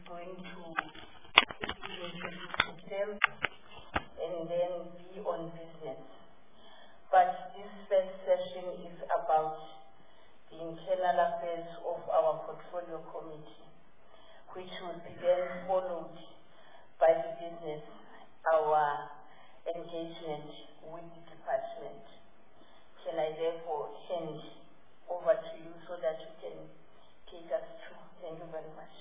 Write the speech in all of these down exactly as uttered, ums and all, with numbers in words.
going to introduce system and then be on business. But this first session is about the internal affairs of our portfolio committee, which will be then followed by the business, our engagement with the department. Can I therefore hand over to you so that you can take us through? Thank you very much.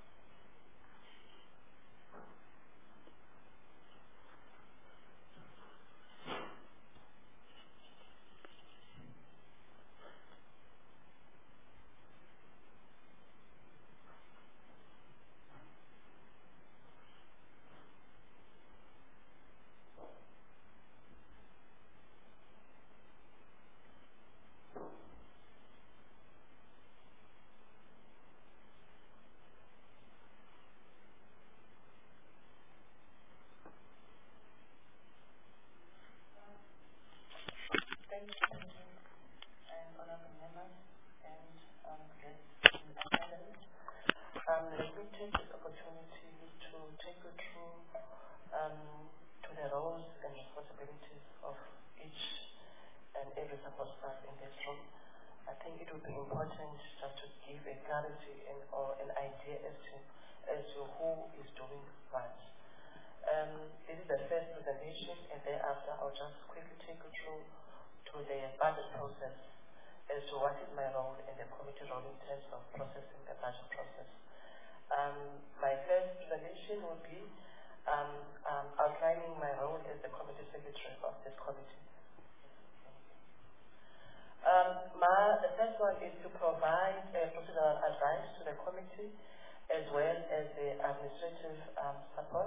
Um, let me take this opportunity to take you through um, to the roles and responsibilities of each and every support staff in this room. I think it would be important just to give a clarity and or an idea as to as to who is doing what. Um, this is the first presentation, and thereafter I'll just quickly take you through to the budget process as to what is my role in the committee role in terms of processing the budget process. Um, my first presentation will be um, um, outlining my role as the committee secretary of this committee. Um, my, the first one is to provide uh, procedural advice to the committee as well as the administrative um, support.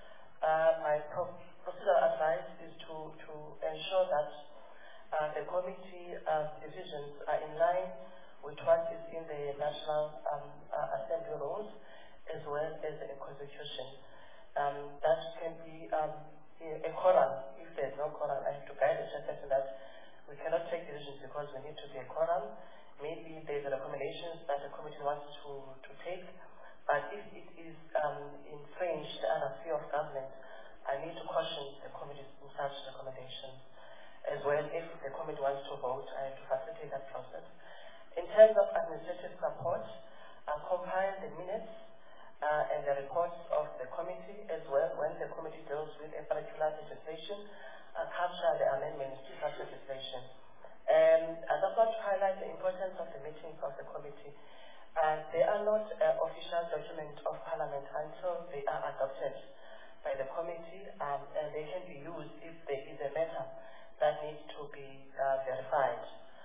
Uh, my pro procedural advice is to, to ensure that uh, the committee uh, decisions are in line with what is in the National um, uh, Assembly rules as well as the Constitution. Um, that can be um, a quorum. If there's no quorum, I have to guide the chairperson that we cannot take decisions because we need to be a quorum. Maybe there's recommendations that the committee wants to, to take, but if it is um, infringed under sphere of government, I need to caution the committee in such recommendations. As well, if the committee wants to vote, I have to facilitate that process. In terms of administrative support, I compile the minutes uh, and the reports of the committee as well when the committee deals with a particular legislation, uh, capture the amendments to such legislation. And I just want to highlight the importance of the meetings of the committee. Uh, they are not uh, official documents of Parliament until they are adopted by the committee, um, and they can be used if there is a matter that needs to be uh, verified.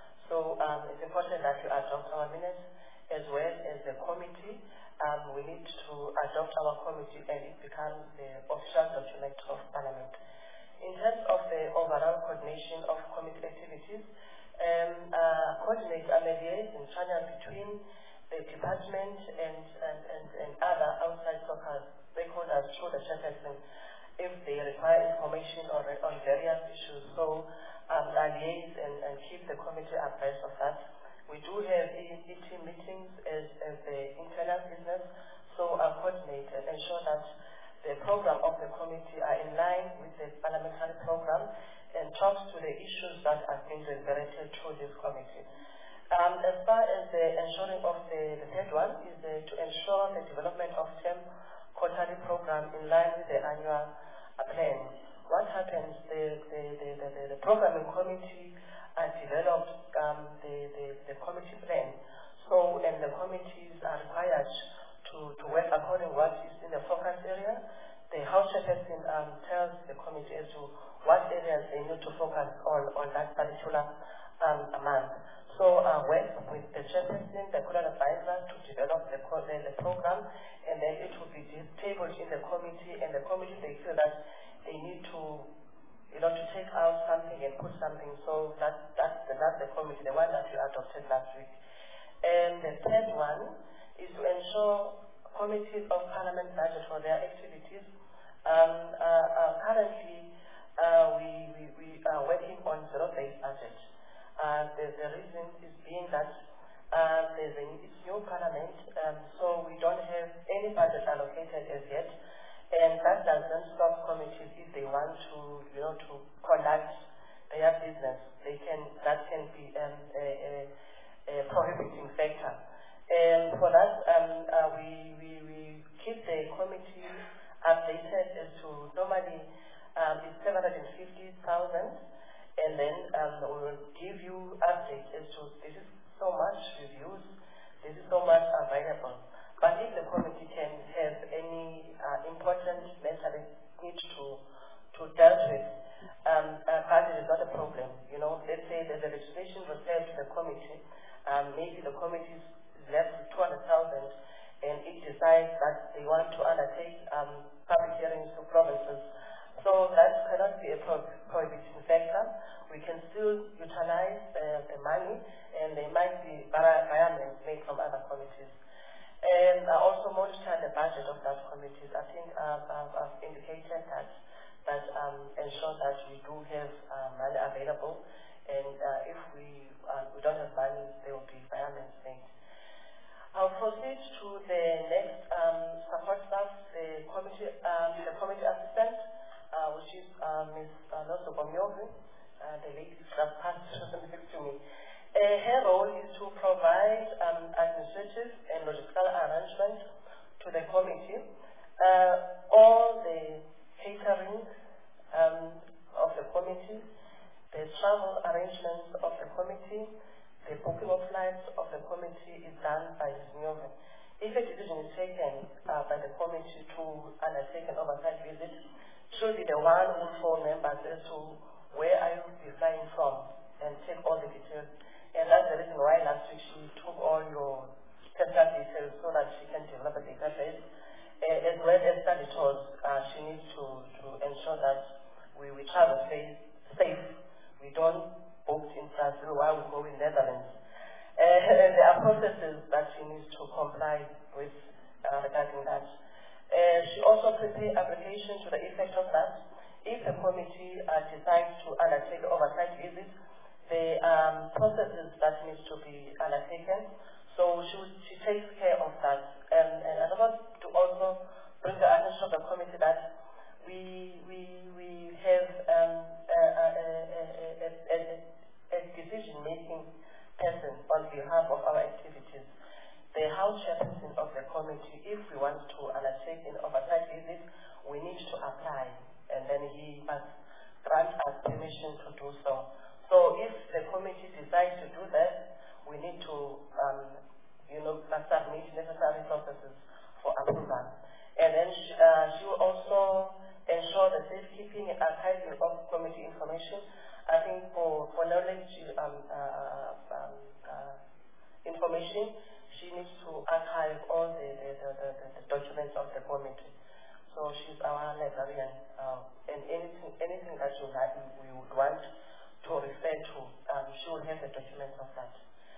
So um, it's important that we adopt our minutes as well as the committee. Um, we need to adopt our committee and it becomes the official document of Parliament. In terms of the overall coordination of committee activities, um, uh, coordinate and mediate in channel between the department and, and, and, and other outside stakeholders through the chairperson if they require information on, on various issues. So um, liaise and, and keep the committee abreast of that. We do have E T meetings as, as the internal business, so uh, coordinate and ensure that the program of the committee are in line with the parliamentary program and talks to the issues that are being deliberated through this committee. Um, as far as the ensuring of the, the third one is the, to ensure the development of term quarterly program in line with the annual uh, plan. What happens, the, the, the, the, the, the programming committee uh, developed um, the, the, the committee plan. So, and the committees are required to, to work according to what is in the focus area. The House Chairperson um, tells the committee as to what areas they need to focus on on that particular um, month. So uh, work with the chairperson, the current advisor to develop the, the, the program, and then it will be tabled in the committee, and the committee, they feel that they need to, you know, to take out something and put something. So that, that's, the, that's the committee, the one that we adopted last week. And the third one is to ensure committees of Parliament budget for their activities. Um, uh, uh, currently, uh, we, we, we are working on zero-based budget. Uh, the, the reason is being that uh, there's a it's new Parliament, um, so we don't have any budget allocated as yet, and that doesn't stop committees if they want to, you know, to conduct their business. They can, that can be um, a, a, a prohibiting factor. And for that, um, uh, we, we, we keep the committee updated as to normally um, it's seven hundred fifty thousand, and then um, we will give you updates as to this is so much reviews, this is so much available. But if the committee can have any uh, important matter that needs to, to deal with, um, uh, budget is not a problem. You know, let's say that the legislation referred to the committee, um, maybe the committee is left with two hundred thousand, and it decides that they want to undertake um, public hearings to provinces. So that cannot be a pro prohibiting factor. We can still utilize uh, the money, and there might be requirements made from other committees. And I also monitor the budget of that committees. I think I've, I've, I've indicated that, that um, ensure that we do have uh, money available, and uh, if we, uh, we don't have money, there will be requirements made. I'll proceed to the next um, support staff, the committee, um, the committee assistant, uh, which is uh, Miz Noso Bomyovu, uh, the lady that passed next to me. Uh, her role is to provide um, administrative and logistical arrangements to the committee, uh, all the catering um, of the committee, the travel arrangements of the committee, the booking of flights of the committee is done by Miz Nyove. If a decision is taken uh, by the committee to undertake an oversight visit, she'll be the one who phone members as to where are you be flying from and take all the details. And that's the reason why last week she took all your personal details so that she can develop a database. Uh, as well as study tours, uh, she needs to, to ensure that we, we travel safe, safe. We don't book in Brazil while we go in Netherlands. Uh, and there are processes that she needs to comply with uh, regarding that. Uh, she also prepared application to the effect of that. If the committee uh, decides to undertake oversight visits, the um, processes that needs to be undertaken. So she, she takes care of that. And, and I want to also bring the attention of the committee that we we we have um, a, a, a, a, a, a decision-making person on behalf of our activities. The house chairperson of the committee, if we want to undertake an oversight visit, we need to apply, and then he must grant us permission to do so. So if the committee decides to do that, we need to, um, you know, submit necessary processes for approval. And then she, uh, she will also ensure the safekeeping and archiving of committee information. I think for, for knowledge um, uh, um, uh, information, she needs to archive all the, the, the, the, the documents of the committee. So she's our librarian, uh, and anything, anything that you like, we would want to refer to, um, she will have the documents of that.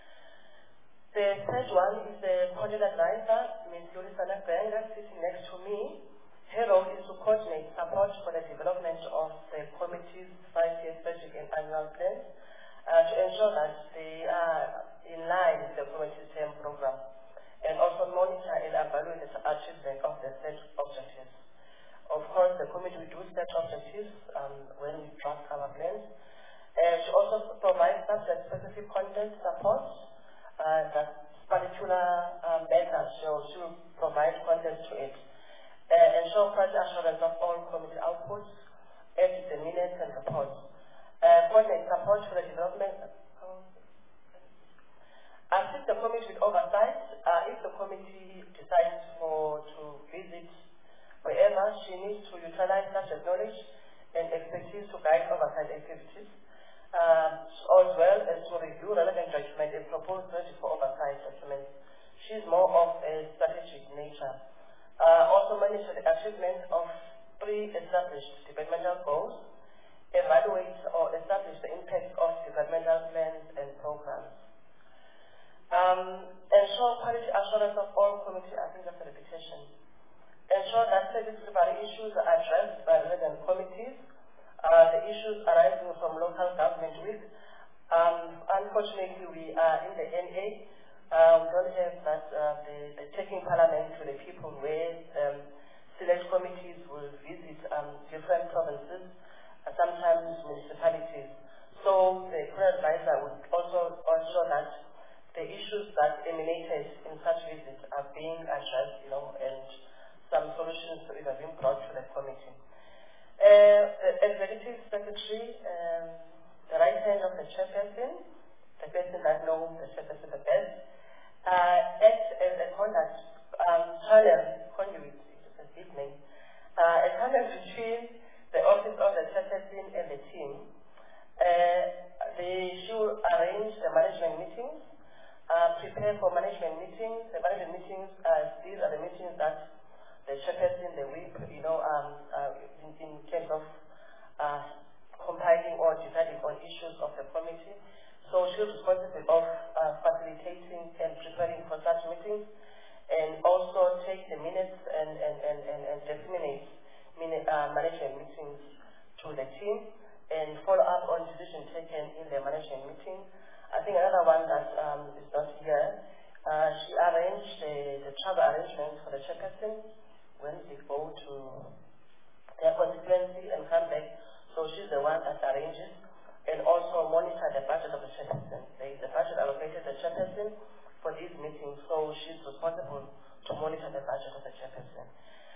The third one is the project advisor, Miz Yulisana Gbenga, sitting next to me. Her role is to coordinate support for the development of the committee's five-year strategic and annual plans uh, to ensure that they are in line with the committee's term program, and also monitor and evaluate the achievement of the set objectives. Of course, the committee will do set objectives um, when we draft our plans. Uh, she also provides subject-specific content support. Uh, that particular uh, matter, she will provide content to it. Uh, ensure quality assurance of all committee outputs, edit the minutes and reports. Uh, coordinate support for the development. Assist the committee with oversight. Uh, if the committee decides for to visit wherever, she needs to utilize such knowledge and expertise to guide oversight activities. Uh, as well as to review relevant documents and propose ready for oversight documents. She's more of a strategic nature. Uh, also monitor the achievement of pre-established developmental goals, evaluate or establish the impact of developmental plans and programs. Um, ensure quality assurance of all committee, I think that's a repetition. Ensure that service delivery issues are addressed by relevant committees. Uh, the issues arising from local government week. Um, unfortunately, we are in the N A. Uh, we don't have that, uh, the, the taking parliament to the people where different provinces, and sometimes municipalities. So the career advisor would also ensure that the issues that emanated in such visits are being addressed, you know, and some solutions to it are being brought to the committee. Uh, the executive secretary, um, the right hand of the chairperson, the person that knows the chairperson the best, uh, acts as a conduct, um, channel, conduit, it's a big name, uh, a channel between the office of the chairperson and the team. Uh, they should arrange the management meetings, uh, prepare for management meetings. The management meetings, uh, these are the meetings that the chairperson, the whip, you know, um, uh, in, in terms of uh, compiling or deciding on issues of the committee. So she's responsible of uh, facilitating and preparing for such meetings, and also take the minutes and, and, and, and, and disseminate minute, uh, management meetings to the team, and follow up on decision taken in the management meeting. I think another one that um, is not here, uh, she arranged the, the travel arrangements for the chairperson when they go to their constituency and come back. So she's the one that arranges, and also monitor the budget of the chairperson. There is a budget allocated to the chairperson for these meetings, so she's responsible to monitor the budget of the chairperson.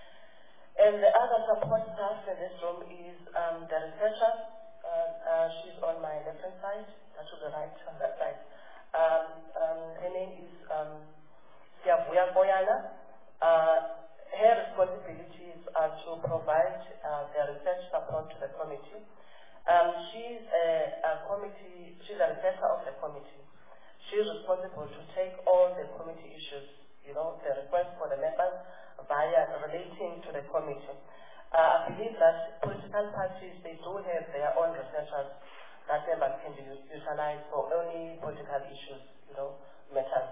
And the other support staff in this room is um, the researcher. Uh, uh, she's on my left-hand side, that should be right on that side. Um, um, her name is um, Siavuya Boyana. Uh, her responsibilities are to provide uh, the research support to the committee. Um, she's a, a committee, she's a researcher of the committee. She's responsible to take all the committee issues, you know, the request for the members via relating to the committee. Uh, I believe that political parties, they do have their own researchers that members can be utilized for only political issues, you know, matters.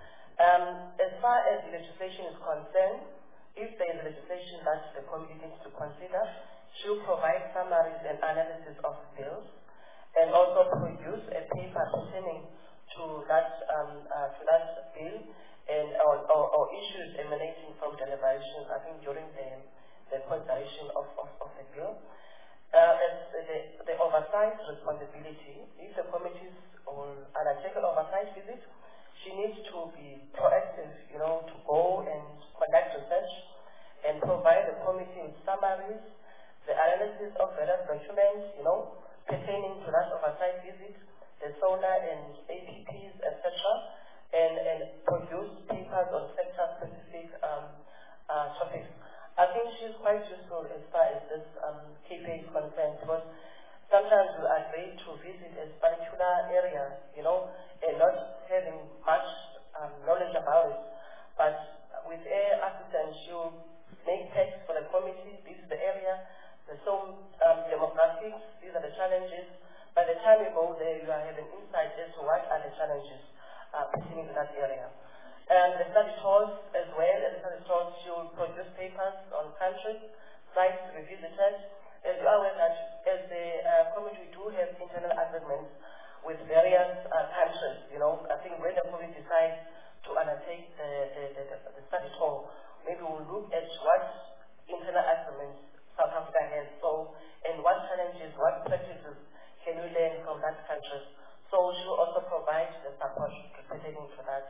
Um, as far as legislation is concerned, if there is legislation that the committee needs to consider, she'll provide summaries and analysis of bills, and also produce a paper pertaining to that um, uh, to that bill, and or, or, or issues emanating from deliberations, I think, during the, the consideration of, of, of the bill. Uh, as the, the oversight responsibility, if the committees will undertake an oversight visit, she needs to be proactive, you know, to go and conduct research and provide the committee with summaries, the analysis of various documents, you know, pertaining to that oversight visit, the SONA and A P Ps, et cetera, and, and produce papers on sector-specific um, uh, topics. I think she's quite useful as far as this um, K P A is concerned, because sometimes we agree to visit a particular area, you know, and not having much um, knowledge about it. But with a assistant, she'll make text for the committee. This is the area, the some um, demographics, these are the challenges. By the time you go there, you are having insight as to what are the challenges uh, pertaining to that area. And the study tours as well, and the study tours, she will produce papers on countries, sites to be visited. As you are aware that as the uh, committee, we do have internal agreements with various uh, countries. You know, I think when the committee decides to undertake the, the, the, the study tour, maybe we'll look at what internal agreements South Africa has, so, and what challenges, what practices can we learn from that country. So she will also provide the support pertaining to that.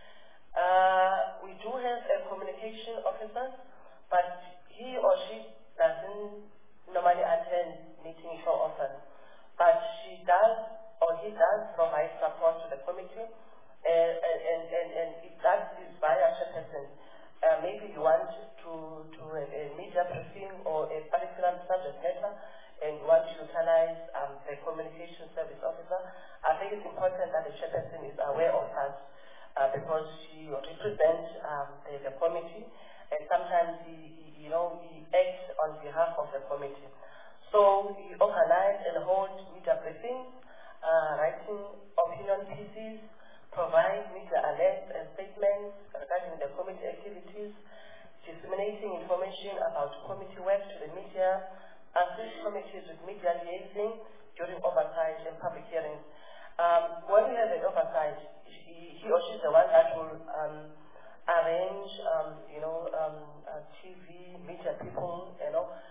Uh, we do have a communication officer, but he or she doesn't normally attend meetings so often. But she does, or he does provide support to the committee, and, and, and, and if that is via chairperson, uh, maybe you want to do a, a media briefing or a particular subject matter, and you want to utilize um, the communication service officer. I think it's important that the chairperson is aware of that, uh, because she represents um, the, the committee, and sometimes he, he, you know, he acts on behalf of the committee. So he organized and holds media briefings, uh, writing opinion pieces, provide media alerts and statements regarding the committee activities, disseminating information about committee work to the media, assist committees with media liaising during oversight and public hearings. Um, when we have an oversight, he, he or she is the one that will um, arrange, um, you know, um, uh, T V, media people, you know, and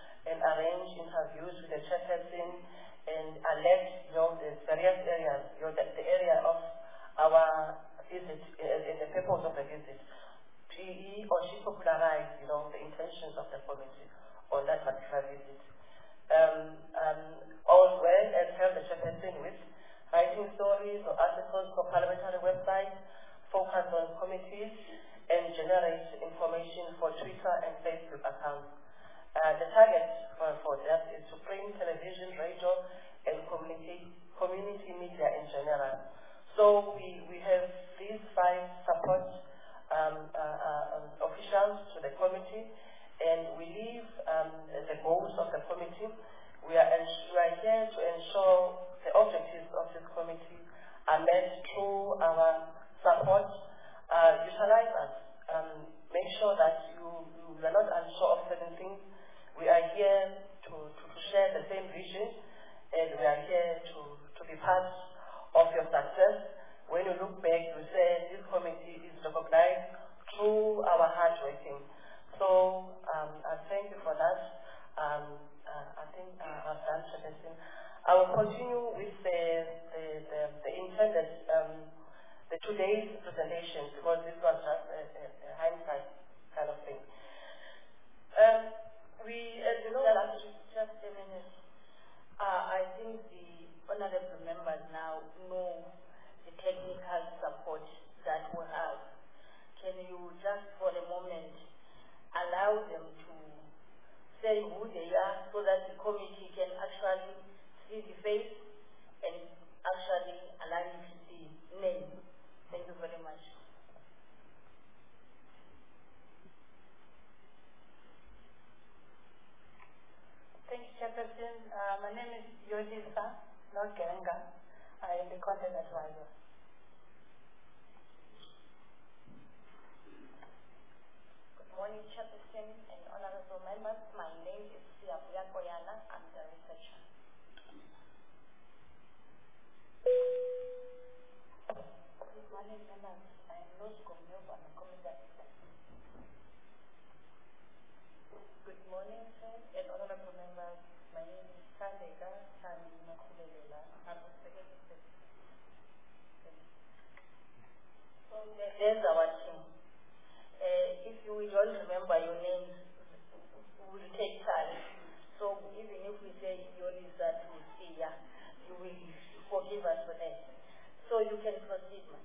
arrange interviews with the chairperson and alert, you know, the various areas, you know, the, the area of our visit uh, and the purpose of the visit. He or she popularized, you know, the intentions of the committee on that particular visit. Um, um, all well and help the chairperson with writing stories or articles for parliamentary websites, focus on committees, and generate information for Twitter and Facebook accounts. Uh, the target for, for that is to print, television, radio, and community, community media in general. So we, we have these five support um, uh, uh, um, officials to the committee, and we leave um, the goals of the committee. We are, we are here to ensure the objectives of this committee are met through our support. Uh, utilize us. Um, make sure that you, you are not unsure of certain things. We are here to, to, to share the same vision, and we are here to, to be part of your success. When you look back, you say this committee is recognized through our hard working. So um, I thank you for that. Um, uh, I think uh, I've done everything. I will continue with the, the, the, the intended, um, the today's presentation, because this was just a, a, a hindsight kind of thing. Um, we, as you know, just, just a minute. Uh, I think the honorable members now know the technical support that we have. Can you just for a moment allow them to say who they are so that the committee can actually see the face and actually allow you to see name? Thank you very much. Thank you, Chairperson. Uh, my name is Yodisa, not Gerenga. I am the content advisor. Good morning, Chairperson and honorable members. My name is Siabuya Koyana. I'm the researcher. Good morning, members. I am Rose Gomyo. I'm a committee assistant. Good morning, sir and honorable members. My name is Sandega Chandimakulela. I'm the secretary. So there's our team. Uh, if you don't remember your names, we will take time. So even if we say Yolisa to Sia, you will forgive us for that. So you can proceed, ma'am.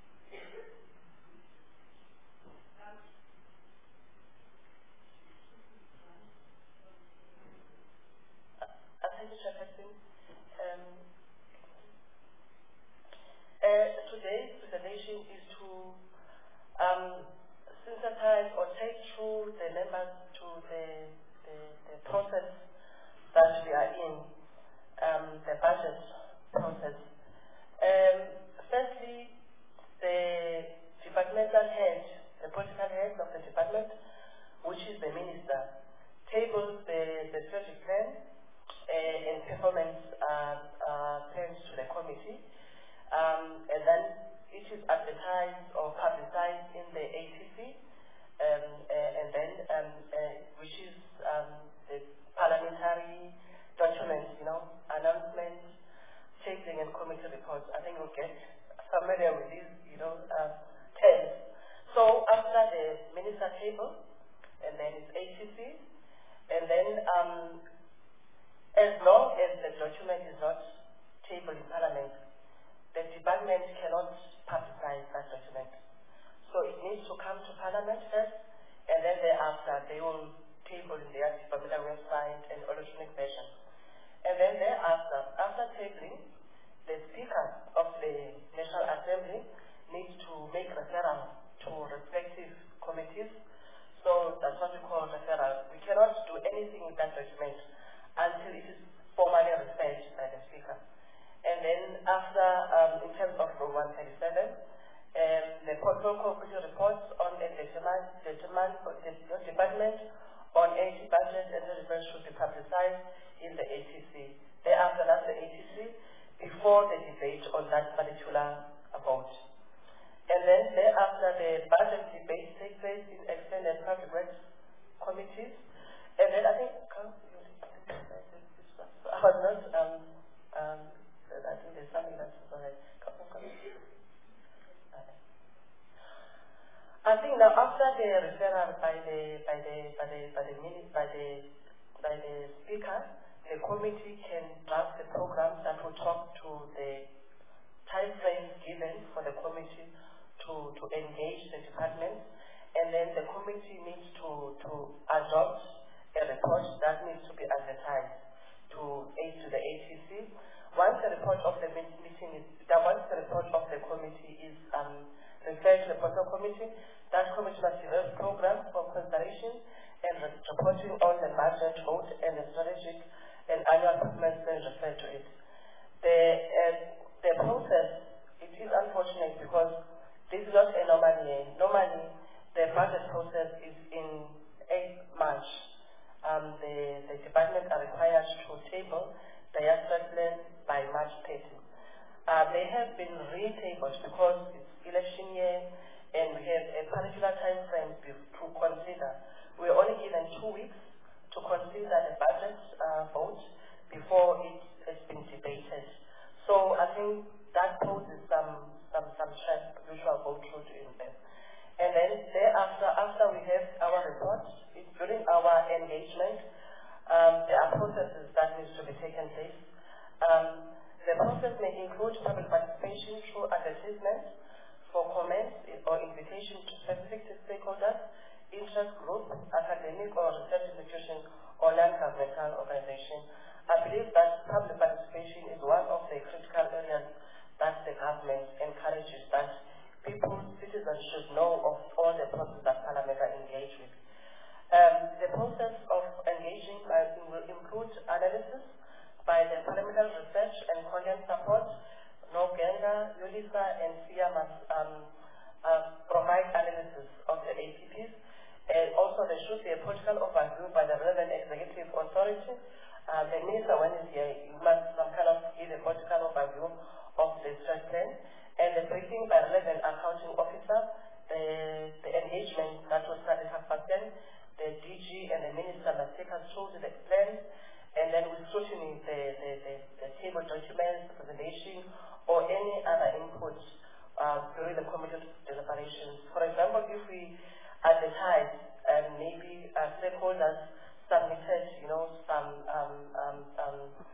Thank you, Chairperson. Um, uh, today's presentation is to um, synthesize or take through the members to the, the, the process that we are in, um, the budget process. Um, firstly, the departmental head, the political head of the department, which is the minister, tables the, the strategic plan Uh, and performance uh, uh, plans to the committee, um, and then it is advertised or publicized in the A T C, um, uh, and then um, uh, which is um, the parliamentary documents, you know, announcements, tabling and committee reports. I think we'll get familiar with these, you know, uh, terms. So after the minister table, and then it's A T C, and then um, as long as the document is not tabled in Parliament, the department cannot publicize that document. So it needs to come to Parliament first, and then thereafter they will table in their departmental website and electronic version. And then thereafter, after tabling, the Speaker of the National Assembly needs to make referral to respective committees. So that's what we call referral. We cannot do anything with that document until it is formally referred by the Speaker. And then after, um, in terms of Rule one thirty-seven, um, the protocol reports on the demand, the demand for the department on A T budget and the reference should be publicized in the A T C. Thereafter, that's the A T C before the debate on that particular vote. And then thereafter, the budget debate takes place in extended public works committees. And then I think, was not, um, um, I think there's something that's like, I think now after the referral by the by the by the by the minute by the by the speaker, the committee can draft the program that will talk to the time frames given for the committee to, to engage the department, and then the committee needs to, to adopt a report that needs to be advertised to to the A T C. Once the report of the meeting is that once the report of the committee is um, referred to the Portal Committee, that committee must develop programs for consideration and reporting on the budget vote and the strategic and annual performance then referred to it. The uh, the process, it is unfortunate because this is not a normal year. Normally, the budget process is in eighth March. Um, the, the department are required to table their strat plan by March thirtieth. Uh, they have been retabled because it's election year and we have a particular time frame to consider. We're only given two weeks to consider the budget uh, vote before it has been debated. So I think that poses some some some stress which we'll go through to invest. And then thereafter, after we have our report, during our engagement, um, there are processes that need to be taken place. Um, the process may include public participation through advertisements for comments or invitation to specific stakeholders, interest groups, academic or research institutions, or non-governmental organizations. I believe that public participation is one of the critical areas that the government encourages, that people, citizens should know of all the processes that Parliament are engaged with. Um, the process of engaging uh, will include analysis by the Parliamentary Research and Content Support. Nogenga, Yolisa, and S I A must um, uh, provide analysis of the A P Ps. And also there should be a political overview by the relevant executive authority. Uh, the minister, when he's here, you must some kind of give a political overview of the strat plan. And the briefing by relevant accounting officer, the, the engagement that was started half past ten, the D G and the minister must take us through the plans, and then we scrutiny the, the, the, the table documents, presentation, or any other input uh, during the committee deliberations. For example, if we advertise and maybe uh, stakeholders submitted, you know, some um, um, um,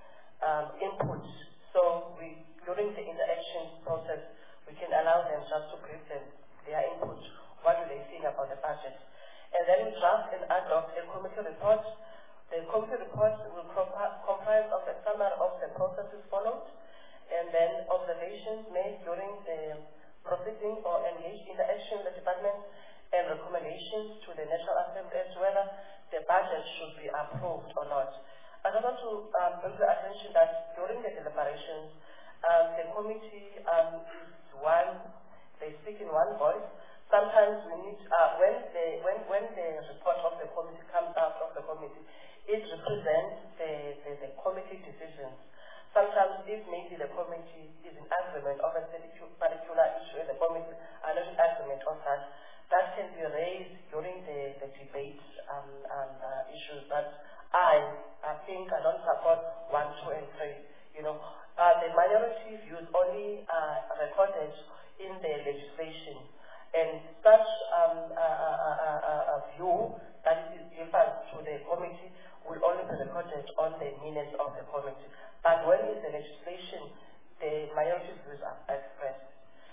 um, input, so we during the interaction process, we can allow them just to brief them their input. What do they think about the budget? And then we draft and adopt a committee report. The committee report will comprise of a summary of the processes followed, and then observations made during the proceeding or engaged interaction with the department, and recommendations to the National Assembly as to whether the budget should be approved or not. I want to um, bring the attention that during the deliberations, um, the committee um, is one, they speak in one voice. Sometimes we need, uh, when, the, when, when the report of the committee comes out of the committee, it represents the, the, the committee decisions. Sometimes if maybe the committee is in agreement of a particular issue and the committee are not in agreement of that, that can be raised during the, the debate um, um, uh, issues that I, I think I don't support one, two, and three. You know, uh, the minority views only uh, recorded in the legislation, and such um, uh, uh, uh, uh, view that is given to the committee will only be recorded on the minutes of the committee. But when it's the legislation, the minority views are expressed.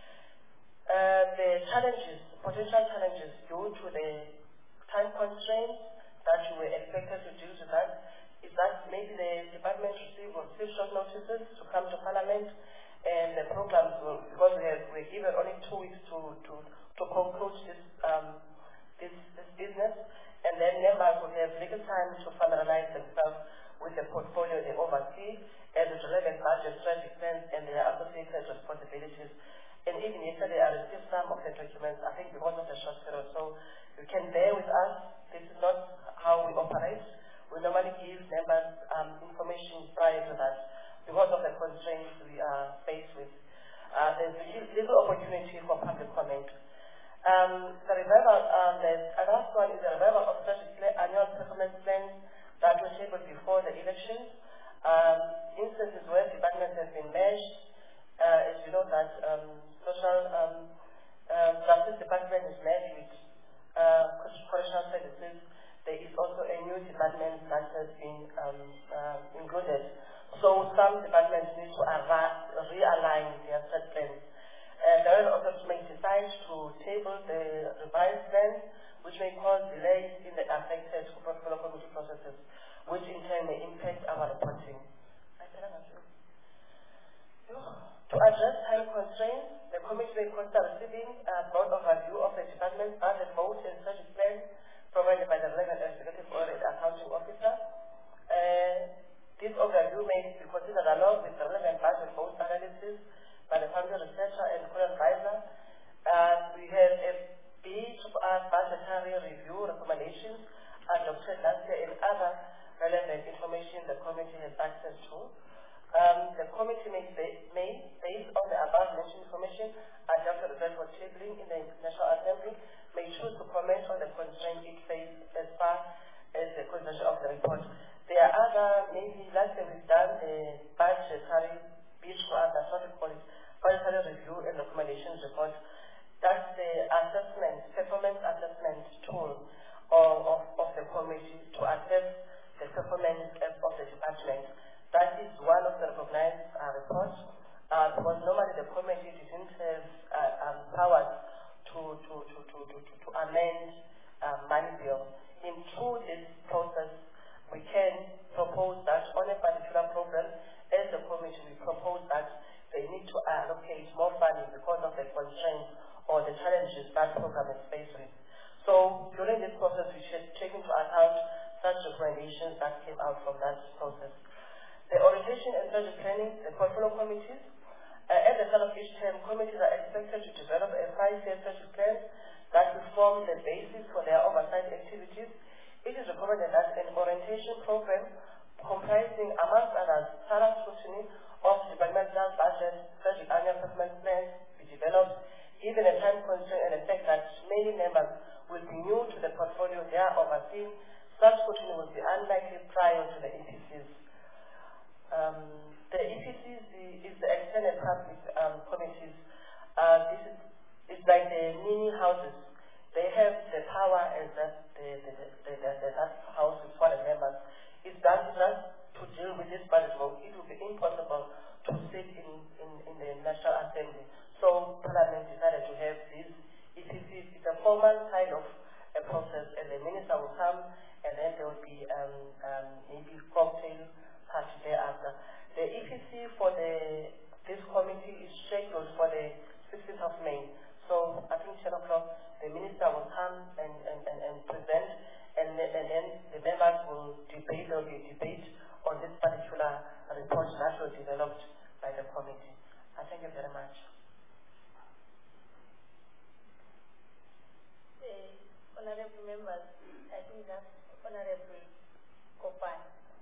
Uh, the challenges, potential challenges due to the time constraints that you were expected to deal with that, is that maybe the department receive or receive short notices to come to Parliament, and the programs will, because we have, we're given only two weeks to, to, to conclude this, um, this, this business, and then members will have little time to familiarize themselves with the portfolio they oversee, and the relevant budget strategic plans and their associated responsibilities. And even yesterday I received some of the documents, I think because of the short period, so you can bear with us. This is not how we operate. We normally give members um, information prior to that because of the constraints we are faced with. Uh, there's little opportunity for public comment. Um, the revival, um, the last one is the revival of strategic annual performance plans that were tabled before the elections. Um, instances where departments have been merged, uh, as you know that um, social um, uh, justice department is merged with uh, correctional services. There is also a new department that has been um, uh, included. So some departments need to realign their set plans. Uh, there are also may decide to table the revised plans, which may cause delays in the affected portfolio committee processes, which in turn may impact our reporting. To address time constraints, the committee may consider receiving a broad overview of the department's budget vote and strategic plans provided by the relevant executive or the accounting officer. Uh, this overview may be considered along with the relevant budget vote analysis by the family researcher and core advisor. Uh, we have a B to R budgetary review recommendations adopted last year and other relevant information the committee has access to. Um, the committee may, may, based on the above mentioned information, adopt a result for tabling in the National Assembly, may choose to comment on the constraint it faces as far as the conversion of the report. There are other, maybe last year we've done the budgetary, B to R, that's what we call it, budgetary review and recommendations report. That's the assessment, performance assessment tool of, of, of the committee to assess the performance of the department. That is one of the recognized uh, reports. Uh, because normally the committee didn't have uh, um, powers to, to, to, to, to, to, to amend uh, money bill. In through this process, we can propose that on a particular program, as the committee, we propose that they need to allocate more funding because of the constraints or the challenges that program is faced with. So during this process, we should take into account such recommendations that came out from that process. The orientation and strategic planning, the portfolio committees. Uh, at the start of each term, committees are expected to develop a five-year strategic plan that will form the basis for their oversight activities. It is recommended that an orientation program comprising, amongst others, thorough scrutiny of departmental budget, strategic annual performance plans be developed, given a time constraint and the fact that many members will be new to the portfolio they are overseeing. Such scrutiny will be unlikely prior to the E P Cs. Um, the E P Cs is the extended public um, committees. Uh, this is it's like the mini houses. They have the power as that the, the, the, the, the, the that house is for the members. It's that just to deal with this budget vote. It will be impossible to sit in, in, in the National Assembly. So Parliament decided to have these E P Cs. It's a formal kind of a process, and the minister will come, and then there will be um, um, maybe cocktail party thereafter. The E P C for the this committee is scheduled for the sixteenth of May. So I think ten o'clock the minister will come and, and, and, and present, and, and then the members will debate, there will be a debate on this particular report that was developed by the committee. I thank you very much. Uh, honorable members, I think that's Honorable Kopan.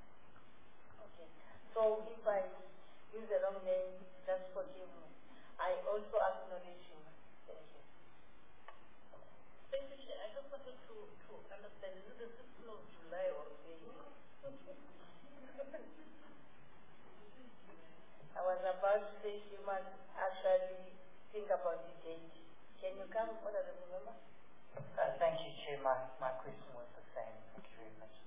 So if I use the wrong name, just forgive me. I also acknowledge you. Thank you. Thank you, Chair. I just wanted to, to understand, is it the sixth of July or May? I was about to say you must actually think about the date. Can you come, Honorable Member? Uh, thank you, Chair. My, my question was the same. Thank you very much.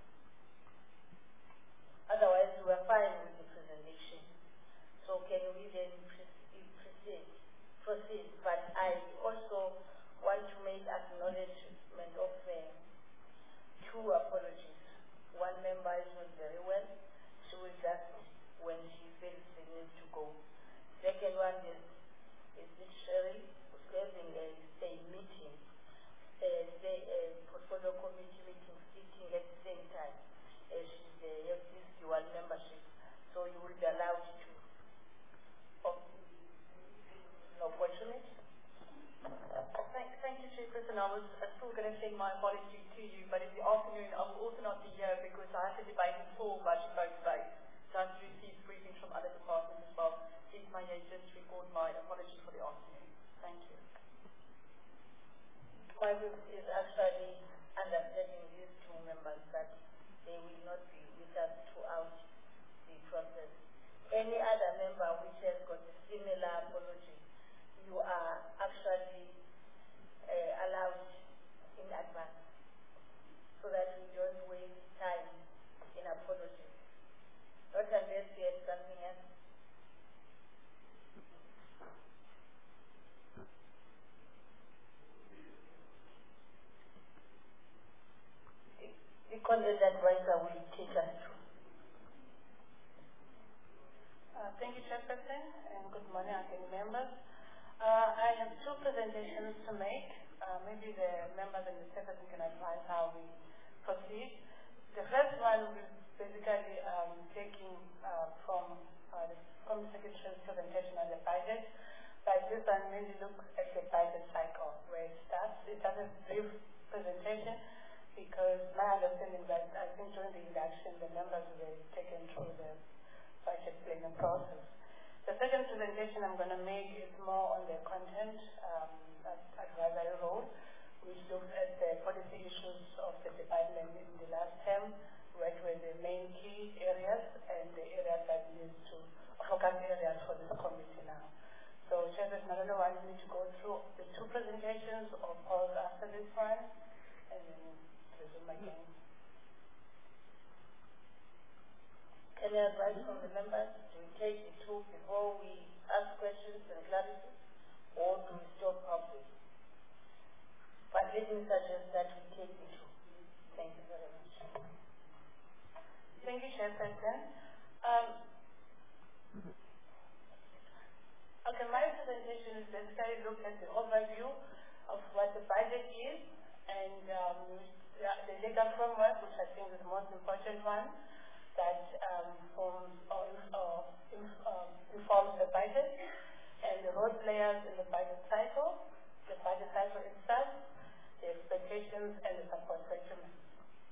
Otherwise, we are fine with the presentation. So can we then proceed? Proceed. But I also want to make acknowledgement of uh, two apologies. One member is not very well. She will just, when she feels the need to go. Second one is, is it Sherry, who's having a, a meeting, a, a portfolio committee meeting, sitting at the same time. Uh, she's the dual membership, so you will be allowed to. Oh, opportunity. Thank, thank you, Chairperson. I was uh, still going to send my apology to you, but in the afternoon I will also not be here because I have to debate in full budget vote today. So I have to receive briefings from other departments as well. Please may I just record my apology for the afternoon. Thank you. My group is actually understanding these two members that they will not be with us throughout content advisor will take us through. Uh, thank you, Chairperson, and good morning again, members. Uh, I have two presentations to make. Uh, maybe the members and the Chairperson can advise how we proceed. The first one will basically um, taking uh, from uh, the Community Secretary's presentation on the budget. But this one mainly looks at the budget cycle, where it starts. It has a brief presentation because my understanding that I think during the election, the members were taken through the budget planning process. The second presentation I'm going to make is more on the content um, advisory role, which looks at the policy issues of the department in the last term, what were the main key areas and the areas that needs to focus areas for this committee now. So, Chairperson, I don't know, I need to go through the two presentations or pause after this one, and then resume again. Can I advise from the members to take the two before we ask questions and clarity, or do we stop halfway? But let me suggest that we take the two. Thank you very much. Thank you, Chairperson. Um, okay, my presentation is basically look at the overview of what the budget is and um, the legal framework, which I think is the most important one, that um, forms or, or um, informs the budget, and the role players in the budget cycle, the budget cycle itself, the expectations, and the support documents.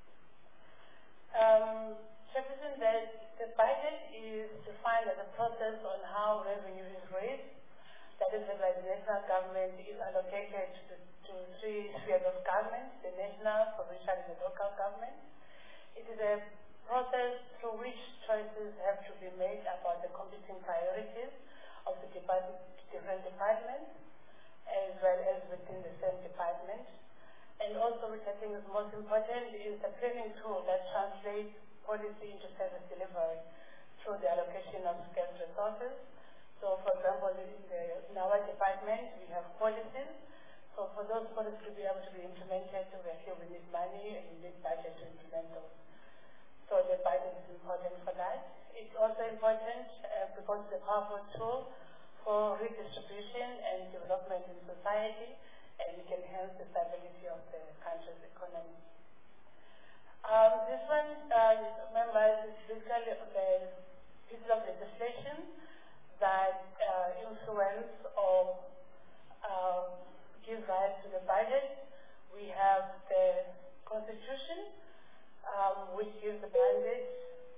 Um, Chairperson, the, the budget is defined as a process on how revenue is raised. That is, whether the national government is allocated to, the, to three spheres of government: the national, provincial, and the local government. It is a process through which choices have to be made about the competing priorities of the department, different departments, as well as within the same department. And also, which I think is most important, is the planning tool that translates policy into service delivery through the allocation of scarce resources. So, for example, in, the, in our department, we have policies. So, for those policies to be able to be implemented, we feel we need money and we need budget to implement those. So, the budget is important for that. It's also important uh, because it's a powerful tool for redistribution and development in society, and it can enhance the stability of the country's economy. Um, this one, uh, members, is basically the piece of legislation that uh, influence or uh, give rise to the budget. We have the Constitution, um, which gives the mandate.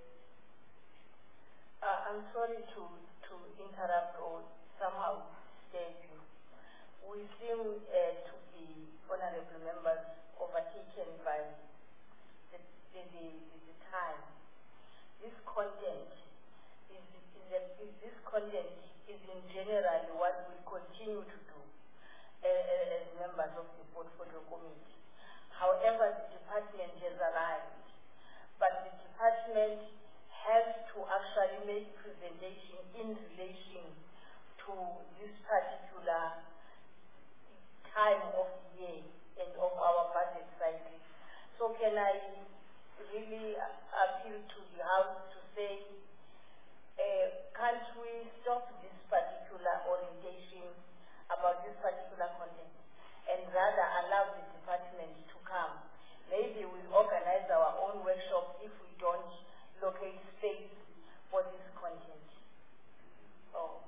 Uh, I'm sorry to, to interrupt or somehow disturb you. We seem uh, to be, honorable members, overtaken by the, the, the, the time. This content is, is, a, is this content is in general what we continue to do uh, as members of the portfolio committee. However, the department has arrived, but the department has to actually make presentation in relation to this particular time of the year and of our budget cycle. So can I really appeal to the House to say, uh, can't we stop this particular orientation about this particular content and rather allow the department to come? Maybe we'll organize our own workshop if we don't locate space for this content. Oh.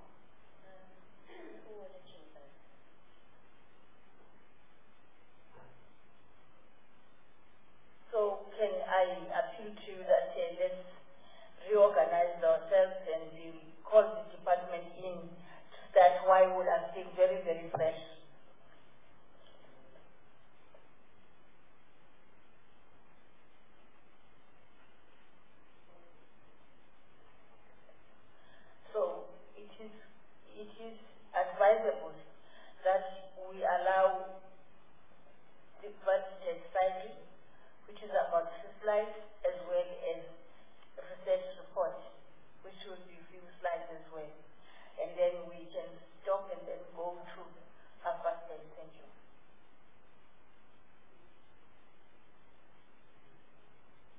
So can I appeal to you that uh, let's reorganize ourselves and we'll call the department in to start why would I still very, very fresh. So it is, it is advisable that we allow the budget cycle, which is about two slides, as well as a research report, which will be a few slides as well. And then we can stop and then go through half past ten. Thank you.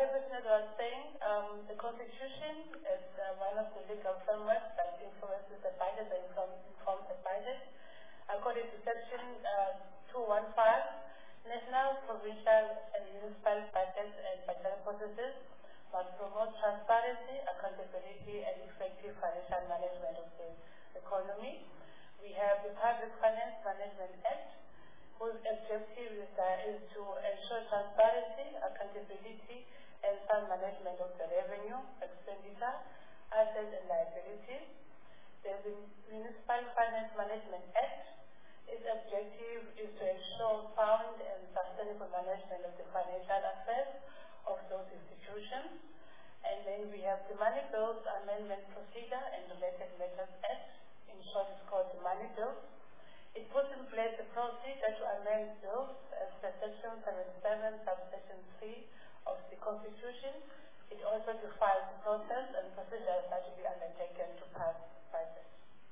Chairperson, as I was saying, um, the Constitution is uh, one of the legal frameworks that influences the budget and informs the budget. According to Section uh, two fifteen, national, provincial, and municipal budgets and budgetary processes must promote transparency, accountability, and effective financial management of the economy. We have the Public Finance Management Act, whose objective is, uh, is to ensure transparency, accountability, and sound management of the revenue, expenditure, assets, and liabilities. There's the Municipal Finance Management Act. Its objective is to ensure sound and sustainable management of the financial affairs of those institutions. And then we have the Money Bills Amendment Procedure and Related Matters Act. In short, it's called the Money Bills. It puts in place a procedure to amend bills as per Section seventy-seven, subsection three of the Constitution. It also defines the process and procedures that will be undertaken to pass budget.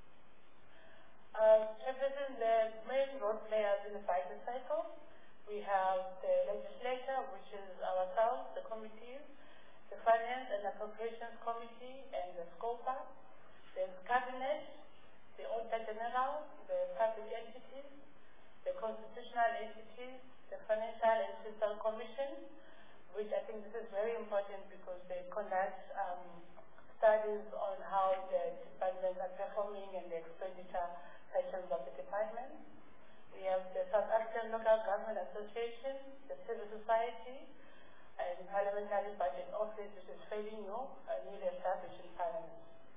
Uh, Chairperson, the main role players in the budget cycle, we have the legislature, which is ourselves, the committees, the Finance and Appropriations Committee, and the SCOPA. There's Cabinet, the Auditor General, the public entities, the constitutional entities, the Financial and Fiscal Commission, which I think this is very important because they conduct um, studies on how the departments are performing and the expenditure sections of the department. We have the South African Local Government Association, the Civil Society, and the Parliamentary Budget Office, which is fairly new, uh, newly established in Parliament.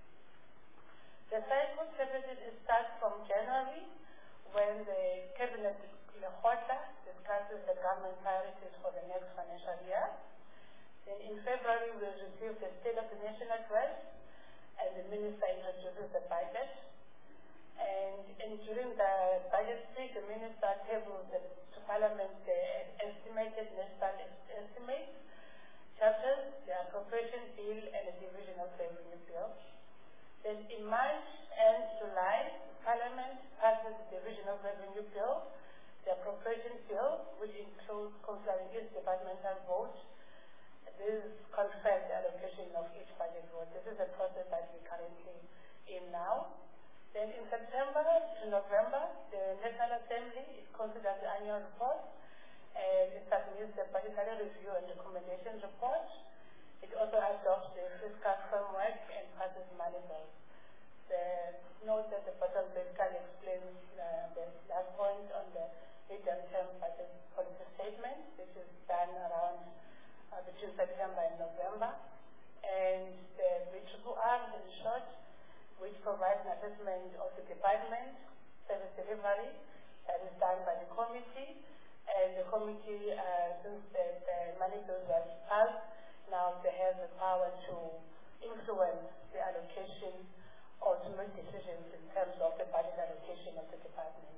The cycle starts from January, when the Cabinet Lekgotla discusses the government priorities for the next financial year. Then in February, we receive the State of the Nation Address, and the Minister introduces the budget. And, and during the budget speech, the Minister tables the, to Parliament the estimated national estimates, chapters, the appropriation bill, and the division of revenue bill. Then in March and July, Parliament passes the division of revenue bill, the appropriation bill, which includes considering each departmental vote. This confirms the allocation of each budget vote. This is the process that we're currently in now. Then in September to November, the National Assembly considers the annual report, and it submits the budgetary review and recommendation report. It also adopts the fiscal framework and passes money bills. The note at the bottom basically explains uh, the last point on the medium-term budget policy statement, which is done around uh, between September and November. And the B R R, in short, which provides an assessment of the department service delivery that is done by the committee. And the committee, uh, since the, the money bills was passed, now they have the power to influence the allocation or to make decisions in terms of the budget allocation of the department.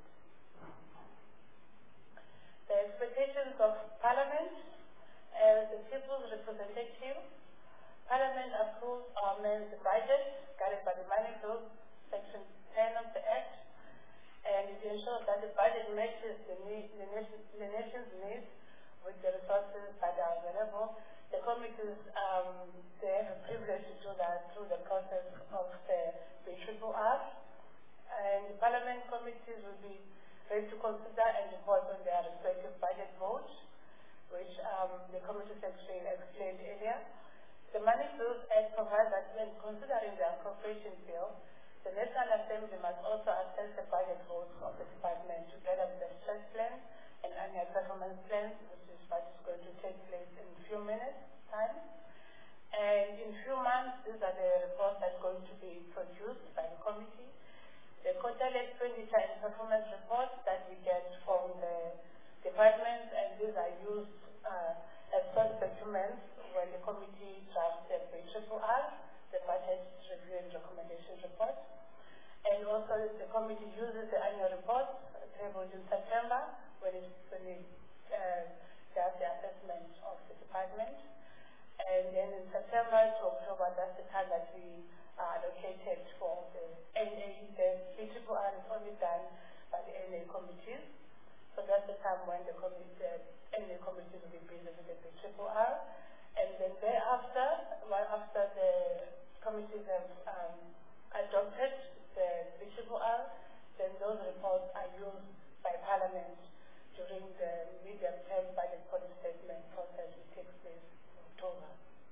The expectations of Parliament as the people's representative. Parliament approves or amends the budget guided by the Money Bills, Section ten of the Act, and it ensures that the budget matches the, need, the, nation, the nation's needs with the resources that are available. The committees, um, they have a privilege to do that through the process of the B R R, and the Parliament committees will be ready to consider and report on their respective budget votes, which um, the committee secretary explained earlier. The Money Bills Act provides that when considering the appropriation bill, the National Assembly must also assess the budget votes of the department together with the stress plan and annual performance plans, which is what is going to take place in a few minutes' time. And in a few months, these are the reports that are going to be produced by the committee. The quarterly expenditure and performance reports that we get from the departments, and these are used uh, as source documents when the committee drafts the B R R, the budget review and recommendation report. And also the committee uses the annual report tabled in September when it, when it uh, does the assessment of the department. And then in September to October, that's the time that we are allocated for the N A. The B R R is only done by the N A committees. So that's the time when the, committee, the N A committees will be busy with the B R R. And then thereafter, well, after the committees have um, adopted the three R R, then those reports are used by Parliament during the medium-term budget policy statement process, which takes place in October.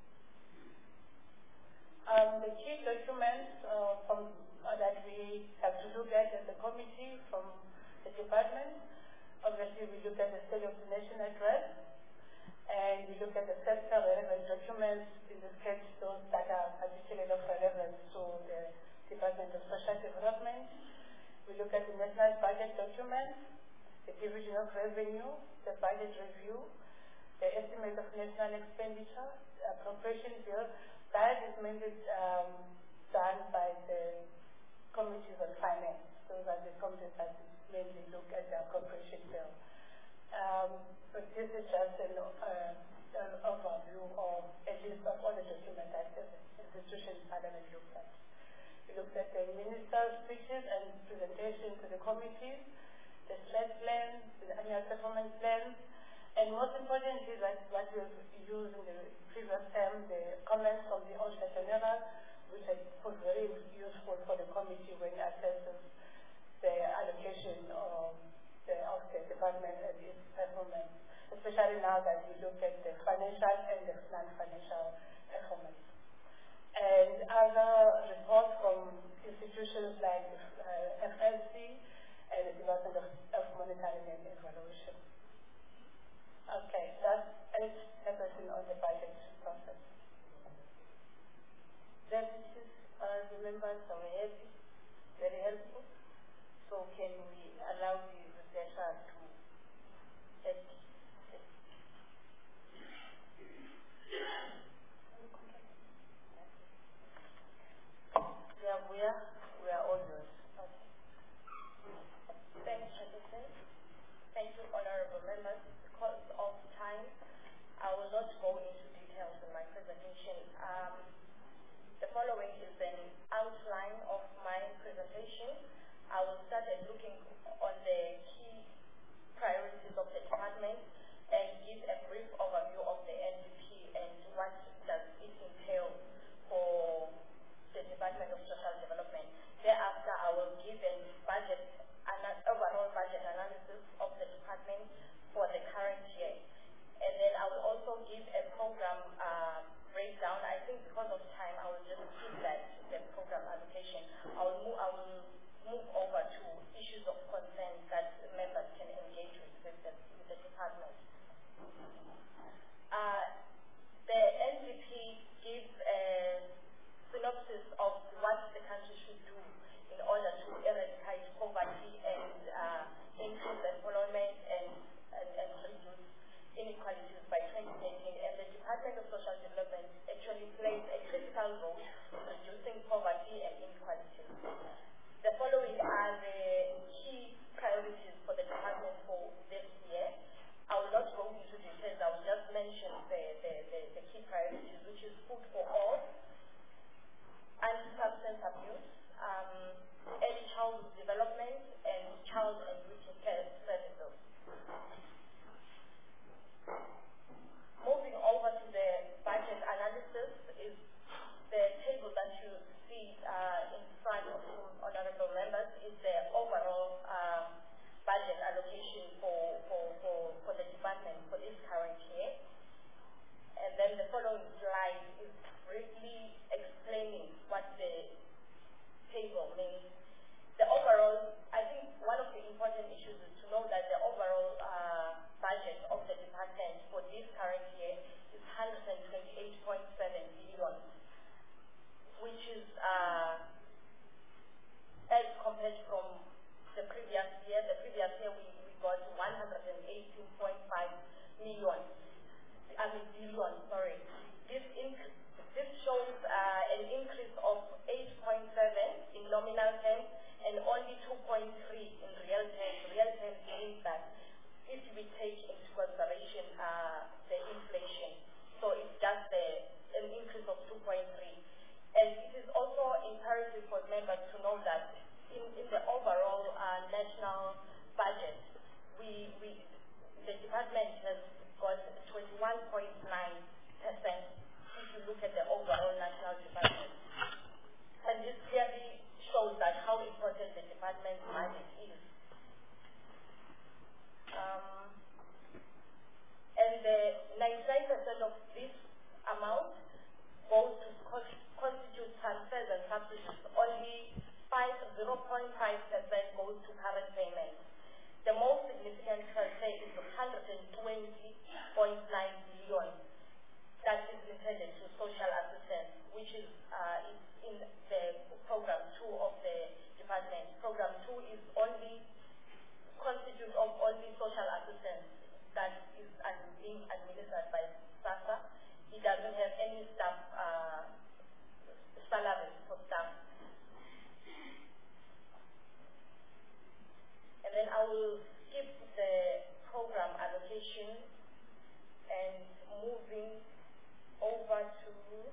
Um, the key documents uh, from, uh, that we have to look at as a committee from the department, obviously we look at the State of the Nation address, and we look at the sector relevant documents, in this case those that are particularly of relevance to the Department of Social Development. We look at the national budget documents, the division of revenue, the budget review, the estimate of national expenditure, the appropriation bill. That is mainly um, done by the committees on finance. Those are the committees that mainly look at the appropriation bill. Um, but this is just an, uh, an overview of a list of all the documents that the institution Parliament looked at. We looked at the minister's speeches and presentations to the committees, the stress plans, the annual performance plans, and most importantly, that what we've used in the previous term, the comments from the Auditor General, which I found very useful for the committee when it assesses the allocation of the, of the department and its performance, especially now that we look at the financial and the non-financial performance. And other reports from institutions like uh, F L C and the Department of, of Monitoring and Evaluation. Okay, that's it, everything on the budget process. Deputies, uh, the members are happy, very helpful. So can we allow the researcher to add? Yeah, we are, we are all yours. Okay. Thanks, President. Thank you, honorable members. Because of time, I will not go into details in my presentation. Um, the following is an outline of my presentation. I will start at looking on the key priorities of the department and give a brief overview of the N D P and what does it entail for the Department of Social Development. Thereafter, I will give a budget, an overall budget analysis of the department for the current year. And then I will also give a program uh, breakdown. I think because of time, I will just skip that, the program allocation. I will move, I will move over to issues of concern that members can engage with, with, the, with the department. Uh, the N D P gives a synopsis of what the country should do in order to eradicate poverty and uh, increase employment and, and, and reduce inequalities by twenty eighteen. And the Department of Social Development actually plays a critical role in reducing poverty and inequalities. The following are the key priorities for the department for this year. I will not go into details. I will just mention the, the, the, the key priorities, which is food for all, anti-substance abuse, um, early childhood development, and child and youth care services. Moving over to the budget analysis is the table that you see uh, in front of you, honorable members, is the overall uh, budget allocation for, for, for, for the department for this current year. And then the following slide is briefly explaining what the table means. The overall, I think one of the important issues is to know that the overall uh, budget of the department for this current year is one hundred twenty-eight point seven billion, which is uh, as compared from the previous year. The previous year we, we got one hundred eighteen point five million, I mean billion, sorry. This increase, this shows uh, an increase of eight point seven in nominal terms and only two point three in real terms. Real terms means that if we take into consideration uh, the inflation, so it's just a, an increase of two point three. And it is also imperative for members to know that in, in the overall uh, national budget, we, we, the department has got twenty-one point nine percent don't have any staff uh, salaries for staff. And then I will skip the program allocation and moving over to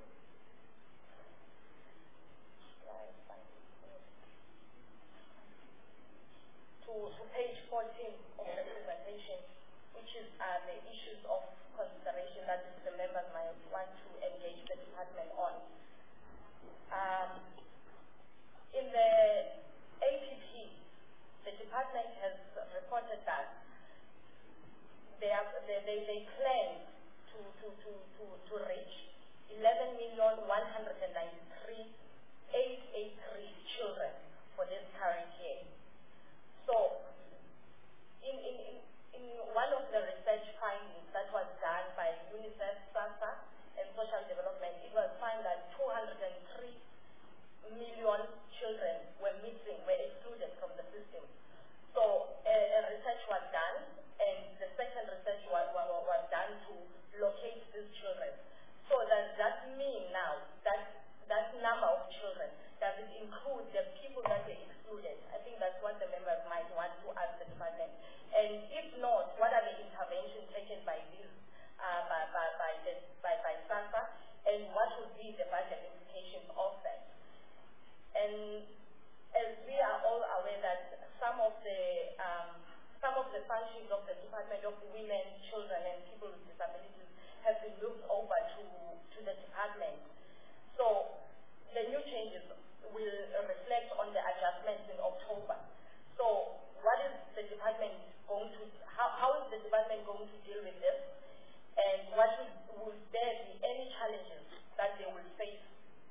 to, to page fourteen of the presentation, which is uh, the issues of consideration that the members might want to engage the department on. Um, in the A P P, the department has reported that they, are, they, they, they plan to, to, to, to, to reach eleven million one hundred ninety-three thousand eight hundred eighty-three children for this current year. So, in, in, in, in one of the research findings that was done by UNICEF, SASA, and Social Development, it was found that two hundred three million children were missing, were excluded from the system. So, a, a research was done, and the second research was, was, was done to locate these children. So, does that mean now that that number of children, does it include the people that were excluded? I think that's what the members might want to ask the department. And if not, what are the interventions taken by this, uh, by, by, by, the, by, by SASA, and what would be the budget implications of that? And as we are all aware that some of the um, some of the functions of the Department of Women, Children, and People with Disabilities have been moved over to, to the department. So the new changes will reflect on the adjustments in October. So what is the department going to, how, how is the department going to deal with this? And what should, will there be any challenges that they will face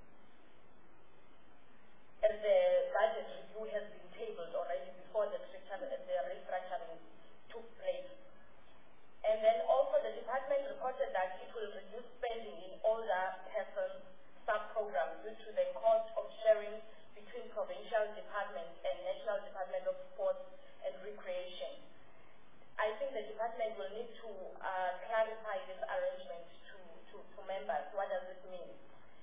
as the budget review has been tabled already before the, the restructuring took place? And then also the department reported that it will reduce spending in older persons sub-programs due to the cost of sharing between provincial departments and National Department of Sports and Recreation. I think the department will need to uh, clarify this arrangement to, to, to members. What does it mean?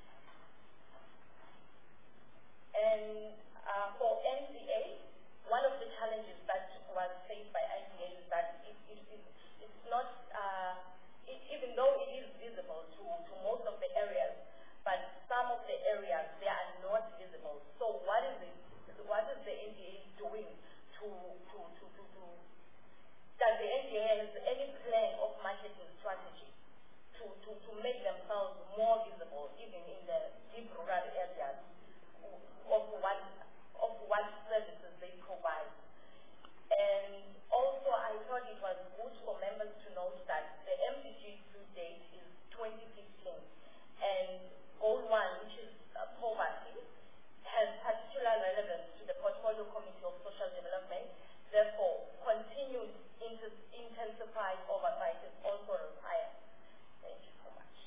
And uh, for N C A, one of the challenges that was faced by N C A is that it, it, it, it's not, uh, it, even though it is visible to, to most of the areas, but some of the areas, they are not visible. So what is it, what is the N D A doing to, to, to, to, to does the N D A have any plan of marketing strategy to, to, to make themselves more visible, even in the deep rural areas, of what, of what services they provide? And also, I thought it was good for members to note that the M D G due date is twenty fifteen, and Goal one, which is uh, poverty, has particular relevance to the Portfolio Committee of Social Development. Therefore, continued inter- intensified oversight is also required. Thank you so much.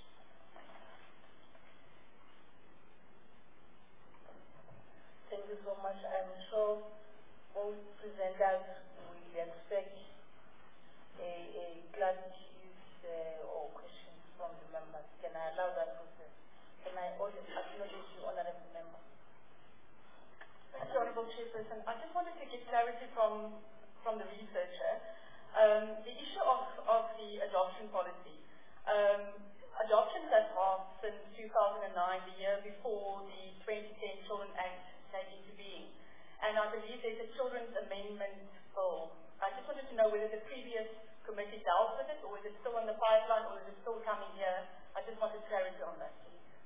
Thank you so much. I'm sure both presenters will expect a, a clarities uh, or questions from the members. Can I allow that process? Can I also acknowledge you, Honorable Member? Thank you, Honorable Chairperson. I just wanted to get clarity from, from the researcher. Um, the issue of, of the adoption policy. Um, adoptions have halved since two thousand nine, the year before the twenty ten Children Act came into being. And I believe there's a Children's Amendment Bill. I just wanted to know whether the previous committee dealt with it, or is it still in the pipeline, or is it still coming here? I just wanted clarity on that.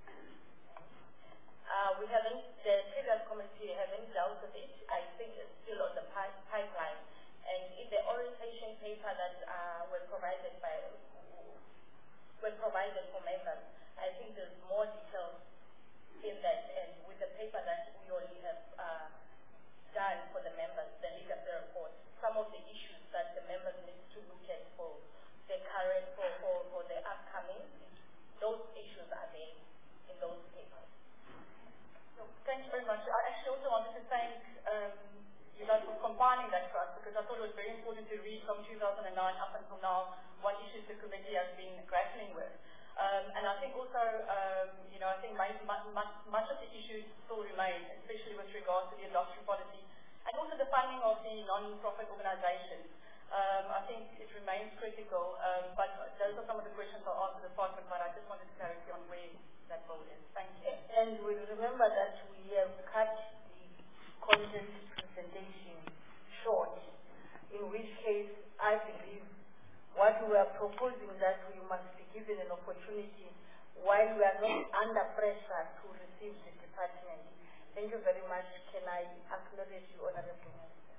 Uh, we haven't, the previous committee haven't dealt with it. I think it's still on the pi- pipeline. And in the orientation paper that uh, were provided by, were provided for members, I think there's more details in that. And with the paper that we already have uh, done for the members, the legacy report, some of the issues that the members need to look at for the current, for, for, for the upcoming, those issues are there in those papers. Thanks very much. I actually also wanted to thank um, you guys for compiling that for us, because I thought it was very important to read from two thousand nine up until now what issues the committee has been grappling with. Um, Um, and I think also, um, you know, I think much, much, much of the issues still remain, especially with regards to the adoption policy and also the funding of the non-profit organizations. Um, I think it remains critical, um, but those are some of the questions I'll ask the department, but I just wanted clarity on where that bill is. Thank you. And we remember that we have cut the content presentation short, in which case I believe what we are proposing that we must be given an opportunity while we are not under pressure to receive the department. Thank you very much. Can I acknowledge you, Honorable Minister?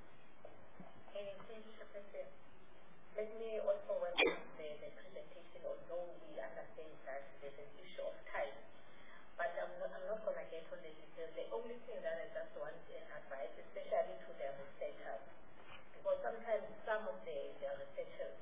And thank you, Secretary. Let me also welcome the, the presentation, although we understand that there's an issue of time. But I'm not, I'm not going to get on the details. The only thing that I just want to advise, especially to the researchers, because sometimes some of the, the researchers,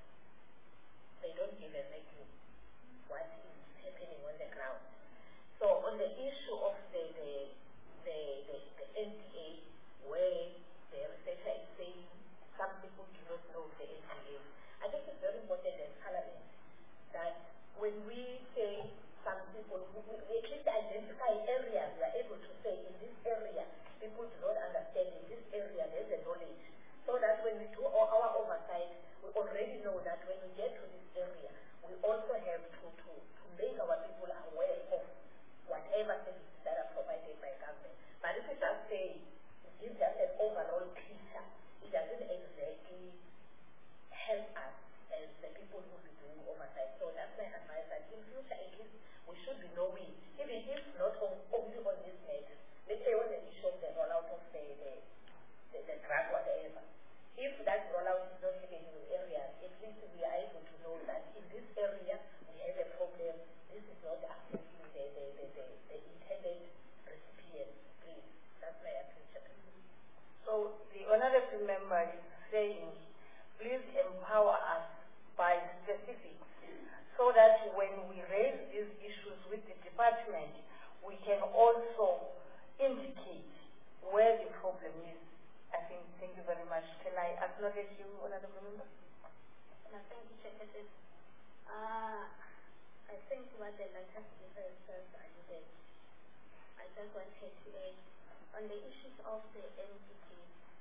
they don't give exactly what is happening on the ground. So on the issue of the, the, the, the, the N D A, where the researcher is saying some people do not know the N D A, I think it's very important as Parliament that when we say some people, we, we at least identify areas we are able to say in this area, people do not understand, in this area there's a knowledge. So that when we do our, our oversight, we already know that when we get to this area, we also have to, to, to make our people aware of whatever services that are provided by government. But if we just say, give just an overall picture, it doesn't exactly help us as the people who will be doing oversight. So that's my advice, that in future at least we should be knowing, even if not on, only on this matter, let's say on the issue of the rollout of the, the, the, the drug, whatever. If that rollout is not happening in areas, at least we are able to know that in this area we have a problem, this is not accessing the, the, the, the, the intended recipient. Please, that's my appreciation. So the Honorable Member is saying, please empower us by specifics so that when we raise these issues with the department, we can also indicate where the problem is. I think, thank you very much. Can I acknowledge you, Honorable Member? No, thank you, Secretary. Uh, I think what the latest differences are needed. I just wanted to add on the issues of the N P T.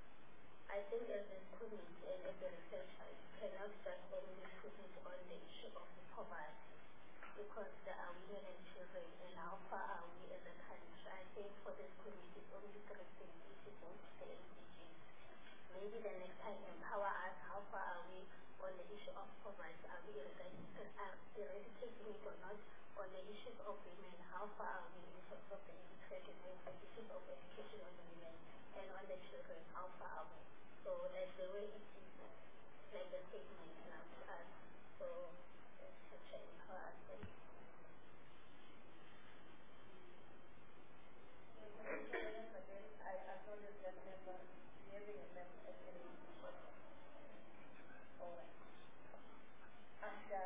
I think as a committee and as a researcher, you cannot just only focus on the issue of the poverty, because there are women and children, and how far are we as a country? I think for this committee, only three things is to go to the N P T. Maybe the next time empower us, how far are we on the issue of poverty? Are we eradicating it or not? On the issues of women, how far are we in terms of the education and the issues of education of the women? And on the children, how far are we? So that's the way it is, like the statement now to us. So that's to check for us. I acknowledge that member hearing a member at any point. All right. After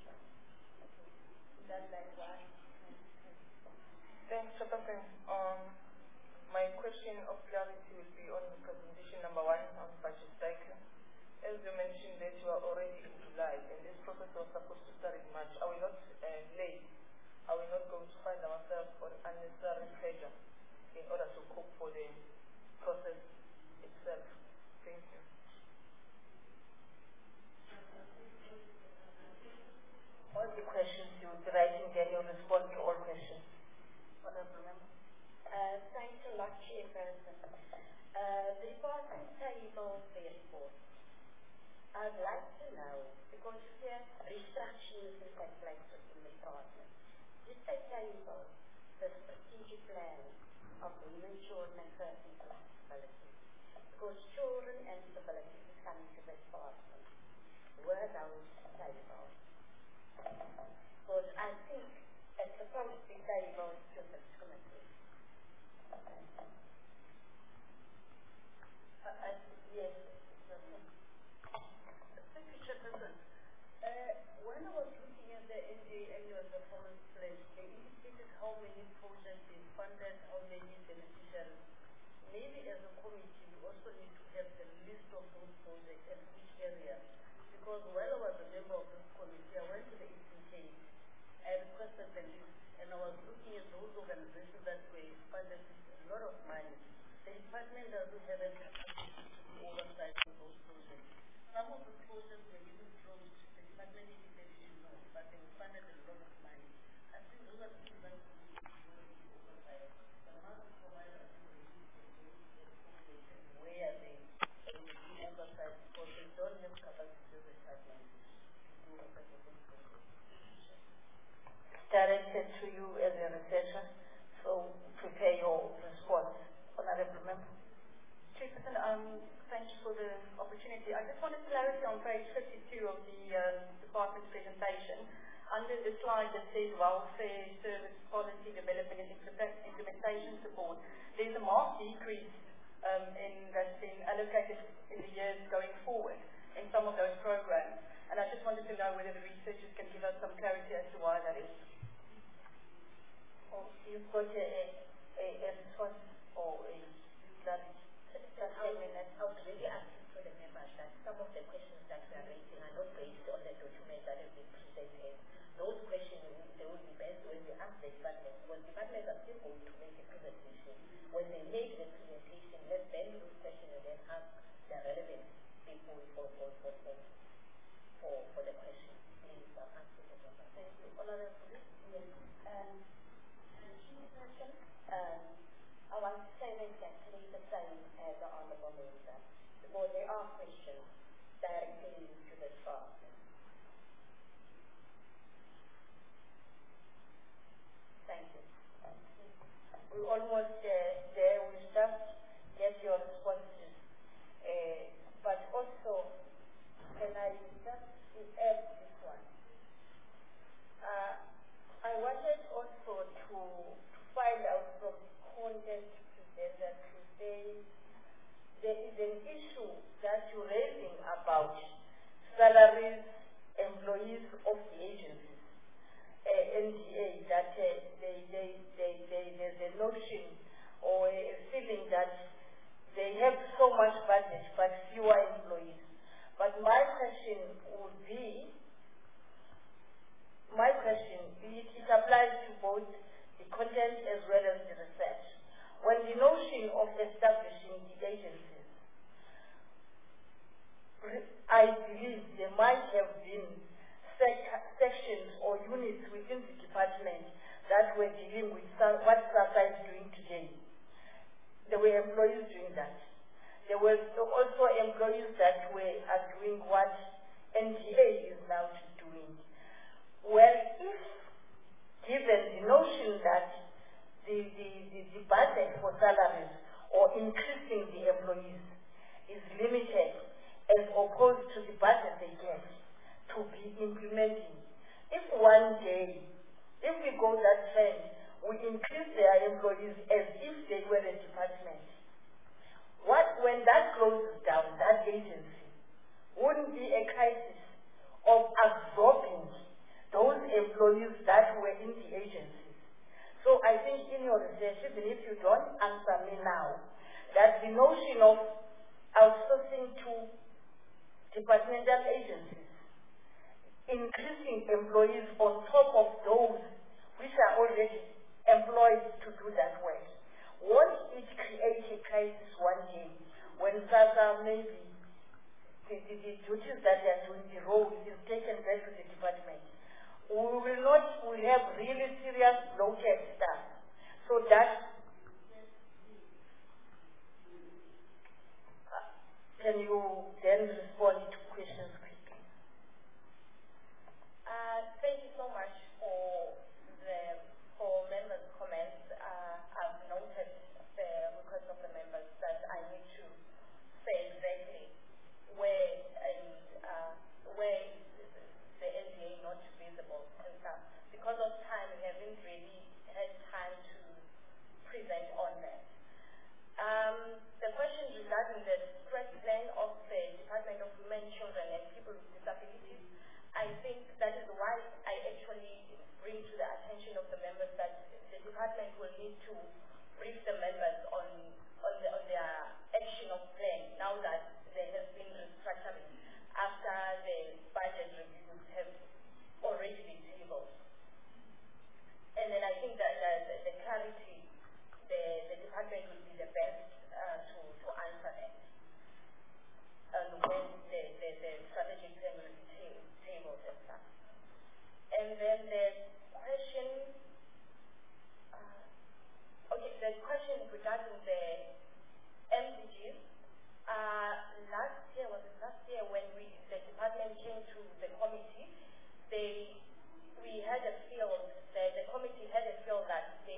that, like one. Thanks, Chairperson. Um, my question of clarity will be on presentation number one on budget cycle. As you mentioned that you are already in July and this process was supposed to start in March. Are we not uh, late? Are we not going to find ourselves on unnecessary pressure in order to cope for the process itself? Thank you. All the questions you will be writing, then you'll respond to all questions. Honorable Member. Uh, thanks a lot, Chairperson. Uh, the department table the report. I'd like to know, because here restructuring is taking place in the department. Did they table the strategic plan of women, children and persons with disabilities? Because children and disabilities is coming to the department. Were those tabled? Because I think it's supposed to be tabled to the committee. Uh, uh, yes. Thank you, Chairperson. Uh, when I was looking at the N D A annual performance plan, they indicated how many projects they funded, how many beneficiaries. Maybe as a committee, we also need to have the list of those projects and which area. Because while I was a member of this committee, I went to the E C K. I requested cetera. So prepare your response, Honourable Member. Chairperson, um, thank you for the opportunity. I just wanted clarity on page fifty-two of the um, department's presentation. Under the slide that says welfare, service, policy, development and implementation support, there's a marked decrease um, in, that's been allocated in the years going forward in some of those programs. And I just wanted to know whether the researchers can give us some clarity as to why that is. Oh, you've got a, a, a response or a clarity. I would really ask for the members that some of the questions that we are raising are not based on the document that has been presented. Those questions, they will be based when we ask the department. When departments are still going to make a presentation, when they make the presentation, let's then do those questions and then ask the relevant people for, for, for, for, for, for the question. Please, I'm asking the members. Thank you. Honourable. Yes. Um, um, I want to say exactly the same as the Honourable Minister, because there are questions directly to the trust. Thank you. We're almost uh, there. We just get your responses. Uh, but also, can I just add this one? Uh, I wanted also to find out from content presenter to say there is an issue that you're raising about salaries, employees of the agencies, uh, N D A, that uh, they, they, they, they, there's a notion or a feeling that they have so much budget but fewer employees. But my question would be, my question, it, it applies to both the content as well as the research. When the notion of establishing the agencies, I believe there might have been sec sections or units within the department that were dealing with what SASSA is doing today. There were employees doing that. There were also employees that were are doing what N D A is now doing. Well, if given the notion that the, the, the, the budget for salaries or increasing the employees is limited as opposed to the budget they get to be implementing. If one day, if we go that trend, we increase their employees as if they were a department, what, when that closes down, that agency, wouldn't be a crisis of absorbing those employees that were in the agencies. So I think in your research, even if you don't answer me now, that the notion of outsourcing to departmental agencies, increasing employees on top of those which are already employed to do that work, won't it create a crisis one day when SASSA maybe the, the, the duties that they are doing, the role is taken back to the department? We will not, we have really serious bloated staff. So that, uh, can you then respond to questions quickly? Uh, thank you so much for the for members' comments. Uh, I've noted the request of the members that I need to say exactly where and uh, where the N D A not visible and stuff. Because of time, we haven't really had time to present on that. Um, the question regarding the stress plan of the Department of Women, Children and People with Disabilities, I think that is why I actually bring to the attention of the members that the department will need to brief the members on on, the, on their action of plan now that there has been restructuring after the budget reviews have already been tabled. And then I think that uh, the, the clarity, the, the department will be the best uh, to, to answer that. And when the, the, the strategic plan will be tabled and stuff. And then the question, uh, okay, the question regarding the M D Gs, uh, last year, was it last year when we, the department came to the committee, they, we had a feel, the, the committee had a feel that they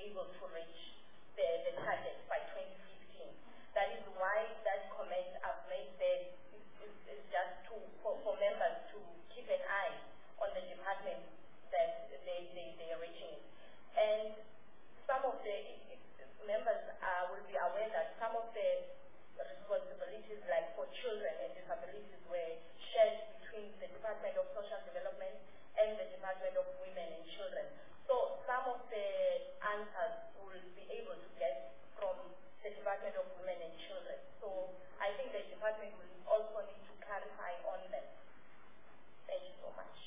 able to reach the, the target by twenty fifteen. That is why that comment I've made there is, is, is just to, for, for members to keep an eye on the department that they, they, they are reaching. And some of the members uh, will be aware that some of the responsibilities, like for children and disabilities, were shared between the Department of Social Development and the Department of Women and Children. So some of the answers will be able to get from the Department of Women and Children. So I think the department will also need to clarify on that. Thank you so much.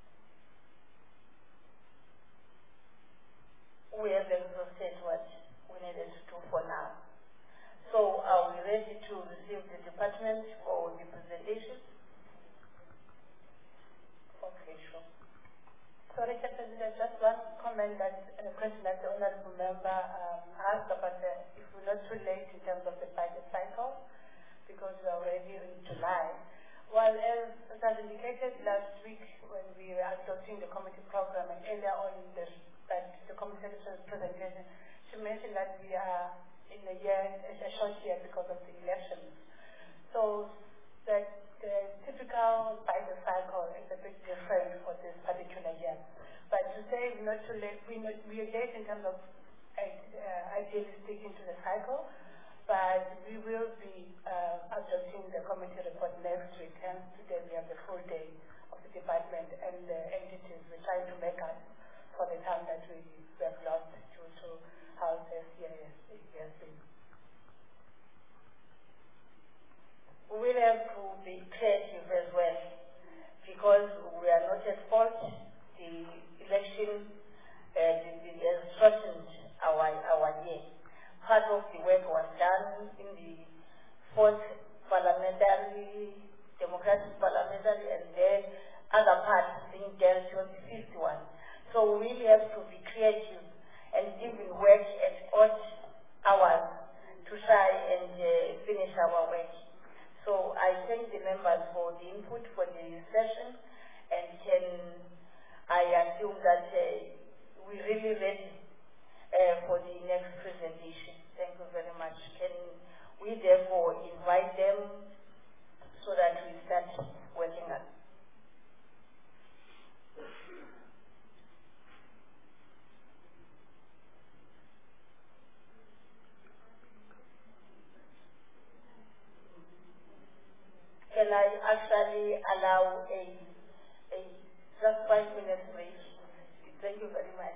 We have exhausted what we needed to do for now. So are we ready to receive the department for the presentation? Okay, sure. Sorry, President, just one comment that a question that the honorable member um, asked about the, if we're not too late in terms of the budget cycle, because we're already in July. Well, as, as I indicated last week when we were adopting the committee program and earlier on in the, that the committee secretary's presentation, she mentioned that we are in a year, a short year because of the elections. So the, the typical budget cycle is a bit different for this particular year. But to say we're not too late, we're, not, we're late in terms of uh, ideally sticking to the cycle, but we will be uh, adopting the committee report next week, and today we have the full day of the department and the entities. We're trying to make up for the time that we, we have lost due to how this year has been. We will have to be creative as well, because we are not at fault. The election uh, the, the, has shortened our, our year. Part of the work was done in the fourth parliamentary, democratic parliamentary, and then other parts being dealt with the fifth one. So we really have to be creative and even work at odd hours to try and uh, finish our work. So I thank the members for the input for the session, and can I assume that uh, we're really ready uh, for the next presentation. Thank you very much. Can we therefore invite them so that we start working on? Can I actually allow a, a just five minutes break? Thank you very much.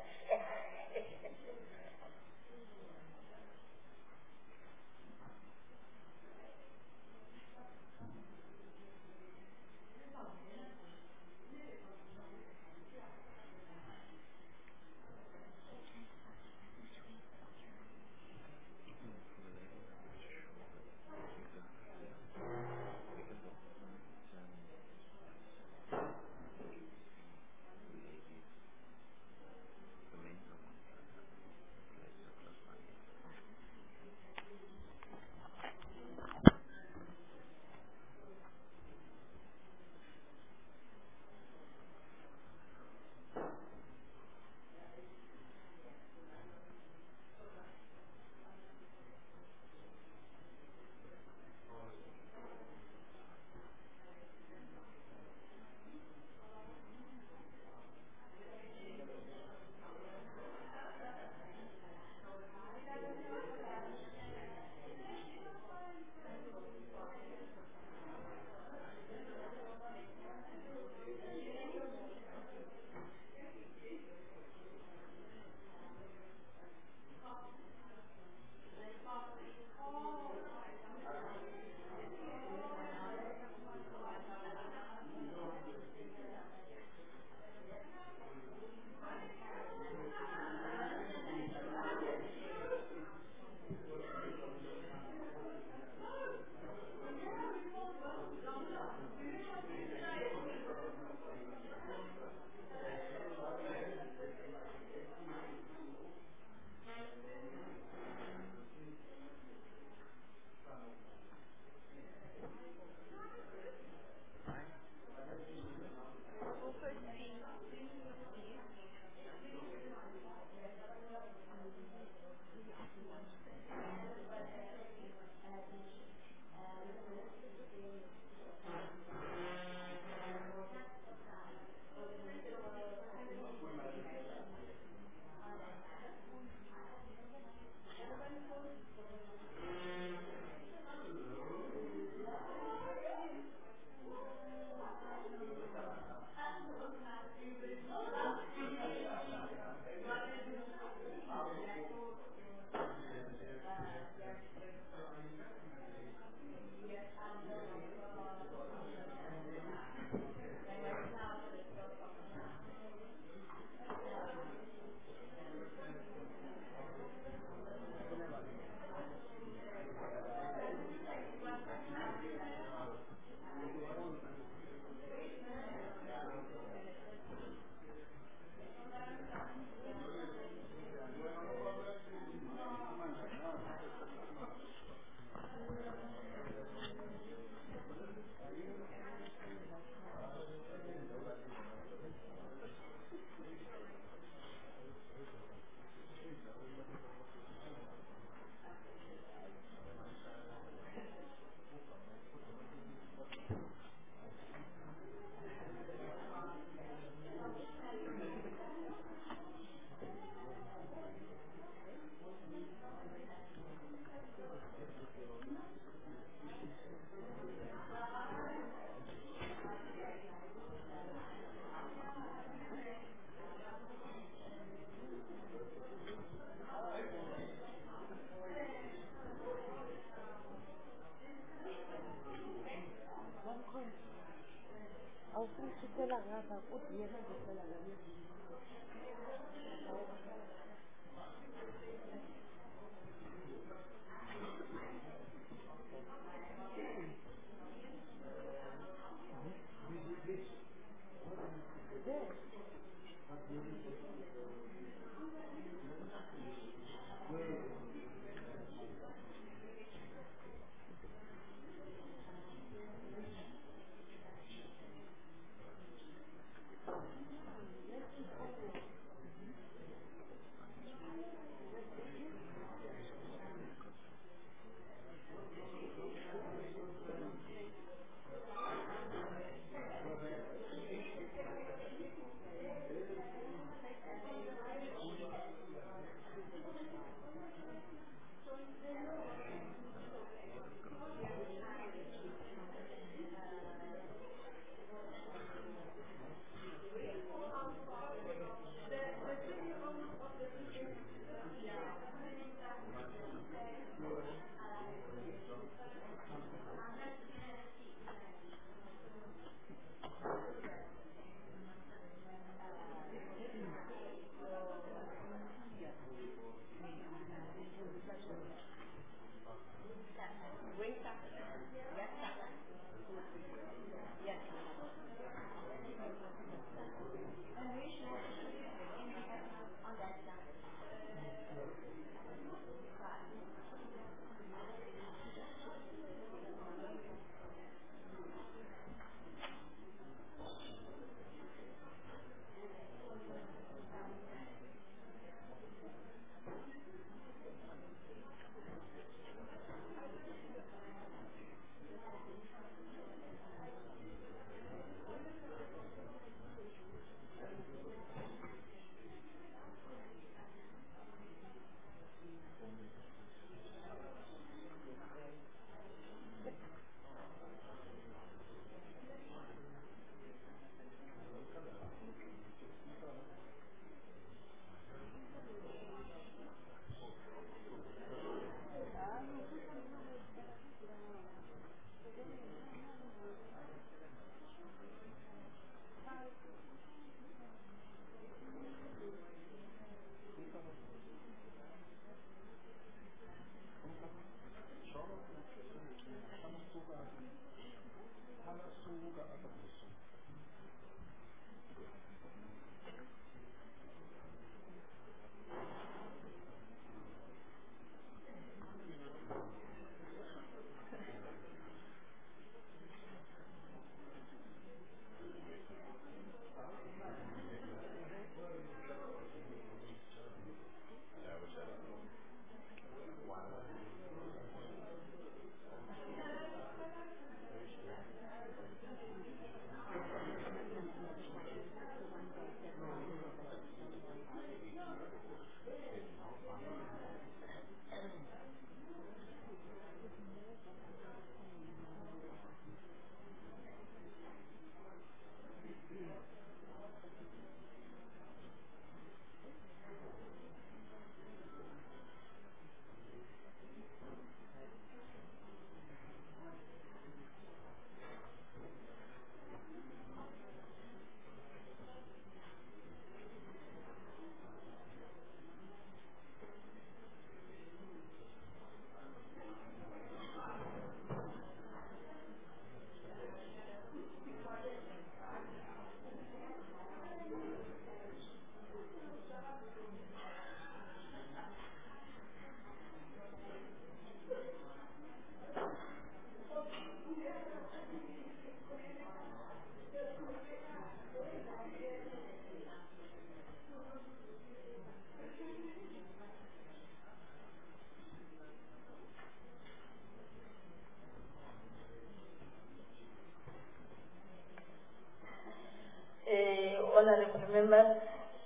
honorable members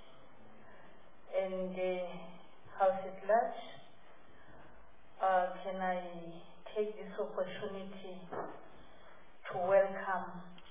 and the House at large, uh, can I take this opportunity to welcome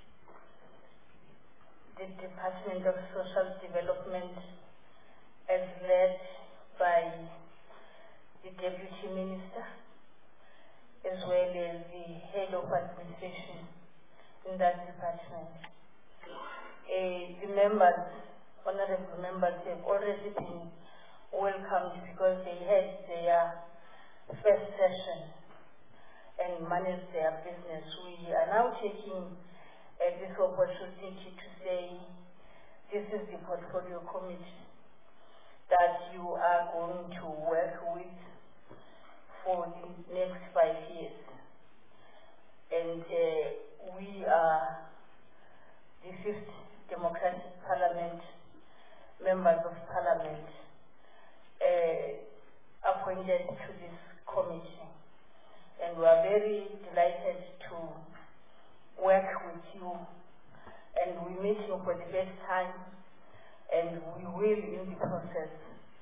the Department of Social Development as led by the Deputy Minister, as well as the Head of Administration in that department. Uh, the members, honorable members, have already been welcomed because they had their first session and managed their business. We are now taking uh, this opportunity to say this is the portfolio committee that you are going to work with for the next five years. And uh, we are the fifth Democratic Parliament, members of Parliament, uh, appointed to this committee. And we are very delighted to work with you. And we meet you for the first time, and we will, in the process,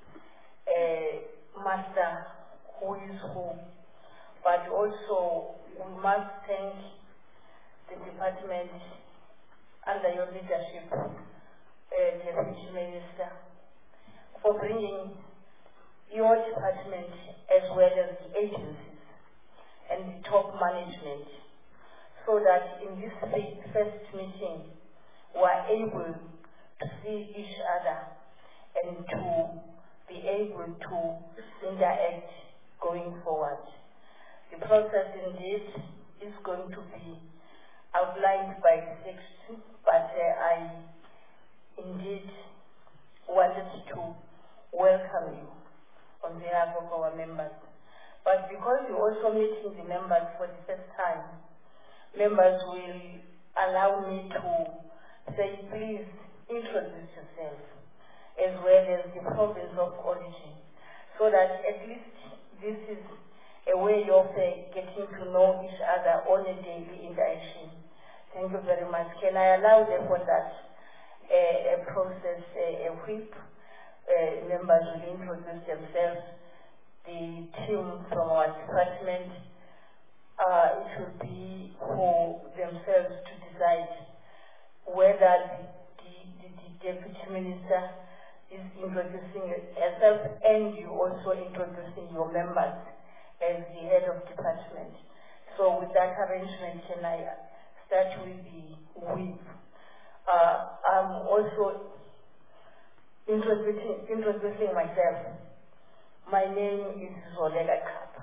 uh, master who is who. But also, we must thank the department under your leadership, uh, Deputy Minister, for bringing your department as well as the agencies and the top management, so that in this first meeting we are able to see each other and to be able to interact going forward. The process indeed is going to be outlined by the section, but uh, I indeed wanted to welcome you on behalf of our members. But because you're also meeting the members for the first time, members will allow me to say, please introduce yourself as well as the province of origin, so that at least this is a way of uh, getting to know each other on a daily interaction. Thank you very much. Can I allow therefore that uh, a process, uh, a whip, uh, members will introduce themselves, the team from our department, uh, it will be for themselves to decide whether the, the, the, the Deputy Minister is introducing herself and you also introducing your members as the head of department. So with that arrangement, can I start with the whip? Uh, I'm also introducing, introducing myself. My name is Zolega Kapa.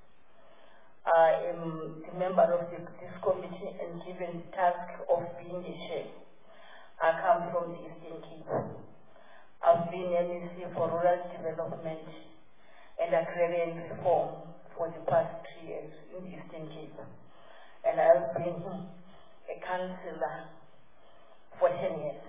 I am a member of the, this committee and given the task of being a chair. I come from the Eastern Cape. I've been M E C for Rural Development and Agrarian Reform for the past three years in the Eastern Cape. And I've been a councillor for ten years.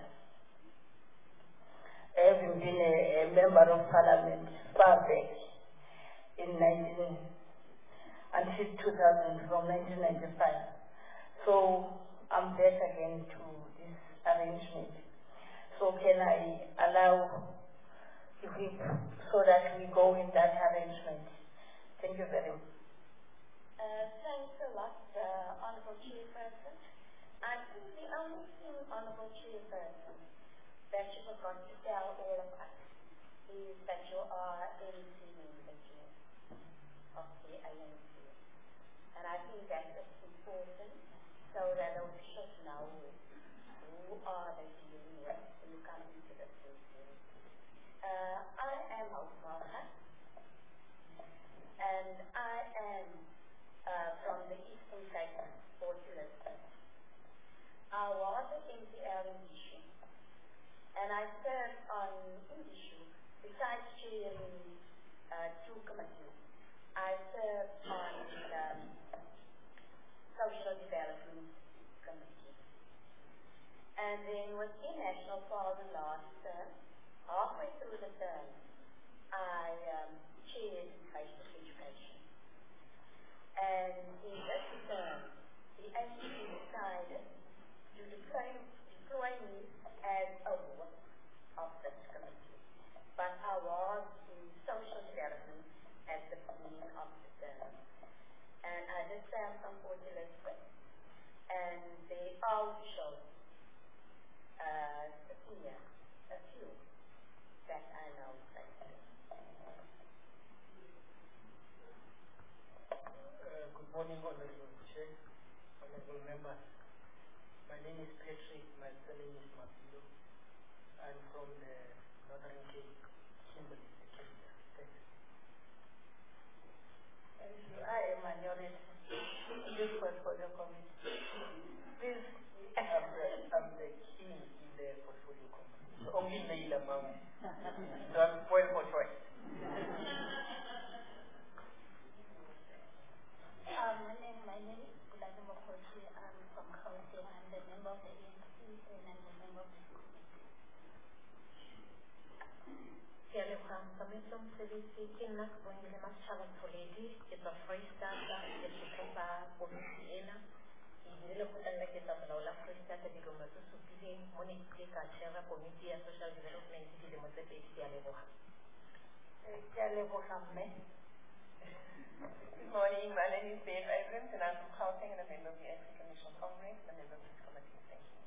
I have been a, a member of Parliament far back in nineteen until two thousand, from nineteen ninety-five. So I'm back again to this arrangement. So can I allow the whip so that we go in that arrangement? Thank you very much. Uh, thanks a lot, uh, Honourable Chairperson. I think the only thing, Honourable Chairperson, that you forgot to tell all of us is that you are A N C member chair of the A N C. And I think that is important so that we should know who are they dealing with when you come into the system. Uh, I am Oklahoma, and I am uh, from the Eastern Cape, Port Elizabeth. I was an M P L in Ishu, and I served on Ishu, besides chairing uh, two committees. I served on um, Social Development Committee. And then within National Parliament last term, halfway through the term, I um, chaired basic education. And in this term, the A N C decided to deploy, deploy me as a ward of this committee. But I was in social development at the beginning of the term. And I just served on Port Elizabeth. And they all showed uh, senior, a few that I know. That I'm from the Northern Cape, Kimberley, the Cape. Thanks. And you are a minority in this portfolio committee. Please. I'm the, I'm the king in the portfolio committee. The only male among me. So I'm spoiled for choice. Um, my name, my name is Bulani Mokhosi. I'm from Gauteng. I'm the member of the A N C and I'm the member of this committee. Ke a leboga motsamaiso mosebetsi ke nna Sibongile Matshaba Tholedi ke tswa Foreisetata ke setlhopha komiti ena ke ile lekgotla la ketsa molao la Foreisetata dilemo tse supileng mo ne ke ka chaira komiti ya social development dilemo tse pedi. Ke a leboga. Ke a leboga mme. Good morning, my name is Dave Abrams and I'm from Gauteng and a member of the African National Congress and a member of this committee. Thank you.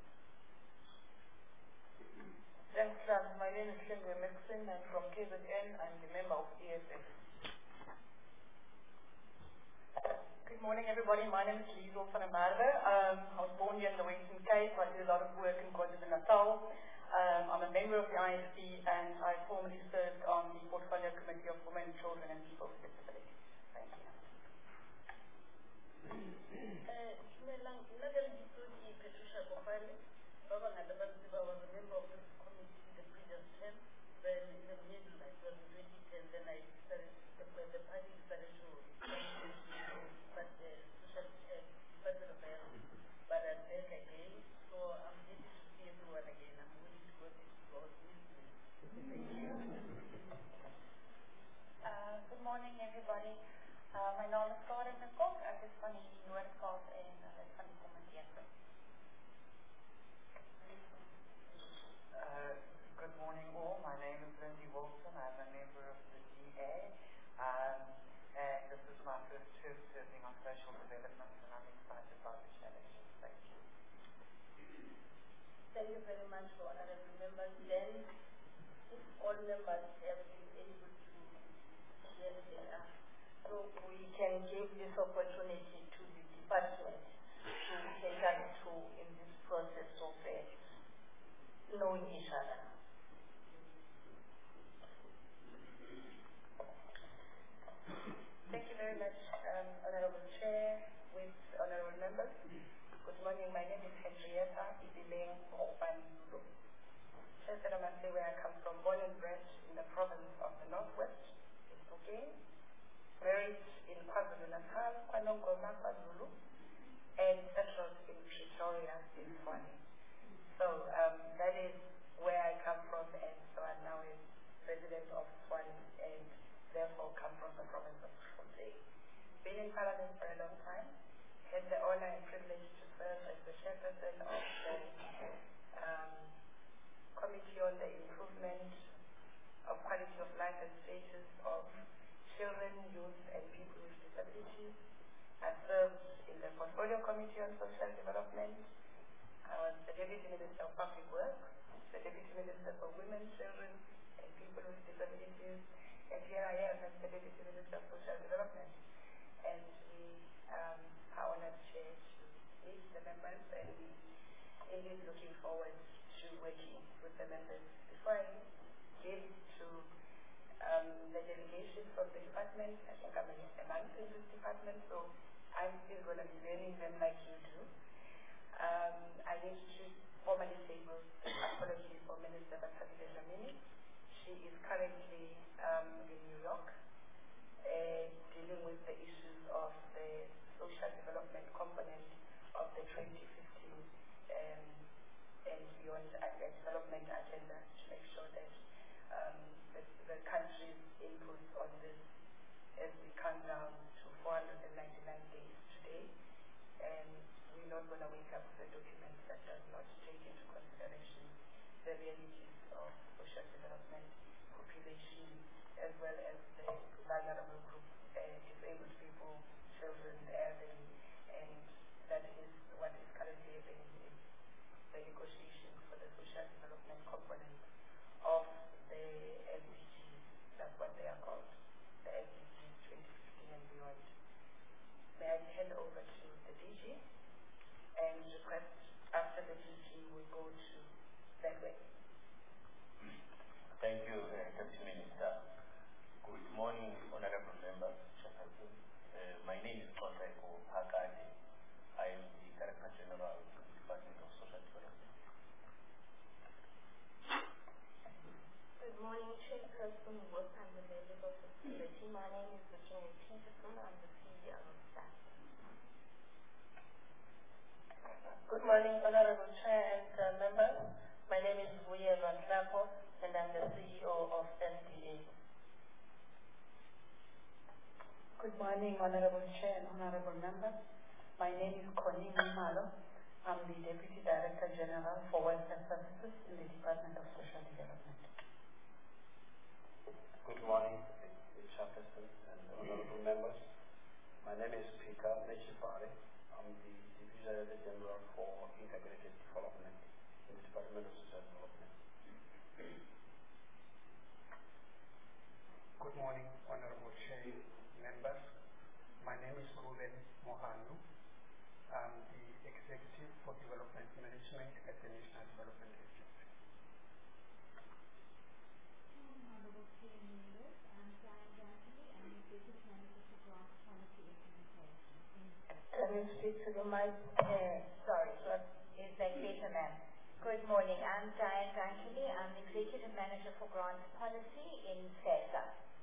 Thanks, Sam. My name is Lengwe Maxine. I'm from K Z N. I'm the member of E S F. Good morning, everybody. My name is Liesel van der Merwe. Um, I was born here in the Western Cape. I did a lot of work in KwaZulu-Natal. Um, I'm a member of the I F P and I formerly served on the Portfolio Committee of Women, Children and People with Disabilities. Thank you. Dumelang, nna ke re bitso ke Patricia Bofane. Ba bangata ba tseba I was a member of this committee in the previous term. Then in the middle, like it was in twenty ten, then I decided, the, the party decided to but the social uh, department of health. But I'm back again, so I'm happy to see everyone again. I'm willing to work with you all. Thank you. Uh, good morning, everybody. Uh, my name is Karen Nikok. Ek is van die Noord-Kaap en uh, van die komitee. Uh, good morning all. My name is Lindsay Wilson. I'm a member of the D A. Um, and this is my first term serving on social development and I'm excited about the challenges. Thank you. Thank you very much for honorable members. Then, if all members have been able to hear the uh, so we can give this opportunity to the department to take us through in this process of uh, knowing each other. Thank you very much, um, Honorable Chair, with honorable members. Good morning, my name is Henrietta Ibileng Obanzulu. Just that I must say where I come from, born and bred in the province of the Northwest, in Bukeng, married in KwaZulu-Natal, KwaNongoma, KwaZulu, and settled in Pretoria, in Tshwane. So um, that is where I come from, and so I'm now a resident of Tshwane, and therefore come from the province of Gauteng. Been in Parliament for a long time, had the honor and privilege to serve as the chairperson of the um, Committee on the Improvement of Quality of Life and Status of Children, Youth and People with Disabilities. I served in the Portfolio Committee on Social Development. I was the Deputy Minister of Public Works, the Deputy Minister for Women, Children and People with Disabilities, and here I am as the Deputy Minister of Social Development. And we um, are honored to meet the members and we indeed looking forward to working with the members. Before I give to um, the delegation from the department, I think I'm a month in this department, so I'm still going to be learning them like you do. Um, I need to formally table apology for Minister Bathabile Dlamini. She is currently um, in New York uh, dealing with the issues of the social development component of the twenty fifteen um, and beyond uh, development agenda to make sure that um, the, the country's input on this as we come down to four hundred ninety-nine days today. And we're not going to wake up with a document that does not take into consideration the realities of social development, population, Good morning, Honorable Chair and uh, members. My name is Vuye Van Trapo, and I'm the C E O of S D A. Good morning, Honorable Chair and Honorable members. My name is Connie Mumalo. I'm the Deputy Director General for Welfare Services in the Department of Social Development. Good morning, Chairperson and honorable members. My name is Peter Nechibare. I'm the Division General for Integrated Development in the Department of Social Development. Good morning, honorable Chair, members. My name is Ruben Mohanu. I'm the Executive for Development Management at the National Development Agency. Can you speak to the mic? Uh, sorry, is that better, ma'am? Good morning. I'm Diane Dankili. I'm Executive Manager for Grants Policy in SESA.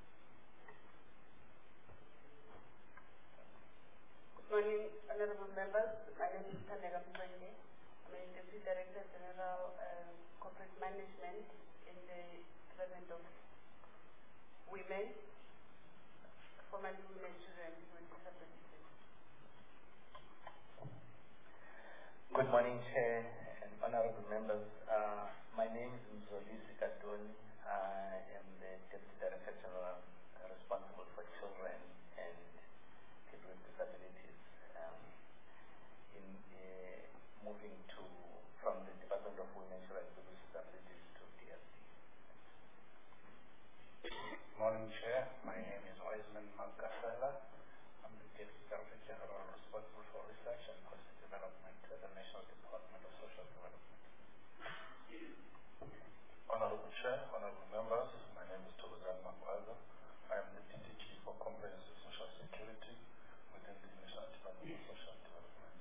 Good morning, honorable members. My name is Tanega Mkwende. I'm a Deputy Director General uh, Corporate Management in the Department of Women, formerly Women, Children, with Disabilities. Good morning, Chair and honorable members. Uh, my name is Mzolisi Kadoni. I am the Deputy Director General uh, responsible for children and people with disabilities. Um, in uh, moving to from the Department of Women, Children, and People with Disabilities to D S C. Good morning, Chair. My name is Wiseman Magafela. I'm the Deputy Director General responsible for research and policy development at the National Department of Social Development. Honorable Chair, honorable members, my name is Tolozan Makwaza. I am the D D G for Comprehensive Social Security within the National Department of Social Development.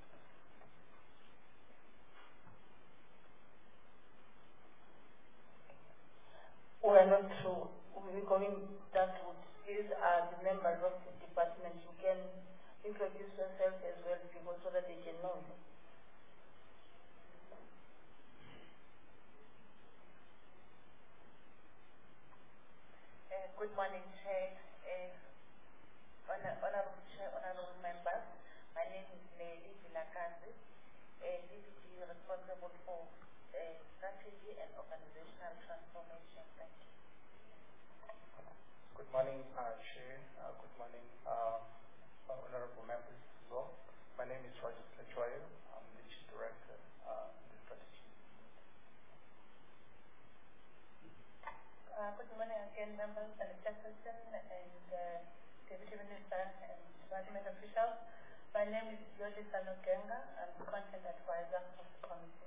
We are not through. We're going that route. These are the members of the department. You can introduce yourself as well, people, so that they can know you. Uh, good morning, Chair, uh, honor, honorable Chair, honorable members. My name is Lady Vilakazi, a D D G responsible for uh, strategy and organizational transformation. Thank you. Good morning, uh, Chair. Uh, good morning, uh, honorable members as well. My name is Roger Lechoyo. I'm the Chief Director uh, in the strategy. Uh, good morning again, members and chairperson and uh, Deputy Minister and department officials. My name is Yoli Sanokenga. I'm the content advisor of the committee.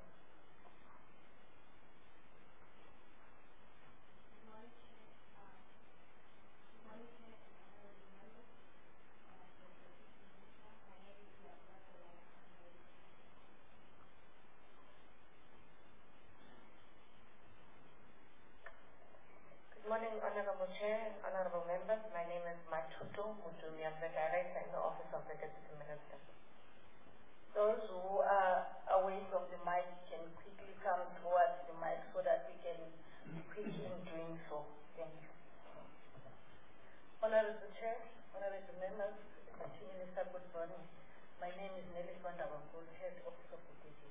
Good morning, Honorable Chair and Honorable Members. My name is Matuto Mutumi. I'm the Director in the Office of the Deputy Minister. Those who are away from the mic can quickly come towards the mic so that we can be quick in doing so. Thank you. Honorable Chair, Honorable Members, Deputy Minister, good morning. My name is Nelly Vandabangul, Head Office of the D P.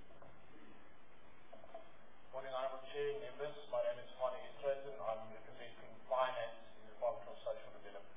Morning, Honorable Chair, members. My name is Hani Israel. I'm representing finance in the Department of Social Development.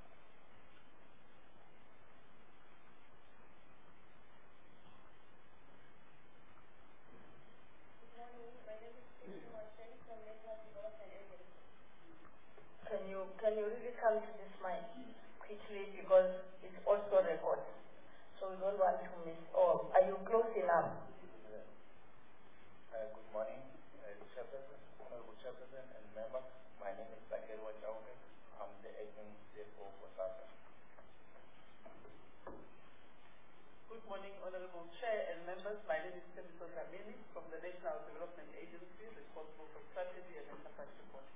Can you can you really come to this mic quickly because it's also recorded, so we don't want to miss. Or are you close enough? Uh, good morning, uh, Chairperson, Honorable Chairperson and members. My name is Sakelwa Chauke. I'm the acting C F O for SASA. Good morning, Honorable Chair and members. My name is Temiso Dlamini from the National Development Agency, responsible for strategy and enterprise support.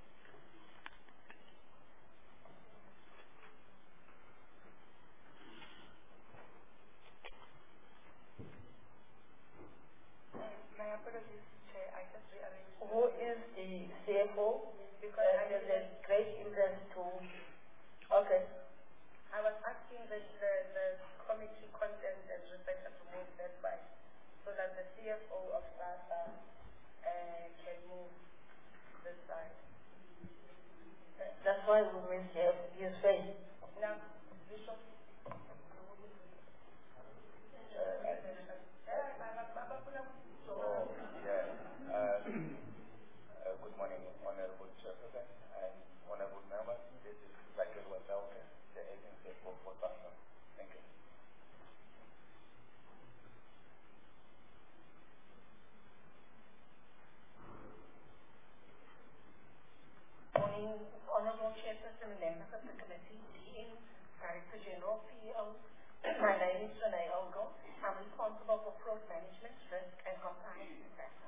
ahead. I was asking the, the, the committee content and researcher to move that side so that the C F O of SASSA uh, can move this side. That's why we will have his face. Now, Bishop. Good morning, Honorable Chairperson and Honorable Members. This is Zakir Watauke, the agency for SASSA. Thank you. Morning, Honorable Chairperson and members of the committee, D N, Director General, P E O. My name is Renee Ogle. I'm responsible for fraud management, risk and compliance in SASSA.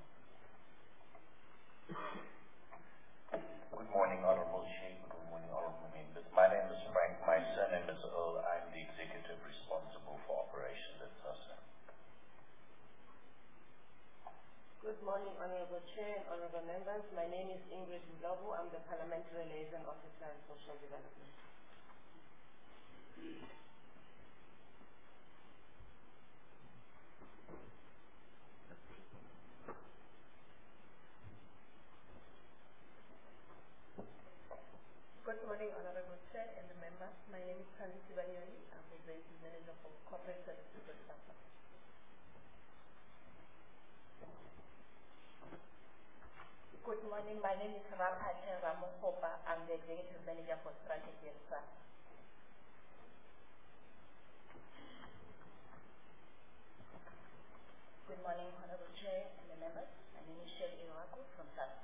Good morning, Honorable Chief. Good morning, Honorable Members. My name is Frank. My surname is Earl. I'm the executive responsible for operations at SASSA. Good morning, Honorable Chair and Honorable Members. My name is Ingrid Mlobu. I'm the Parliamentary Liaison Officer in Social Development. Good morning, Honorable Chair and the members. My name is Tani Sibanyoni. I'm the Executive Manager for Corporate Services at SASSA. Good morning. My name is Raphael Ramohopa. I'm the Executive Manager for Strategy at SASSA. Good morning, Honorable Chair and the members. My name is Shelly Iwaku from SASSA.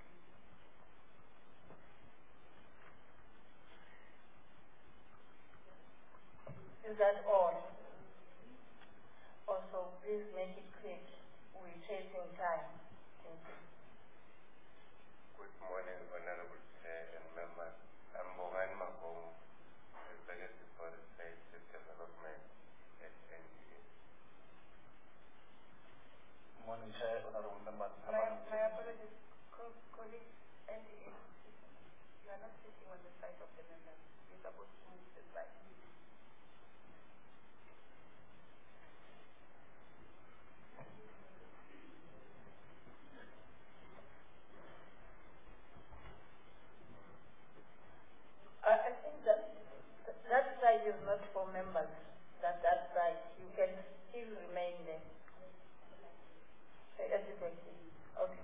Is that all? Also, please make it quick. We're chasing time. Thank you. Good morning, Honorable Chair and members. I'm Bogan Magong, Executive for State Development at N D A. Good morning, Chair, Honorable Members. My, my apologies, Co- colleagues, N D A, you are not sitting on the side of the members. You're supposed to move this side. I think that that side is not for members. That that side, you can still remain there. As you can see. Okay.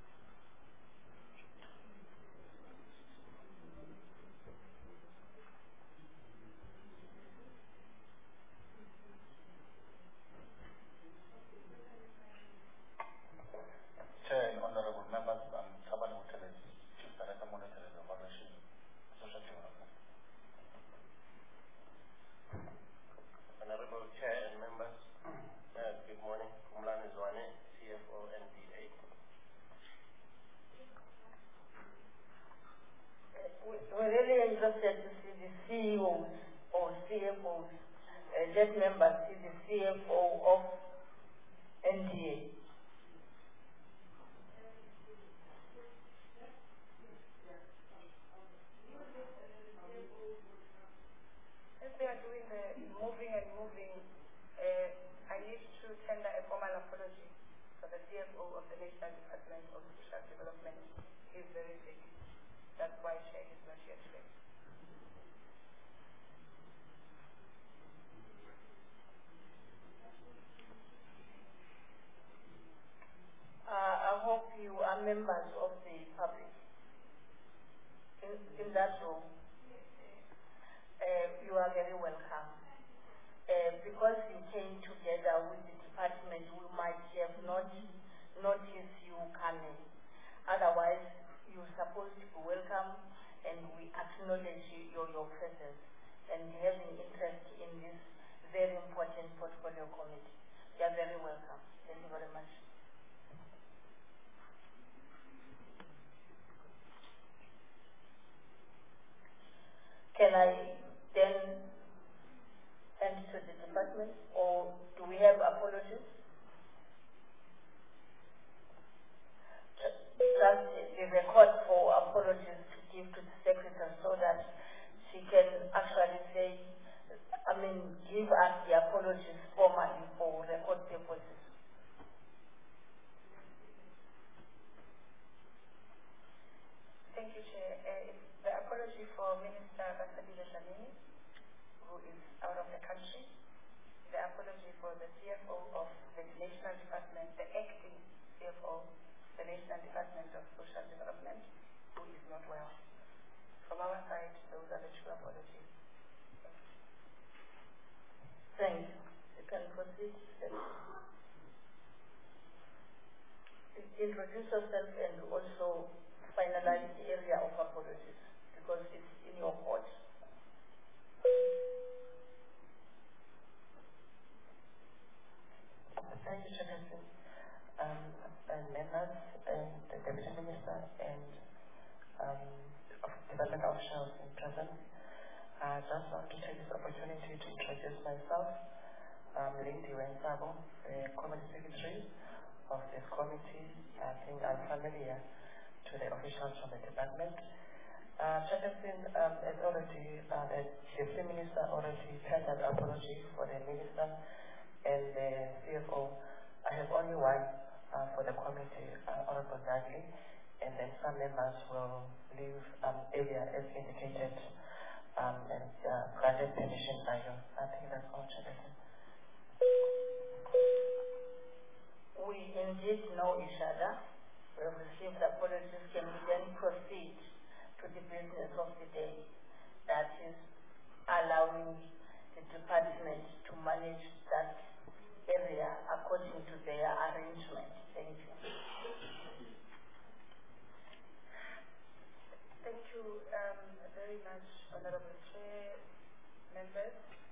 Chair and Honorable Members, I'm Taban Utelezi, Chief Director Monitoring and Evaluation, Social Development. Honorable Chair and members, uh, good morning. Kumlani Zwane, C F O, N D A. We're really interested to see the C E Os or C F Os, uh, that members see the C F O of N D A. Since we are doing the moving and moving, uh, I need to tender a formal apology for the C F O of the National Department of Social Development. He is very sick. That's why Chair is not here today. Uh, I hope you are members of the public in, in that room. Uh, you are very welcome. Uh, because you came together with the department, we might have not noticed you coming. Otherwise, you're supposed to be welcome, and we acknowledge your, your presence and having interest in this very important portfolio committee. You are very welcome. Thank you very much. Can I then hand to the department, or do we have apologies? Just the record for apologies to give to the secretary so that she can actually mean, give us the apologies formally for record purposes. Thank you, Chair. Uh, it's the apology for Minister Basabile Dlamini, who is out of the country. The apology for the C F O of the National Department, the acting C F O, the National Department of Social Development, who is not well. From our side, those are the two apologies. Thank you. You can proceed. Introduce yourself and also finalize the area of apologies because it's in your court. Thank you, Chairperson, um, and members, and the Deputy Minister, and um, development officials in presence. I just want to take this opportunity to introduce myself. I'm Lindy Wensabo, the Committee Secretary of this committee. I think I'm familiar to the officials from the department. Uh, Chairperson, um, as already, uh, the Deputy Minister already tendered apology for the Minister and the C F O. I have only one uh, for the committee, uh, Honorable Dudley, and then some members will leave um, earlier as indicated um, and uh, granted permission by you. I think that's all, Chairperson. We indeed know each other. We have received apologies. Can we then proceed to the business of the day? That is allowing the department to manage that area according to their arrangement. Thank you. Thank you um, very much, Honorable Chair, members.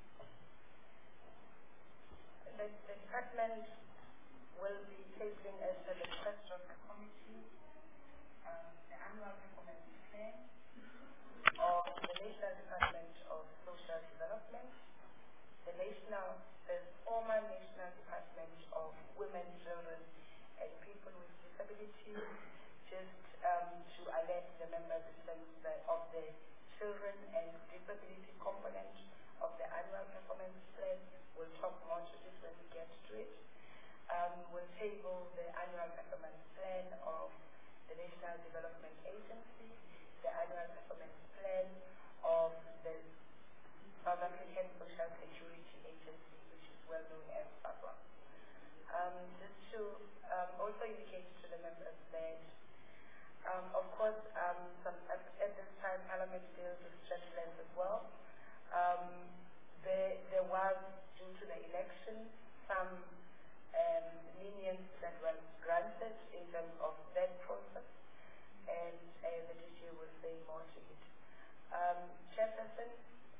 The, the department will be tabling as a request of the committee um, the annual performance plan of the National Department of Social Development, the National, the former National Department of Women, Children, and People with Disabilities, just um, to alert the members in terms of the children and disability component of the annual performance plan. We'll talk more to this when we get to it. Um, we'll table the annual performance plan of the National Development Agency, the annual performance plan of the South African Social Security Agency, which is well known as SASSA. Um, just to um, also indicate to the members that, um, of course, um, some, at, at this time, Parliament deals with stretch plans as well. Um, there, there was, due to the election, some um, lenience that was granted in terms of that process, and uh, the D G will say more to it. Um, Chairperson,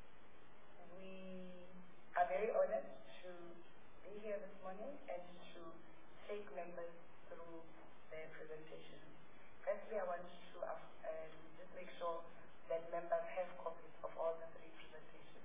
we are very honored to be here this morning and to take members through their presentation. Firstly, I want to uh, um, just make sure that members have copies of all the three presentations.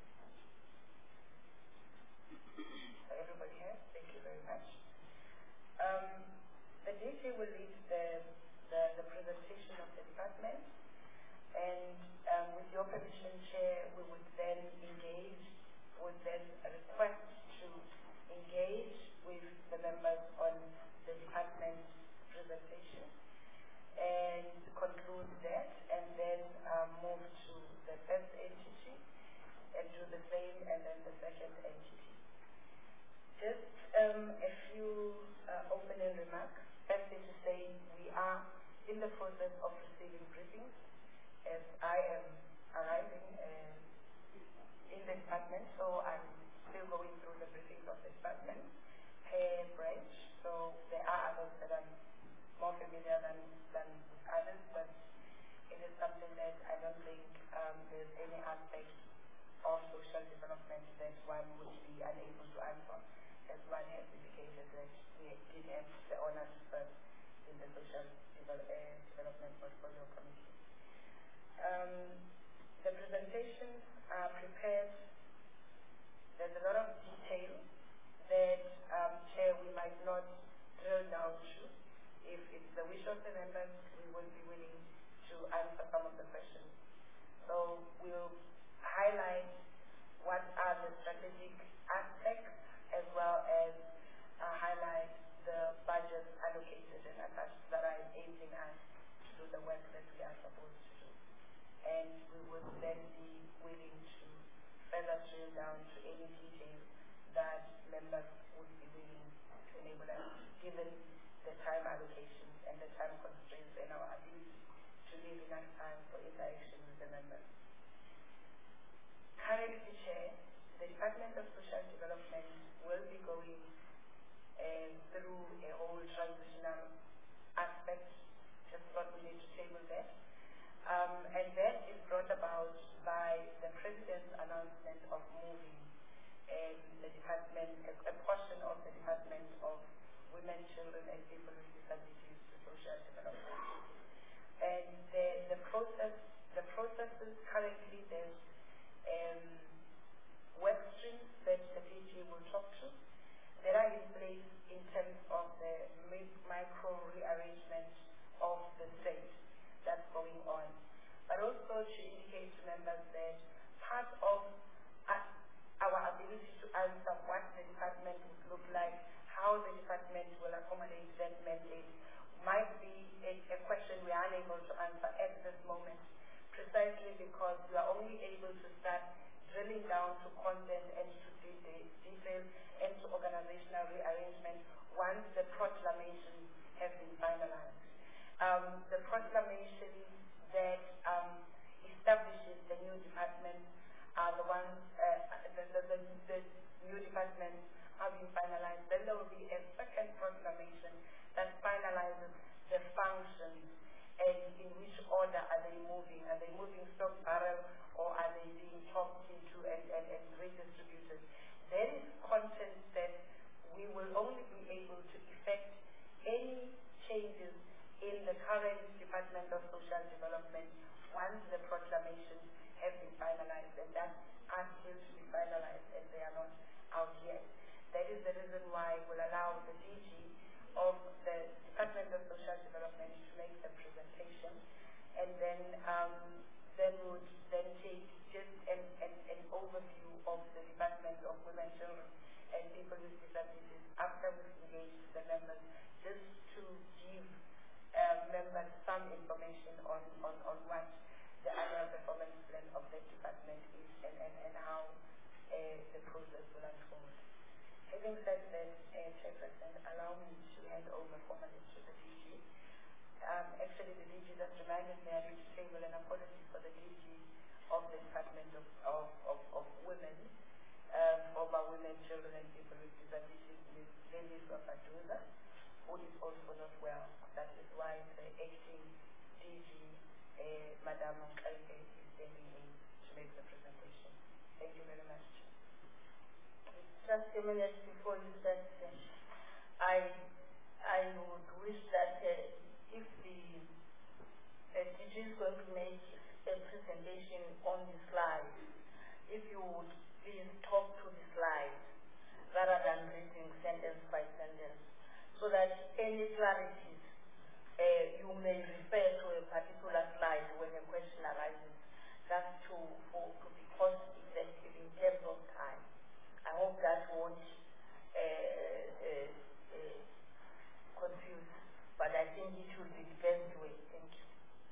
So everybody has? Thank you very much. Um, the D G will lead the, the, the presentation of the department, and um, with your permission, Chair, we would then engage, would then request to engage with the members on the department's presentation and conclude that, and then um, move to the first entity and do the same, and then the second entity. Just um, a few uh, opening remarks. Firstly, to say we are in the process of receiving briefings as I am arriving uh, in the department, so I'm still going through the briefings of the department per branch. So there are others that I'm more familiar than, than others, but it is something that I don't think um, there's any aspect of social development that one would be unable to answer, as one has indicated that we did have the honor to serve in the Social Devel uh, Development Portfolio Committee. Um, the presentation members would be willing to enable us, given the time allocations and the time constraints and our ability to leave enough time for interaction with the members. Currently, Chair, the Department of Social Development will be going uh, through a whole transitional aspect. Just thought we need to table that. Um, and that is brought about by the President's announcement of moving um, the department, a, a portion of the Department of Women, Children and People with Disabilities to Social Development. And the, the process, the processes currently, there's um, work streams that the P G will talk to that are in place in terms of the micro rearrangement of the state that's going on. But also to indicate to members that part of uh, our ability to answer what the department would look like, how the department will accommodate that mandate, might be a, a question we are unable to answer at this moment, precisely because we are only able to start drilling down to content and to de- detail and to organizational rearrangement once the proclamation has been finalized. Um, the proclamation that um, establishes the new departments are the ones, uh, the, the, the, the new departments have been finalized. Then there will be a second proclamation that finalizes the functions and in which order are they moving. Are they moving stock barrel or are they being talked into and, and, and redistributed? There is content that we will only be able to effect any changes in the current Department of Social Development once the proclamations have been finalized, and that are still to be finalized and they are not out yet. That is the reason why we'll allow the D G of the Department of Social Development to make the presentation, and then um, then would then take just an, an, an overview of the Department of Women, Children and People with Disabilities after we've engaged the members, just to give uh, members some information on, on, on what the annual performance plan of the department is and, and, and how uh, the process will unfold. Having said that, uh, Chairperson, allow me to hand over formally to the D G. Um, actually, the D G just reminded me I need to table an apology for the D G of the Department of, of, of, of Women, um, for our women, children, and people with disabilities, Miz Lily Fafaduza, who is also not well. That is why the acting D G, uh, Madam Nkaike, is standing in to make the presentation. Thank you very much. Just a minute before you start, I I would wish that uh, if the uh, D G is going to make a presentation on the slides, if you would please talk to the slides rather than reading sentence by sentence, so that any clarities uh, you may refer to a particular slide when a question arises, just to, for, to be cost effective in terms of time. I hope that won't uh, uh, uh, confuse, but I think it should be the best way. Thank you.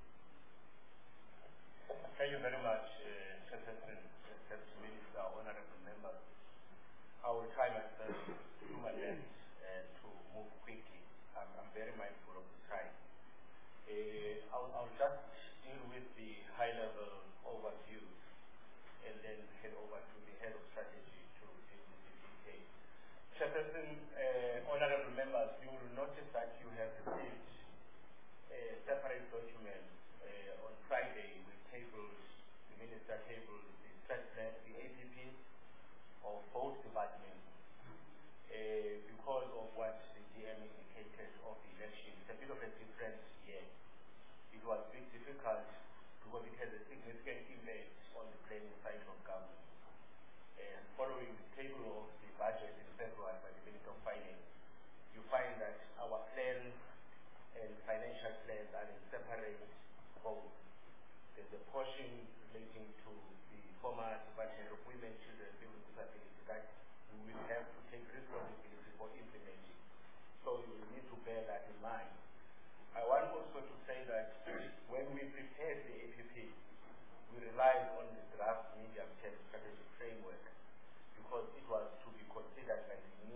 Thank you very much, uh, Chairperson, Deputy Minister, honorable members. I will try my best to do my best uh, to move quickly. I'm, I'm very mindful of the time. Uh, I'll, I'll just deal with the high-level overview and then head over to the head of strategy. Chairperson, uh, honorable members, you will notice that you have received a separate document uh, on Friday with tables, the minister tables, the stress plan, the A P P of both departments uh, because of what the D M indicated of the election. It's a bit of a difference here. It was a bit difficult because it has a significant impact on the planning side of government. And following the table of the budget in February by the Minister of Finance, you find that our plan and financial plans are in separate homes. There's a portion relating to the former Department of Women, Children, and People with Disabilities that we will have to take responsibility for implementing. So you will need to bear that in mind. I want also to say that when we prepared the A P P, we relied on the draft medium-term strategic framework because it was to be considered by the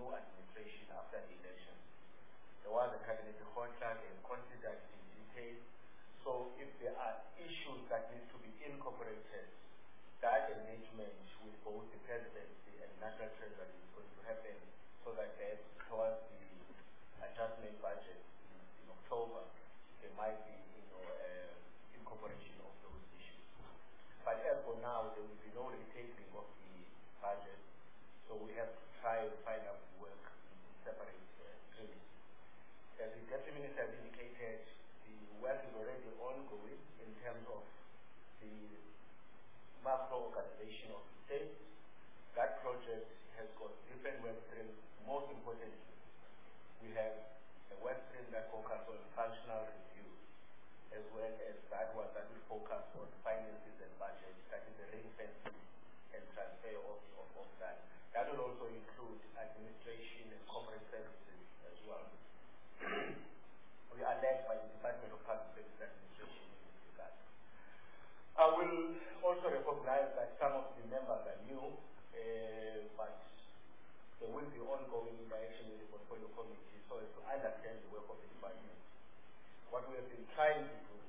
there are issues that need to be incorporated, that engagement with both the presidency and national treasury is going to happen so that that towards the adjustment budget in, in October, there might be, you know, uh, incorporation of those issues. But as for now, there will be no retailing of the budget, so we have to try and find out the work in separate uh, streams. As the Deputy Minister has indicated, the work is already ongoing in terms of the macro organization of the state. That project has got different work streams. Most importantly, we have a work stream that focuses on functional review, as well as that one that will focus on finances and budget, that is the ring fencing and transfer of, of, of that. That will also include administration and corporate services as well. We are led by the Department of Public Service Administration in this regard. I will also recognize that some of the members are new, uh, but there will be ongoing interaction with the portfolio committee so as to understand the work of the department. What we have been trying to do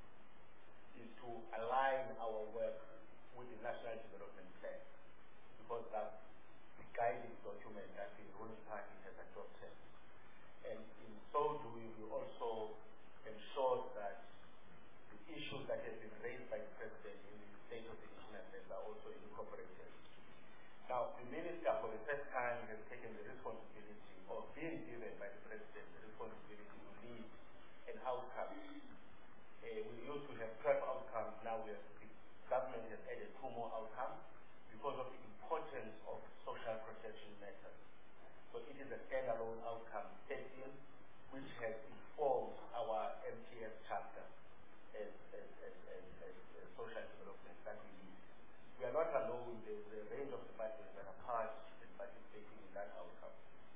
is to align our work with the National Development Plan, because that's the guiding document that the ruling party has adopted. And in so doing, we also ensure that the issues that have been raised by the President in the State of the Nation Address are also incorporated. Now, the Minister for the first time has taken the responsibility of being given by the President the responsibility to lead an outcome. Uh, we used to have twelve outcomes, now we have, the government has added two more outcomes because of the importance of social protection matters. So it is a standalone outcome thirteen, which has informed our M T S chapter as, as, as, as, as, as social development that we need. We are not alone, there is a range of departments that are part in participating in that outcome.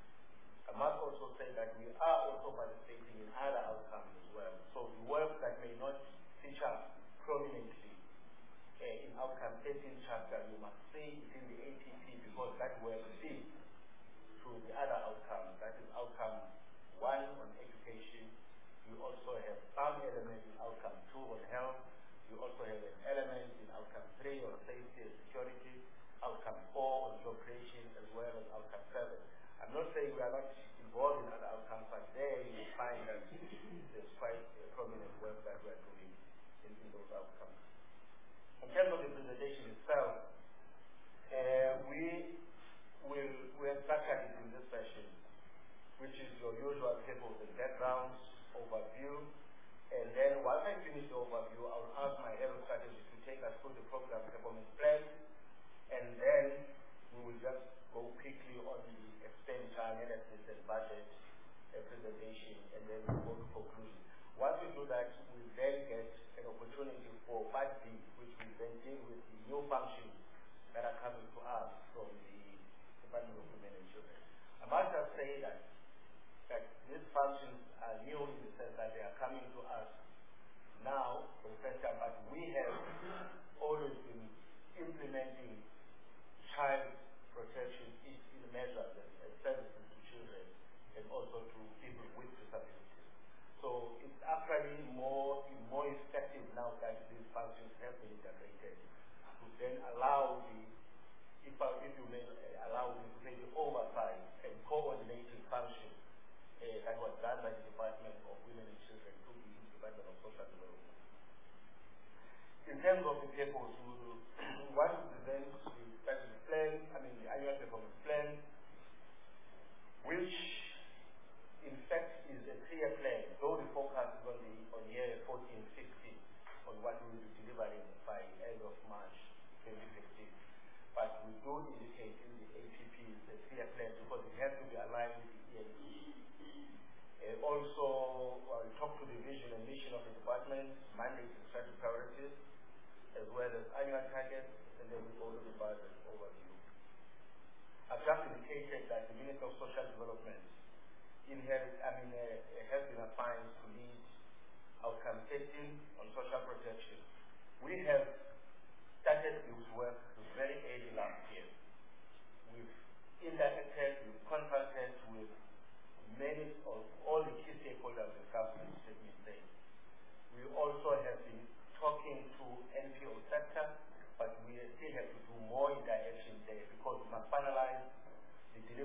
I must also say that we are also participating in other outcomes as well. So the work that may not feature prominently uh, in outcome thirteen chapter, you must see it in the A T P, because that work feeds to the other outcomes. That is outcome one on education. You also have some elements in outcome two on health. You also have an element in outcome three on safety and security, outcome four on job creation, as well as outcome seven. I'm not saying we are not involved in other outcomes, but there you find that there's quite a prominent work that we are doing in, in those outcomes. In terms of the presentation itself, uh, we will we have structured it in this session, which is your usual tables and backgrounds, overview, and then once I finish the overview, I'll ask my head of strategy to take us through the program performance plan, and then we will just go quickly on the expenditure analysis and budget uh, presentation, and then we'll go to conclusion. Once we do that, we then get an opportunity for part B, which will then deal with the new functions that are coming to us from the Department of Women and Children. I must just say that, that these functions are new in the sense that they are coming to us now for the first time, but we have always been implementing child protection in measures and, and services to children and also to people with disabilities. So it's actually more, more effective now that these functions have been integrated to then allow the, if, I, if you may allow me to say, the oversight and coordinating function uh, that was done by the Department of Women and Children to the Department of Social Development. In terms of the papers, we want to present the strategic plan, I mean the annual performance plan, which in fact is a clear plan, though the focus is on the on year fourteen fifteen, on what we will be delivering by end of March twenty fifteen. But we do indicate in the A P P the clear plan because it has to be aligned with the E N E. Uh, also, uh, we talk to the vision and mission of the department, mandates and strategic priorities, as well as annual targets, and then we go to the budget overview. I've just indicated that the Minister of Social Development inherit, I mean, uh, has been assigned to lead outcome thirteen on social protection. We have started this work very early last year. We've interacted, we've consulted with many of all the key stakeholders in government, let me say. We also have been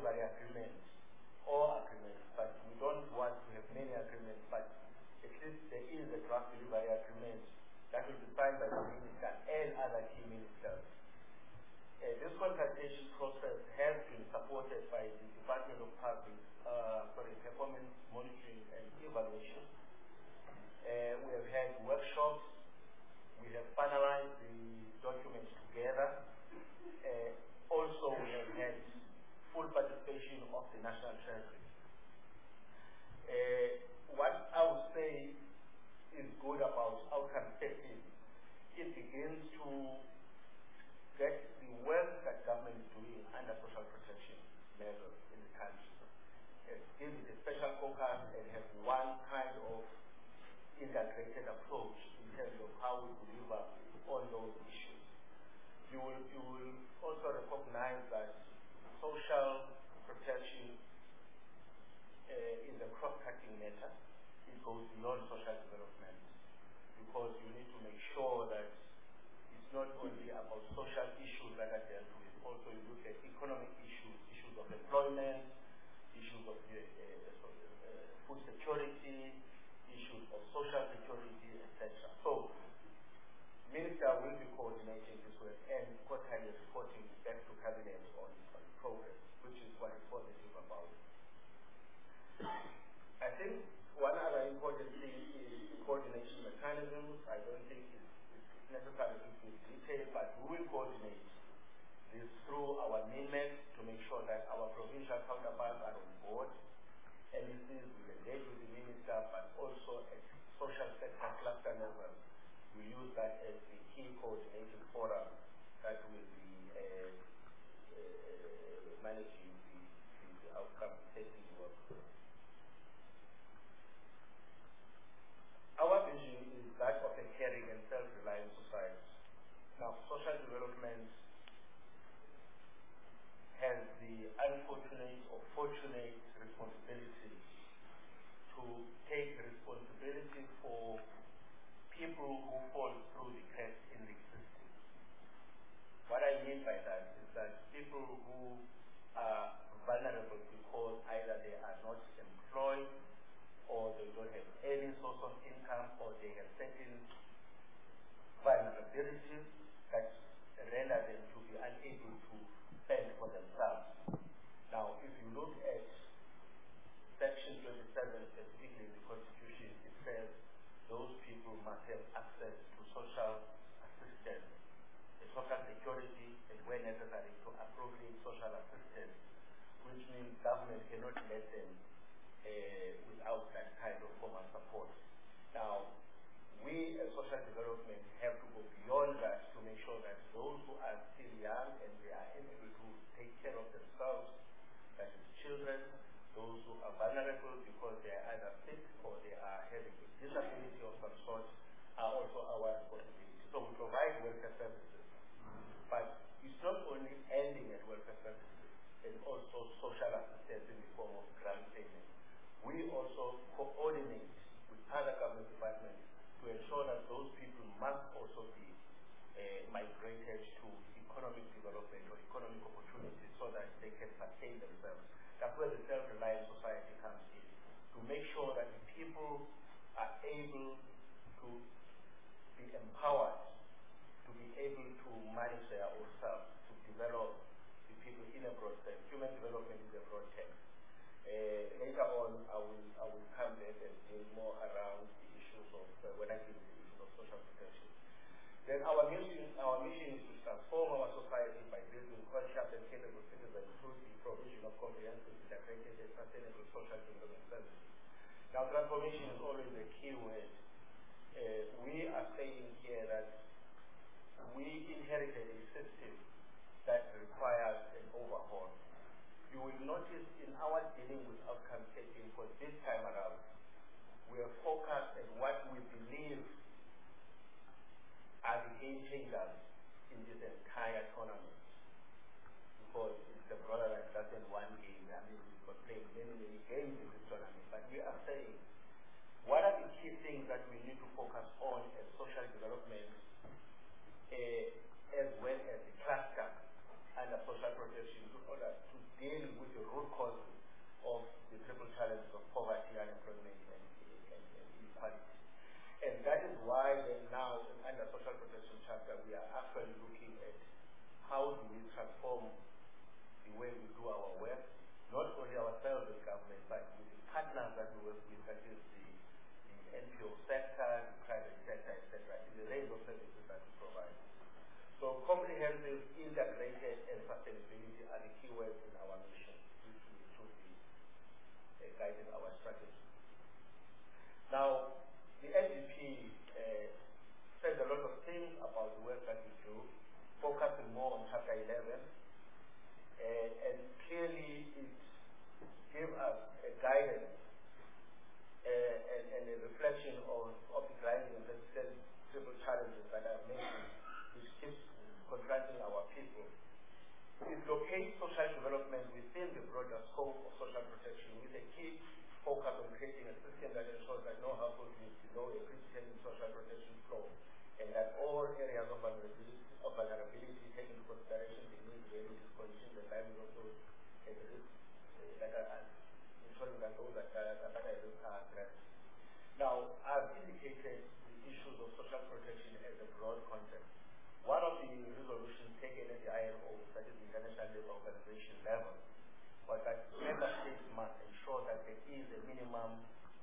delivery agreement or agreements, but we don't want to have many agreements, but at least there is a draft delivery agreement that will be signed by the minister and other key ministers. Uh, this consultation process has been supported by the Department of Public uh, sorry, Performance Monitoring and Evaluation. Uh, we have had workshops. We have finalized the documents together. Uh, also, we have had full participation of the National Treasury. Uh, what I would say is good about outcome testing, it begins to get the work that government is doing under social protection measures in the country. It gives it a special focus and have one kind of integrated approach in terms of how we deliver on those issues. You will, you will also recognize that social protection uh, is a cross-cutting matter. It goes beyond social development because you need to make sure that it's not only about social issues that are dealt with, also you look at economic issues, issues of employment, issues of uh, uh, uh, food security, issues of social security, et cetera. So, Minister will be coordinating this work and quarterly reporting back to Cabinet on, on progress, which is what is positive about it. I think one other important thing is the coordination mechanisms. I don't think it's, it's necessary to give detail, but we will coordinate this through our minutes to make sure that our provincial counterparts are on board. N E Cs will engage with the minister, but also at social sector cluster level, we use that as the key coordinating forum that will be uh, uh, managing the, the, the outcome testing work. Our vision is that of a caring and self-reliant society. Now, social development has the unfortunate or fortunate responsibility to take responsibility for people who fall through the cracks in the system. What I mean by that is that people who are vulnerable because either they are not employed or they don't have any source of income or they have certain vulnerabilities that render them to be unable to fend for themselves. Now, if you look at Section twenty-seven specifically in the Constitution, it says those people must have access to social assistance, the social security, and where necessary to appropriate social assistance, which means government cannot let them uh, without that kind of formal support. Now, we as social development have to go beyond that to make sure that those who are still young and they are able to take care of themselves, that is children, those who are vulnerable because they are either sick or they are having a disability of some sort, are also our responsibility. So we provide welfare services, but it's not only ending at welfare services, it's also social assistance in the form of grant payments. We also coordinate with other government departments to ensure that those people must also be uh, migrated to economic development or economic opportunities so that they can sustain themselves. That's where the self-reliant society comes in, to make sure that the people are able to be empowered, to be able to manage their own self, to develop the people in a broad sense. Human development is a broad term. Uh, later on, I will, I will come back and deal more around the issues of, uh, when I deal with the issues of social protection. Then our mission, our mission is to transform our society by building conscious and capable citizens through the provision of comprehensive, integrated, and sustainable social development services. Now, transformation is always a key word. Uh, we are saying here that we inherited a system that requires an overhaul. You will notice in our dealing with outcome testing for this time around, we are focused on what we believe are the game changers in this entire tournament. Because it's a broader than just in one game. I mean, we've got playing many, many games in this tournament. But we are saying, what are the key things that we need to focus on as social development, uh, as well as the cluster under social protection, in order to deal with the root causes of the triple challenges of poverty, unemployment, and, and, and inequality. And that is why then now, under Social Protection Chapter, we are actually looking at how do we transform the way we do our work, not only ourselves as government, but with the partners that we work with, that is the, the N P O sector, the private sector, et cetera, in the range of services that we provide. So comprehensive, integrated, and sustainability are the key words in our mission, which will should be uh, guiding our strategy. Now, the N D P uh, says a lot of things about the work that we do, focusing more on Chapter eleven, uh, and clearly it gives us a guidance uh, and, and a reflection of, of the grinding and persistent triple challenges that I've mentioned, which keeps confronting our people. It locates social development within the broader scope of social protection with a key focus on creating a system that ensures that no household lives below a critical social protection flow, and that all areas of vulnerability, of vulnerability take into consideration the needs, realities, conditions, and lives of those at risk, uh, that are ensuring that those that are at risk are addressed. Now, I've indicated the issues of social protection as a broad concept. One of the resolutions taken at the I L O, that is the International Labour Organization level, was that member states must ensure that there is a minimum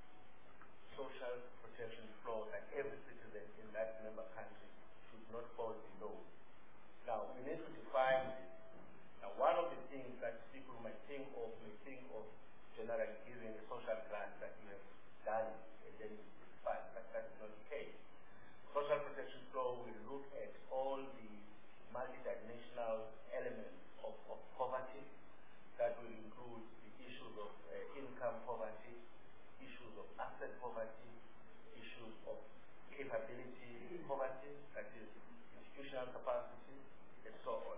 social protection floor that every citizen in that member country should not fall below. Now, we need to define this. Now, one of the things that people might think of, may think of generally giving a social grant that you have done and then it's fine, but that is not the case. Social protection floor will look at all the multidimensional elements of, of poverty. That will include the issues of uh, income poverty, issues of asset poverty, issues of capability poverty, that is institutional capacity, and so on.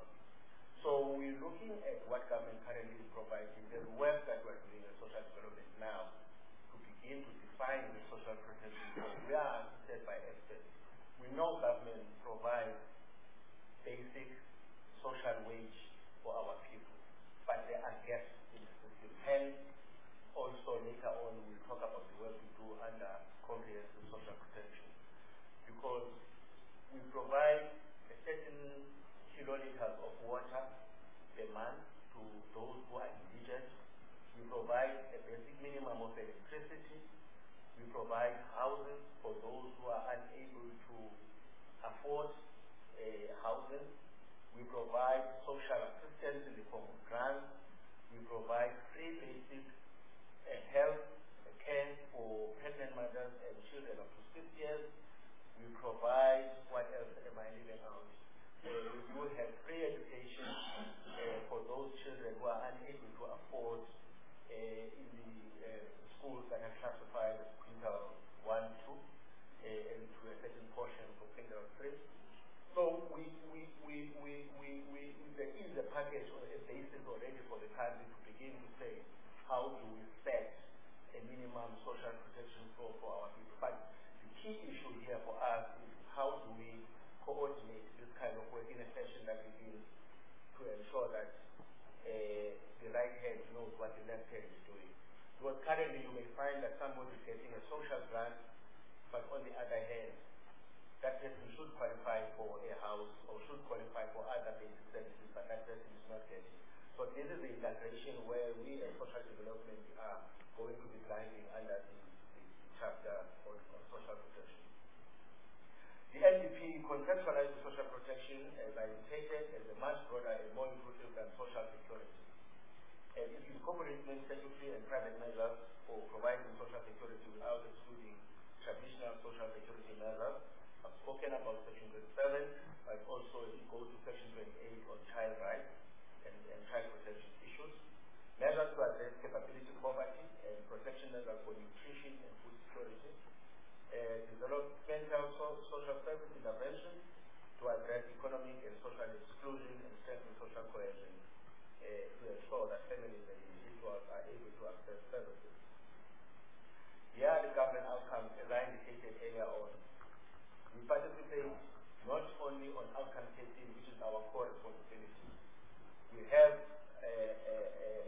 So we're looking at what government currently is providing, the work that we're doing in social development now, to begin to define the social protection. We are assisted by experts. We know government provides basic social wage for our people, but there are gaps in the system. Hence, also later on we'll talk about the work we do under comprehensive social protection, because we provide a certain kiloliters of water per month to those who are indigent. We provide a basic minimum of electricity. We provide houses for those who are unable to afford uh, housing. We provide social assistance in the form of grants. We provide free basic uh, health uh, care for pregnant mothers and children up to six years. We provide, what else am I leaving out? Uh, we do have free education uh, for those children who are unable to afford uh, in the uh, schools that are classified as quintile one, two, uh, and to a certain portion for quintile three. So we, we, we, we, we, we, there is a package or a basis already for the country to begin to say, how do we set a minimum social protection for, for our people? But the key issue here for us is how do we coordinate this kind of work in a fashion that begins to ensure that uh, the right hand knows what the left hand is doing. Because currently you may find that somebody is getting a social grant, but on the other hand, that person should qualify for a house or should qualify for other basic services, but that person is not getting. So this is the integration where we as social development are going to be driving under the, the, the chapter on, on social protection. The N D P conceptualizes social protection, as I indicated, as a much broader and more inclusive than social security. And it incorporates many statutory and private measures for providing social security without excluding traditional social security measures. I've spoken about Section twenty-seven, but also it goes to Section twenty-eight on child rights and, and child protection issues. Measures to address capability poverty and protection measures for nutrition and food security. Uh, developmental so social service intervention to address economic and social exclusion and strengthen social cohesion uh, to ensure that families and individuals are able to access services. Here are the government outcomes, as I indicated earlier on. We participate not only on outcome testing, which is our core responsibility. We have a, a, a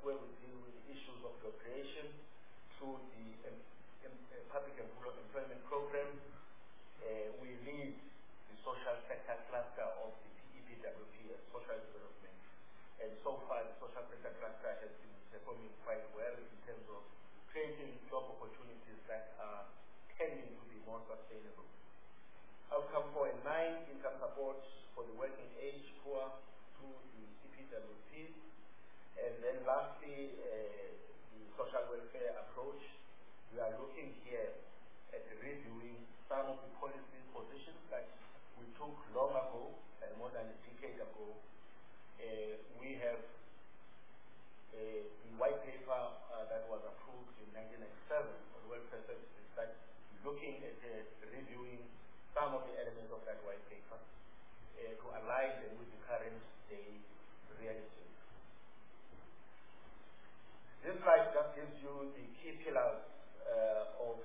where we deal with issues of job creation through the um, um, uh, public employment program. Uh, we lead the social sector cluster of the E P W P as social development. And so far, the social sector cluster has been performing quite well in terms of creating job opportunities that are tending to be more sustainable. Outcome four and nine, income support for the working age poor through the E P W P. And then lastly, uh, the social welfare approach. We are looking here at reviewing some of the policy positions that we took long ago, uh, more than a decade ago. Uh, we have uh, the white paper uh, that was approved in nineteen ninety-seven on welfare services that is looking at uh, reviewing some of the elements of that white paper uh, to align them with the current day reality. This slide just gives you the key pillars uh, of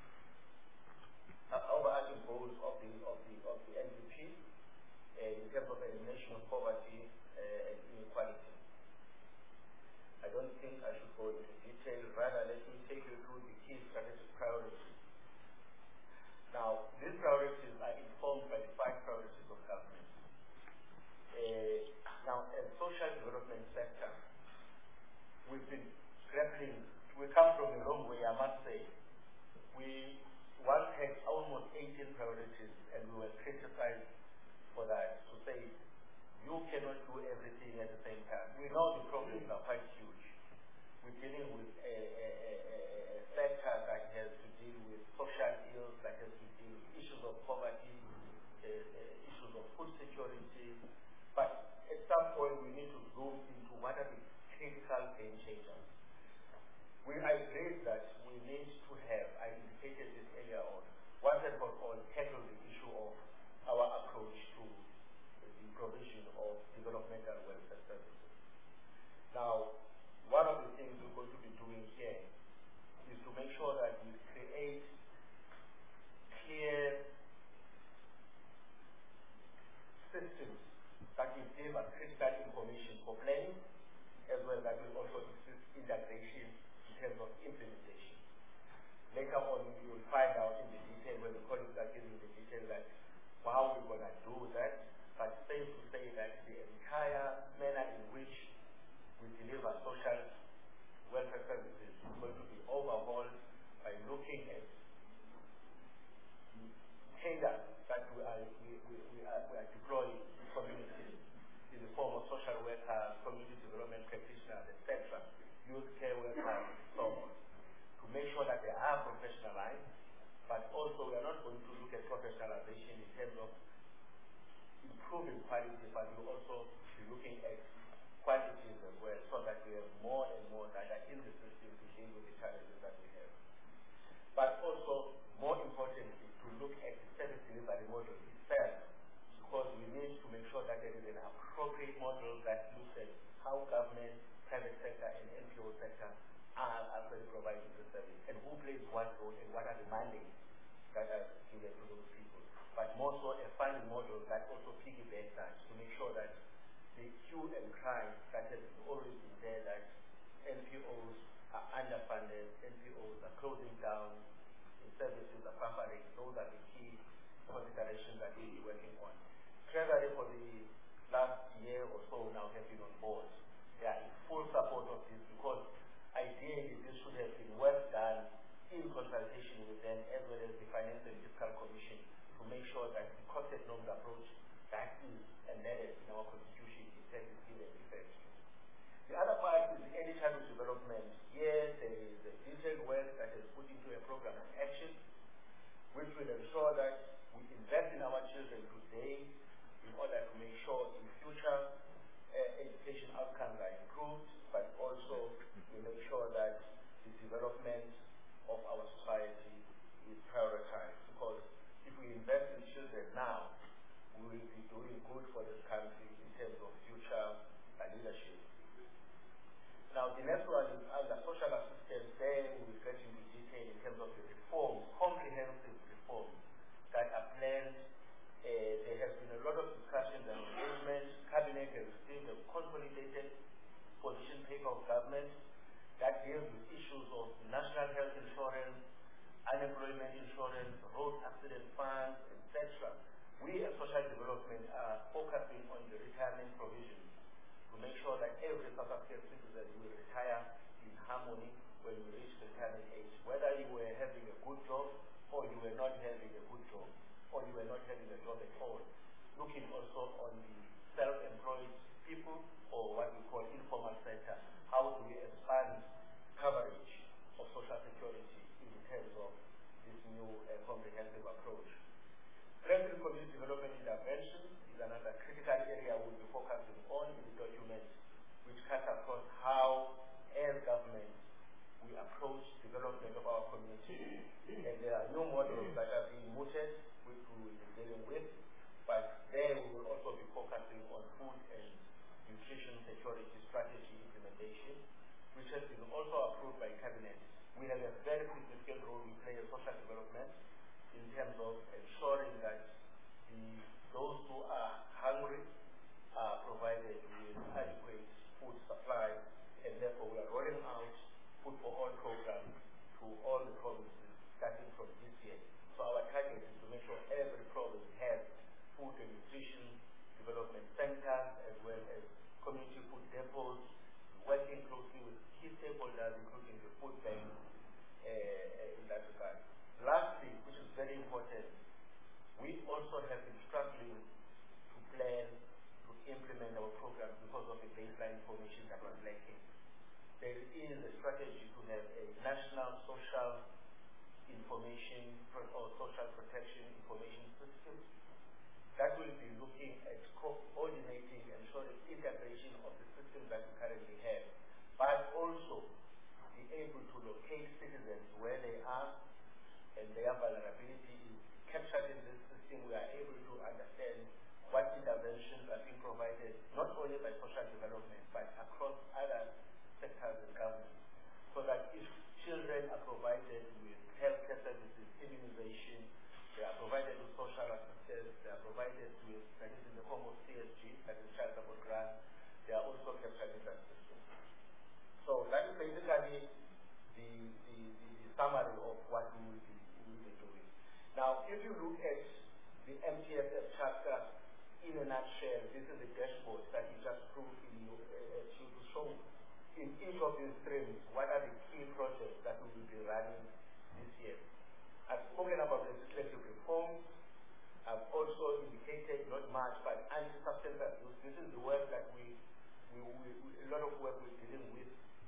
uh, overarching goals of the of the of the N D P uh, in terms of elimination of poverty uh, and inequality. I don't think I should go into detail. Rather, let me take you through the key strategic priorities. Now, these priorities are informed by the five priorities of government. Uh, now, as social development sector, we've been grappling, we come from a long way, I must say. We once had almost eighteen priorities and we were criticized for that, to say, you cannot do everything at the same time. We know the problems are quite huge. We're dealing with a, a, a, a sector that has to deal with social ills, that has to deal with issues of poverty, uh, uh, issues of food security. But at some point we need to zoom into what are the critical game changers. We agreed that we need to have, I indicated this earlier on, once and for all, tackle the issue of our approach to the provision of developmental welfare services. Now, one of the things we're going to be doing here is to make sure that we create clear systems that will give us critical information for planning, as well as will also assist integration in terms of implementation. Later on, you will find out in the detail when the colleagues are giving the detail that how we're going to do that, but safe to say that the entire manner in which we deliver social welfare services is going to be overhauled by looking at the tenders that we are, we, we, we are, we are deploying in communities in the form of social workers, community development practitioners, et cetera, youth care workers, and so on, to make sure that they are professionalized, but also we are not going to look at professionalization in terms of improving quality, but we also be looking at quantities as well, so that we have more and more that are in the system to deal with the challenges that we have. But also, more importantly, to look at the service delivery model itself, because we need to make sure that there is an appropriate model that looks at how government, private sector, and N P O sector are actually providing the service, and who plays what role, and what are the mandates that are given to those people. But more so a funding model that also piggybacks that, to make sure that the hue and cry that has always been there, that N P Os are underfunded, N P Os are closing down, the services are suffering. Those are the key considerations that we'll be working on. Treasury for the last year or so now have been on board. They are in full support of this, because ideally this should have been work done in consultation with them, as well as the Finance and Fiscal Commission, to make sure that the concept norms approach that is embedded in our constitution is given effect. The other part is the early childhood development. Here there is a detailed work that is put into a program of action, which will ensure that we invest in our children today in order to make sure in future uh, education outcomes are improved, but also we make sure that the development of our society is prioritized. Because if we invest in children now, we will be doing good for this country in terms of future uh, leadership. Now, the next one is under social assistance. There we will get into detail in terms of the reforms, comprehensive reforms that are planned. Uh, there has been a lot of discussions and engagement. Cabinet has received a consolidated position paper of government that deals with issues of national health insurance, unemployment insurance, road accident funds, et cetera. We as social development are focusing on the retirement provisions to make sure that every South African citizen will retire in harmony when you reach retirement age, whether you were having a good job or you were not having a good job, or you were not having a job at all. Looking also on the self-employed people, or what we call informal sector, how do we expand coverage of social security in terms of this new uh, comprehensive approach. Strengthening community development intervention is another critical area we'll be focusing on in the document, which cuts across how, as government, we approach development of our community. And there are new models that are being mooted, which we will be dealing with, but there we will also be focusing on food and nutrition security strategy implementation, which has been also approved by Cabinet. We have a very significant role we play in social development in terms of ensuring that the, those who are hungry are provided with adequate food supply, and therefore we are rolling out Food for All program to all the provinces starting from this year. So our target is to make sure every province has food and nutrition development centers as well as community food depots, working closely with key stakeholders, including the food bank uh, in that regard. Lastly, which is very important, we also have been struggling to plan to implement our programs because of the baseline information that was lacking. There is a strategy to have a national social information or social protection information system that will be looking at coordinating and ensuring integration of the systems that we currently have, but also be able to locate citizens where they are and their vulnerability is captured in this system. We are able to understand what interventions are being provided, not only by social development, but across other sectors in government, so that if children are provided with healthcare services, immunization, they are provided with social assistance, they are provided with, that is in the form of C S G, that is child support grant, they are also captured in that system. So that is basically the, the, the, the summary of what we will be, we will be doing. Now, if you look at the M T S F chapter in a nutshell, this is a dashboard that you just proved in your, uh, to show in each of these streams, what are the key projects that we will be running this year? I've spoken about legislative reforms. I've also indicated, not much, but anti-substance abuse. This is the work that we, we, we, we a lot of work we're dealing with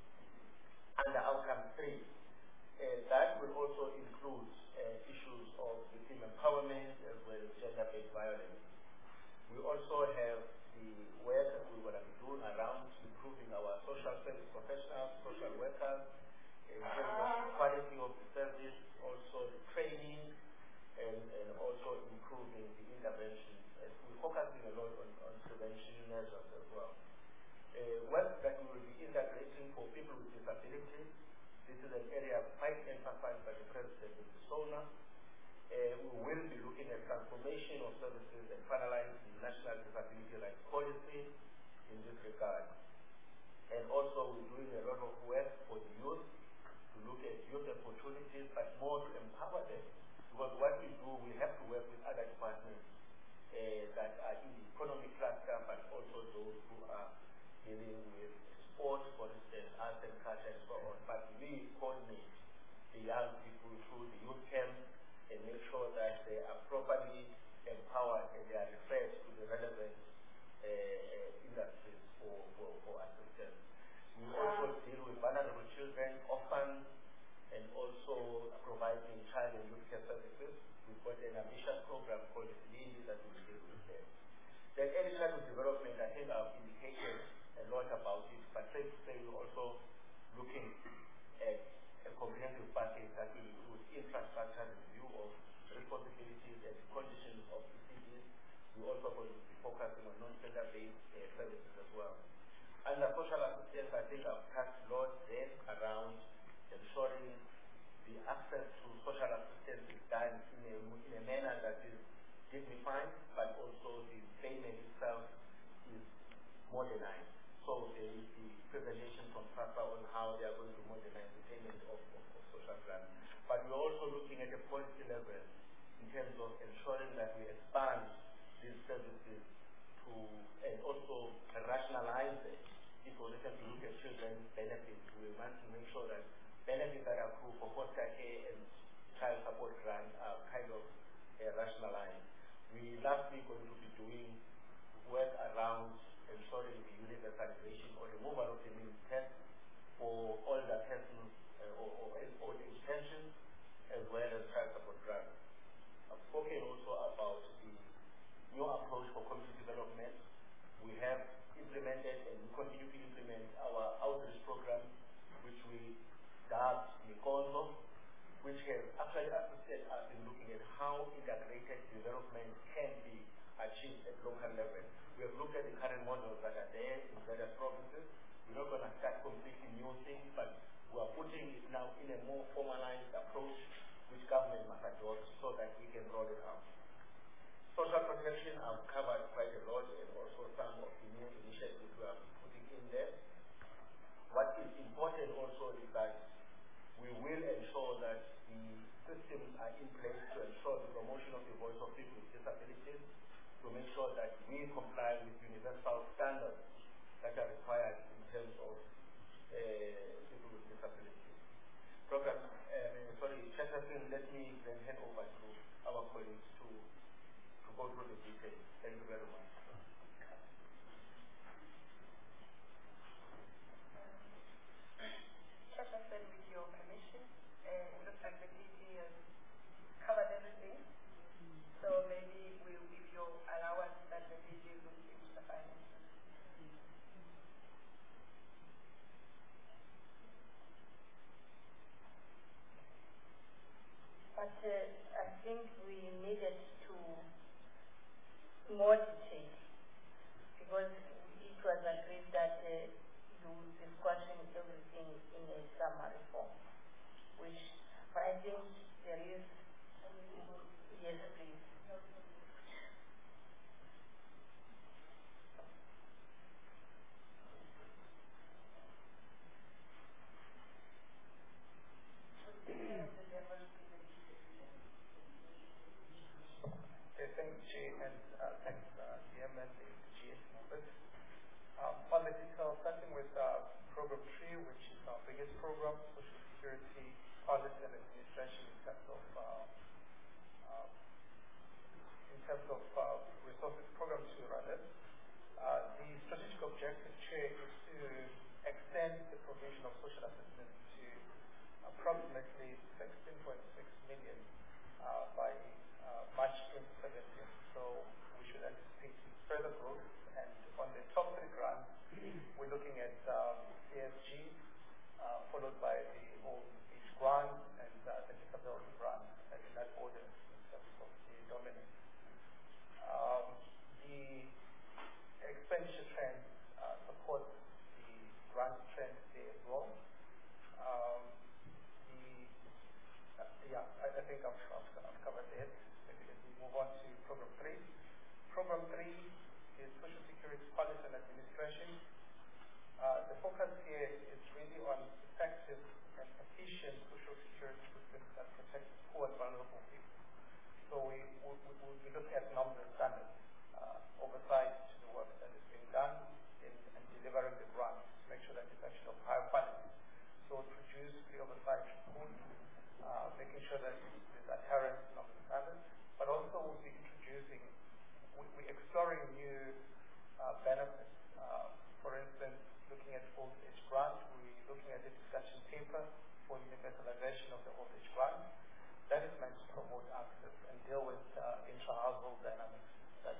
under outcome three. Uh, that will also include uh, issues of victim empowerment as well as gender-based violence. We also have the work that we want to be doing around improving our social service professionals, social workers, in terms of the quality of the service, also the training, and, and also improving the interventions. And we're focusing a lot on, on prevention measures as well. Uh, work that we will be integrating for people with disabilities. This is an area quite emphasized by the President in Persona. Uh, we will be looking at transformation of services and finalizing the National Disability Rights Policy in this regard. And also we're doing a lot of work for the youth to look at youth opportunities, but more to empower them. Because what we do, we have to work with other departments uh, that are in the economic cluster, but also those who are dealing with sport, for instance, arts and culture and so on. But we coordinate the young people through the youth camp and make sure that they are properly empowered and they are referred to the relevant uh, uh, industries for, for, for assistance. We also deal with vulnerable children, orphans, and also providing child and youth care services. We've got an ambitious program called Lindi that we will deal with them. Then early childhood development, I think I've indicated a lot about it, but safe to say we're also looking at a comprehensive package that will include infrastructure review of responsibilities and conditions of E C Ds. We also going to be focusing on non-gender-based uh, services as well. Under social assistance, I think I've touched a lot there around ensuring the access to social assistance is done in a, in a manner that is dignified, but also the payment itself is modernized. So there is the presentation from SASSA on how they are going to modernize the payment of, of, of social grants. But we're also looking at a policy level in terms of ensuring that we expand these services to, and also rationalize it. If we listen to look at children's benefits, we want to make sure that benefits that accrue for foster care and child support grants are kind of uh, rationalized. We lastly going to be doing work around ensuring the universalization or removal of the means test for older persons uh, or, or old age pensions as well as child support grants. I've spoken also about the new approach for community development. We have implemented and we continue to implement our outreach program, which we dubbed Nikonzo, which has actually assisted us in looking at how integrated development can be achieved at local level. We have looked at the current models that are there in various provinces. We're not going to start completely new things, but we are putting it now in a more formalized approach, which government must adopt so that we can roll it out. Social protection, I've covered quite a lot, and also some of the new initiatives we are putting in there. What is important also is that we will ensure that the systems are in place to ensure the promotion of the voice of people with disabilities, to make sure that we comply with universal standards that are required in terms of uh, people with disabilities. Program, uh, sorry, Chesterton, let me then hand over to our colleagues to, to go through the details. Thank you very much. Chesterton, with your permission, uh, it looks like the P T has covered everything. So maybe we, if you allow us, that the D G will give the finances. But uh, I think we needed to more detail because it was agreed that uh, you will be squashing everything in a summary form, which, but I think there is, yes, please. Okay, thanks, Jay, and uh, thanks, uh, D M and the G S members. Um, on the details, starting with uh, program three, which is our biggest program, social security, policy and administration in terms of uh, uh, in terms of uh, resources, program two rather. Uh, the strategic objective, Chair, is to extend the provision of social assistance to approximately sixteen point six million uh, by uh, March twenty seventeen. So we should anticipate further growth. And on the top three grants, we're looking at um, C S G, uh, followed by the old age grant and uh, the disability grant, and in that order in terms of the dominance. Um, the expenditure trend uh, supports the grant trend there as well. Um, the, uh, yeah, I, I think I've, I've, I've covered it. Maybe let me move on to program three. Program three is social security policy and administration. Uh, the focus here is really on effective and efficient social security systems that protect poor and vulnerable people. So we will we, we, we look at norms and standards, uh, oversight to the work that is being done in, in delivering the grants, to make sure that it's actually of high quality. So produce pre-oversight reports, uh, making sure that there's adherence to norms and standards, but also we'll be introducing, we, we're exploring new uh, benefits. Uh, for instance, looking at old age grant, we're looking at the discussion paper for universalization of the old age grant. That is meant to promote access and deal with uh, intra-household dynamics that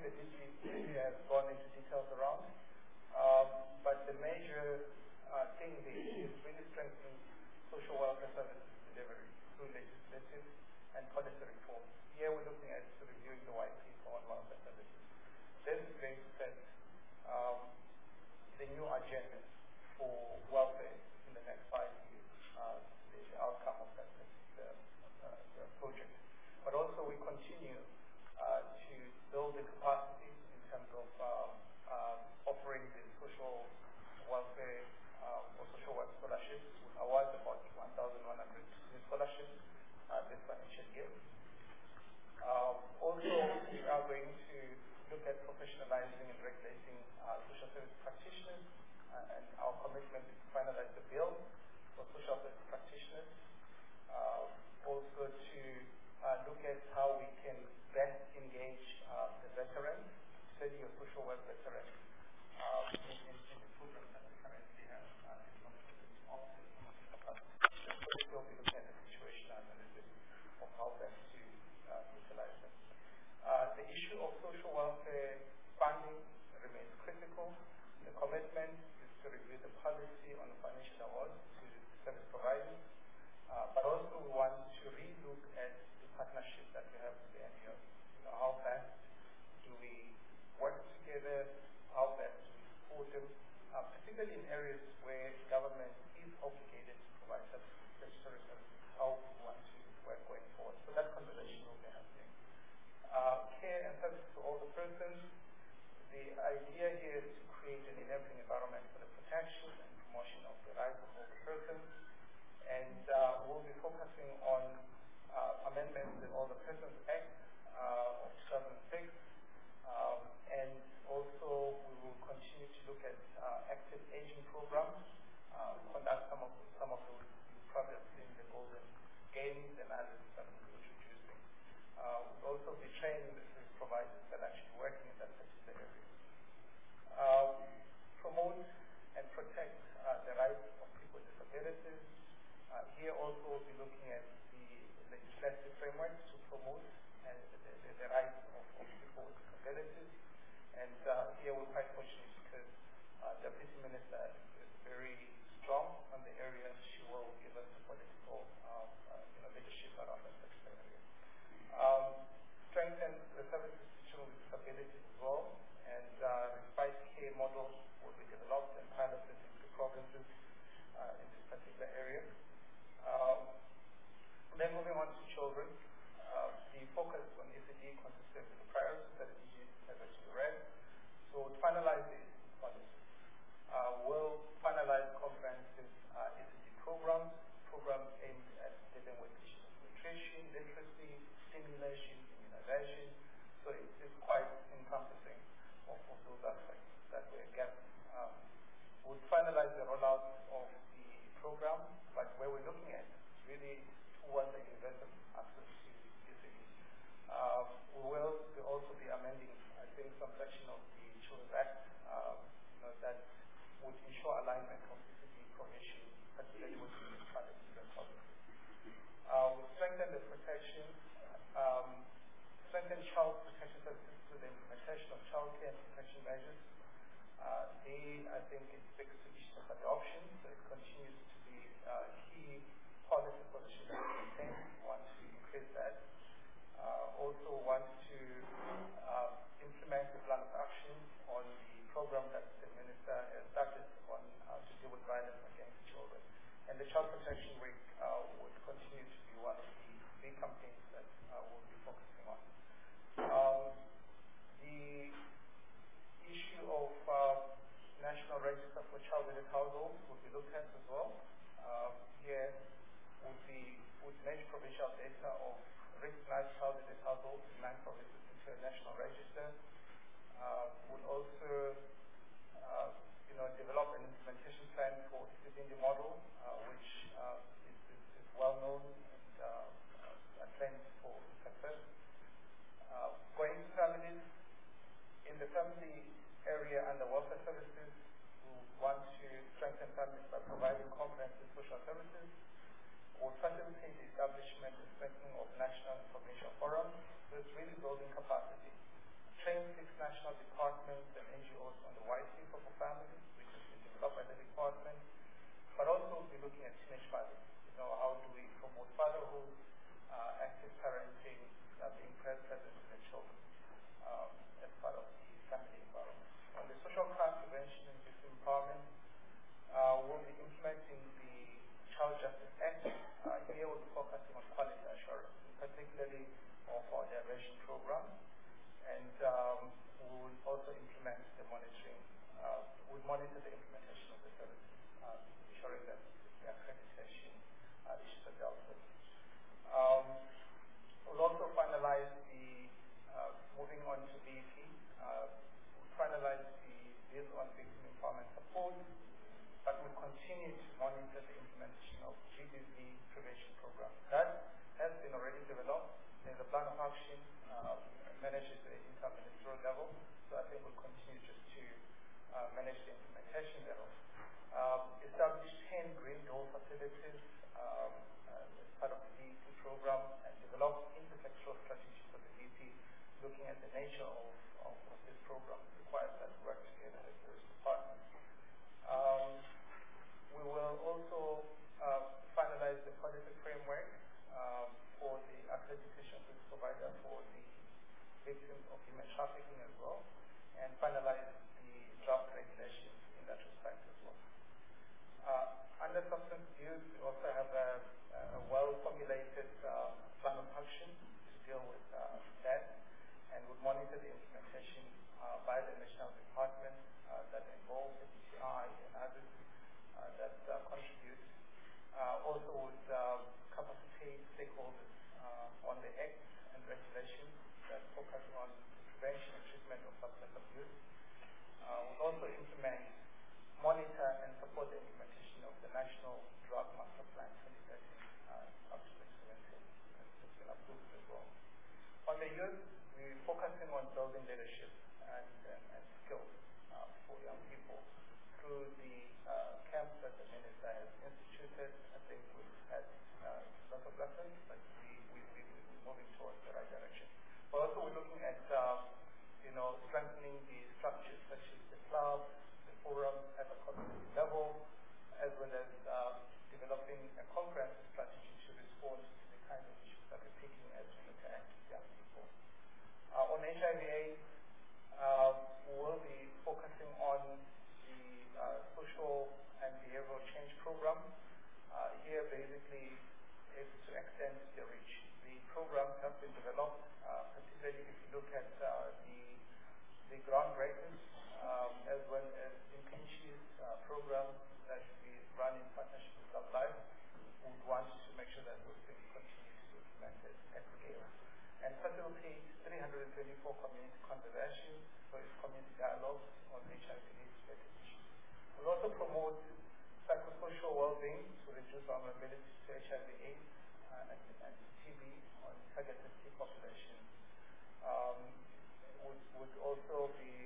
the D G has gone into details around. Um, but the major uh, thing there is really strengthening social welfare services delivery through legislative and policy reform. Here we're looking at reviewing the white paper on welfare services. This is going to set um, the new agenda for welfare in the next five years, uh, the, the outcome of that particular uh, the project. But also we continue uh, to build the capacity in terms of um, um, offering the social welfare um, or social work scholarships. We award about one thousand one hundred new scholarships uh, this financial year. Um, also, we are going to look at professionalizing and regulating uh, social service practitioners, uh, and our commitment is to finalize the bill for social service practitioners. Uh, also to uh, look at how we can best engage uh, the veterans, especially your social work veterans, uh, in, in, in the program that we currently have uh, in office. So we'll be looking at the situation analysis of how best to uh, utilize them. Uh, the issue of social welfare funding remains critical. The commitment is to review the policy on financial awards to service providers, uh, but also we want to relook at the partnership that we have with the N G Os. You know, how best do we work together? How best do we support them, uh, particularly in areas where government is obligated to provide statutory services? How we want to work going forward. So that conversation will be happening. Uh, care and service to all the persons. The idea here is to create an enabling environment for the protection and promotion of the rights of all the persons. And uh, we'll be focusing on uh, amendments in all the Persons Act uh, of two thousand six. Um, and also we will continue to look at uh, active aging programs, uh, conduct some of some of those projects in the Golden Games and others that we'll be introducing. Uh, we'll also be training the service providers that are actually working in that particular area. Uh, promote and protect uh, the rights of people with disabilities. Uh, here also we'll be looking at the legislative framework to promote and the, the, the rights of, of people with disabilities. And uh, here we're quite fortunate because uh, the Deputy Minister is very strong on the area. She will give us the political uh, uh, you know, leadership around that particular area. Um, strengthen the services to children with disabilities as well. And uh, respite care model will be developed and piloted into provinces uh, in this particular area. Um, then moving on to children, uh, the focus on E C D consistent with the priorities that the D G has actually read. So to finalize the policy, uh, we'll finalize comprehensive uh, E C D programs, programs aimed at dealing with issues of nutrition, literacy, stimulation, immunization. So it is quite encompassing of, of those aspects that were gaps. Um, we'll finalize the rollout of the program, but where we're looking at really towards the universal access to E C D. Uh, we will be also be amending, I think, some section of the Children's Act uh, you know, that would ensure alignment of E C D provision, particularly with municipalities and provinces. Uh, we strengthen the protection, um, strengthen child protection services through the implementation of child care and protection measures. Uh, they, I think, it speaks to issues of adoption, so it continues to be uh, key policy position that we maintain. We want to increase that. Uh, also want to uh, implement the plan of action on the program that the Minister has started on uh, to deal with violence against children. And the Child Protection Week uh, would continue to be one of the big campaigns that uh, we'll be focusing on. Um, the issue of uh, National Register for Child-Related Households will be looked at as well. Um, here would be would match provincial data of recognized child-related households in nine provinces into a national register. Uh, would also uh, you know, develop an implementation plan for E C D model, uh, which uh, is, is, is well known and uh, a trend for success. Uh, going to families, in the family area under welfare services, we want to strengthen families by providing comprehensive social services. We'll facilitate the establishment and strengthening of national information forums. So it's really building capacity, train six national departments and N G Os on the white paper for families, which is developed by the department, but also we'll be looking at teenage fathers. You know, how do we promote fatherhood, uh, active parenting, uh, being present with the children um, as part of the family environment. On the social crime prevention and youth empowerment, uh, we'll be implementing the Child Justice Act. Uh, here we'll be focusing on quality assurance, particularly of our derivation program, and um, we will also implement the monitoring, uh, we'll monitor the implementation of the services, uh, ensuring that the accreditation uh, issues are dealt with. Um, we'll also finalize the, uh, moving on to V E P, uh, we'll finalize the bill on victim empowerment support, but we'll continue to monitor the implementation of G B V prevention program. That has been already developed. There's a plan of action uh, managed at the inter-ministerial level, so I think we'll continue just to uh, manage the implementation thereof. Um, establish ten green door facilities um, uh, as part of the V E P program, and develop intersectoral strategies for the V E P, looking at the nature of, of, of this program. It requires that we work together as various departments. Um, we will also uh, finalize the policy framework um, for the accreditation service provider for the victims of human trafficking as well, and finalize the draft regulations in that respect as well. Uh, under substance abuse, we also have a, a well-formulated uh, plan of action to deal with uh, that, and would monitor the implementation uh, by the national department uh, that involves the D C I and others uh, that uh, contribute. Uh, also would uh, capacitate stakeholders uh, on the acts and regulations that focus on the prevention and treatment of substance abuse. Uh, we'll also implement, monitor and support the implementation of the National Drug Master Plan twenty thirteen uh, up to twenty seventeen. It's been approved as well. On the youth, we're focusing on building leadership and, and, and skills uh, for young people through the uh, camps that the minister has instituted. I think we've had uh, lots of lessons, but we, we, we, we're moving towards the right direction. But also we're looking at um, you know, strengthening the structures such as the club, the forums at the community level, as well as uh, developing a comprehensive strategy to respond to the kind of issues that we're taking as we interact with young people. Uh, on H I V AIDS, uh, we will be focusing on the uh, social and behavioral change program. Uh, here basically is to extend the reach. The programs have been developed, uh, particularly if you look at uh, the, the groundbreakers, um, as well as Impinchi's uh, program that we run in partnership with Love Life. We would want to make sure that those things continue to be implemented at scale. And facilitate three hundred twenty-four community conversations, so it's community dialogues on H I V AIDS related issues. We'll also promote psychosocial well-being to reduce vulnerability to H I V AIDS uh, and, and T B on targeted key populations. Um, would, would also be,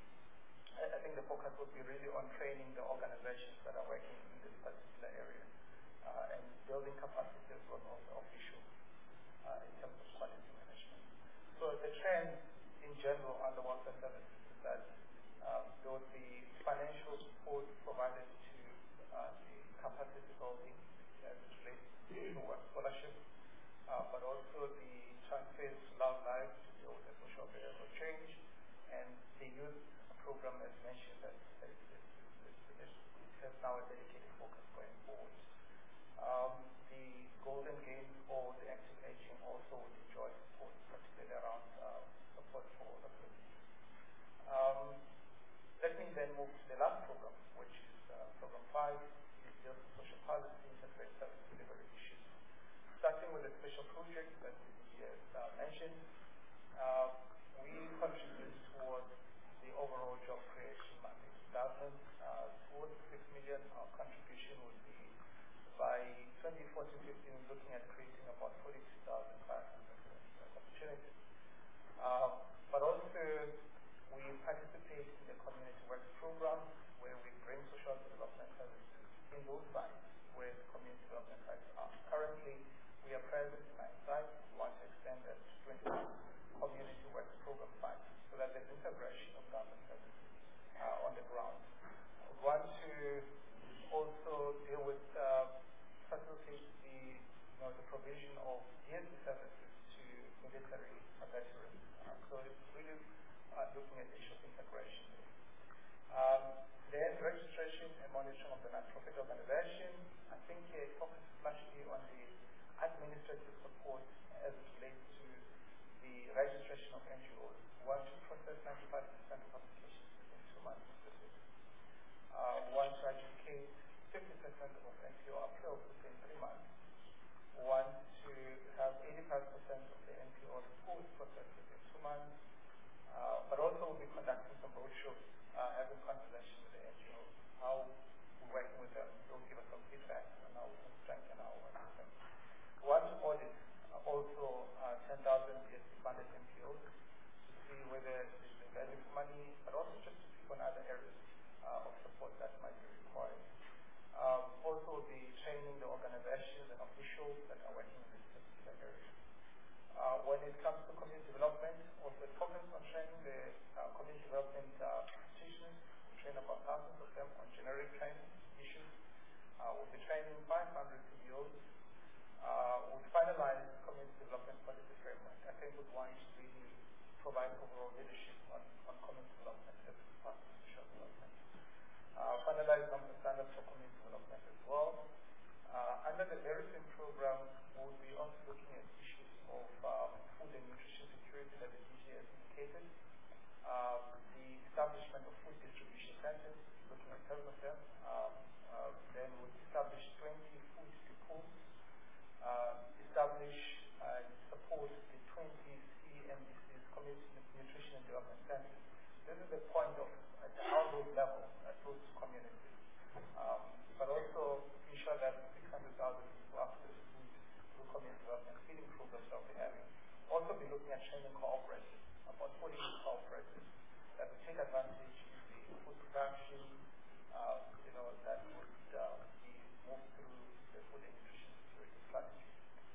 I think the focus would be really on training the organizations that are working in this particular area uh, and building capacity as well of the official uh, in terms of quality management. So the trend in general under welfare services is that um, there would be financial support provided to uh, the capacity building as it relates to work scholarship, uh, but also the transfers to Love Life to deal with the social behavioral change, and the youth program, as mentioned, that it, it, it, it, it has now a dedicated focus going forward. Um, the Golden Games or the active aging also would enjoy support, particularly around uh, support for the youth. Um, let me then move to the last program, which is uh, program five. It deals with social policy, integrated service delivery issues. Starting with a special project that the D G has uh, mentioned, uh, we contribute towards the overall job creation mandate. Government uh, towards six million, our contribution would be by twenty fourteen fifteen, looking at creating about forty-two thousand five hundred opportunities. Uh, but also, we participate in the community works program where we bring social development services in those sites where the community development sites are. Currently, we are present in nine sites. We want to extend that to twenty-one community works program sites so that provision of D S P services to military veterans. Uh, so it's really uh, looking at the issue of integration. Um, then registration and monitoring of the non-profit organization. I think it focuses largely on the administrative support as it relates to the registration of N G Os. We want to process ninety-five percent of applications within two months. Uh, we want to adjudicate fifty percent of N P O appeals within three months. We want to have eighty-five percent of the N P O reports processed within two months. Uh, but also we'll be conducting some roadshows, uh, having conversations with the N G Os, how we're working with them. They'll give us some feedback on how we can strengthen our work with them. We want to audit uh, also uh, ten thousand D S P funded N P Os to see whether there's a value for money, but also just to pick on other areas uh, of support that might be required. Um, also the training the organizations and officials that are working in this particular area. Uh, when it comes to community development, also focus on training the uh, community development uh, practitioners. We train about thousands of them on generic training issues. Uh, we'll be training five hundred C B Os. Uh, we'll finalize the community development policy framework. I think we want to really provide overall leadership on, on community development as part of social development. Uh, finalize some of the standards for community development as well. Uh, under the very same program, we'll be also looking at issues of um, food and nutrition security that the D G has indicated. Um, the establishment of food distribution centers, looking at several of them. Um, uh, then we'll establish twenty food depots, uh, establish and support the twenty C M D Cs, Community Nutrition and Development Centers. This is the point of at the household level at those communities. Um, but also ensure that six hundred thousand people access food through community development feeding programs that we're having. Also be looking at training cooperatives, about forty cooperatives that will take advantage of the food production, uh, you know, that would uh, be moved through the food and nutrition security strategy.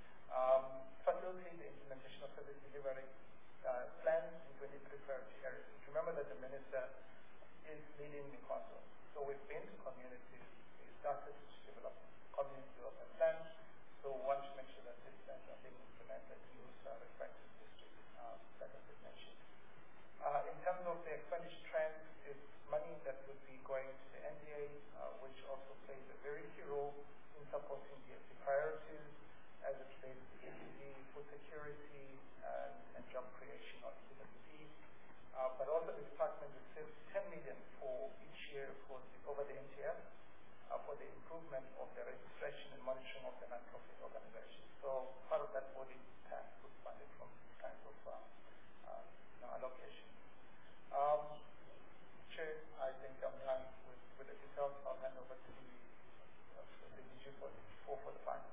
Um, facilitate the implementation of service delivery uh, plans in twenty-three priority areas. Remember that the minister is leading the council. So we've been to communities, we started to develop community development plans. So we want to make sure that these plans are being implemented in those uh, respective districts uh, that have been mentioned. Uh, in terms of the expenditure trends, it's money that would be going to the N D A, uh, which also plays a very key role in supporting D S P priorities as it relates to E C D, food security, and, and job creation of C W P. Uh, but also the department receives ten million for each year for the, over the N T F uh, for the improvement of the registration and monitoring of the non-profit organizations. So part of that body task was funded from these kinds of uh, uh, you know, allocations. Um, Chair, I think I'm done with, with the details. I'll hand over to the, uh, the D G for, for, for the finance.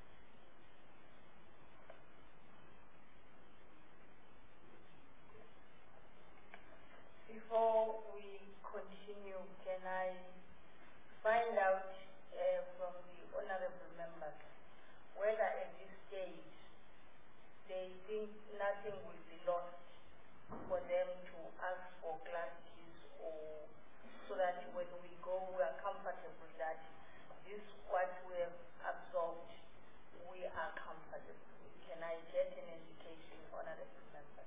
Before we continue, can I find out uh, from the honorable members whether at this stage they think nothing will be lost for them to ask for glasses, or so that when we go we are comfortable that this what we have absorbed we are comfortable with. Can I get an indication, honorable members?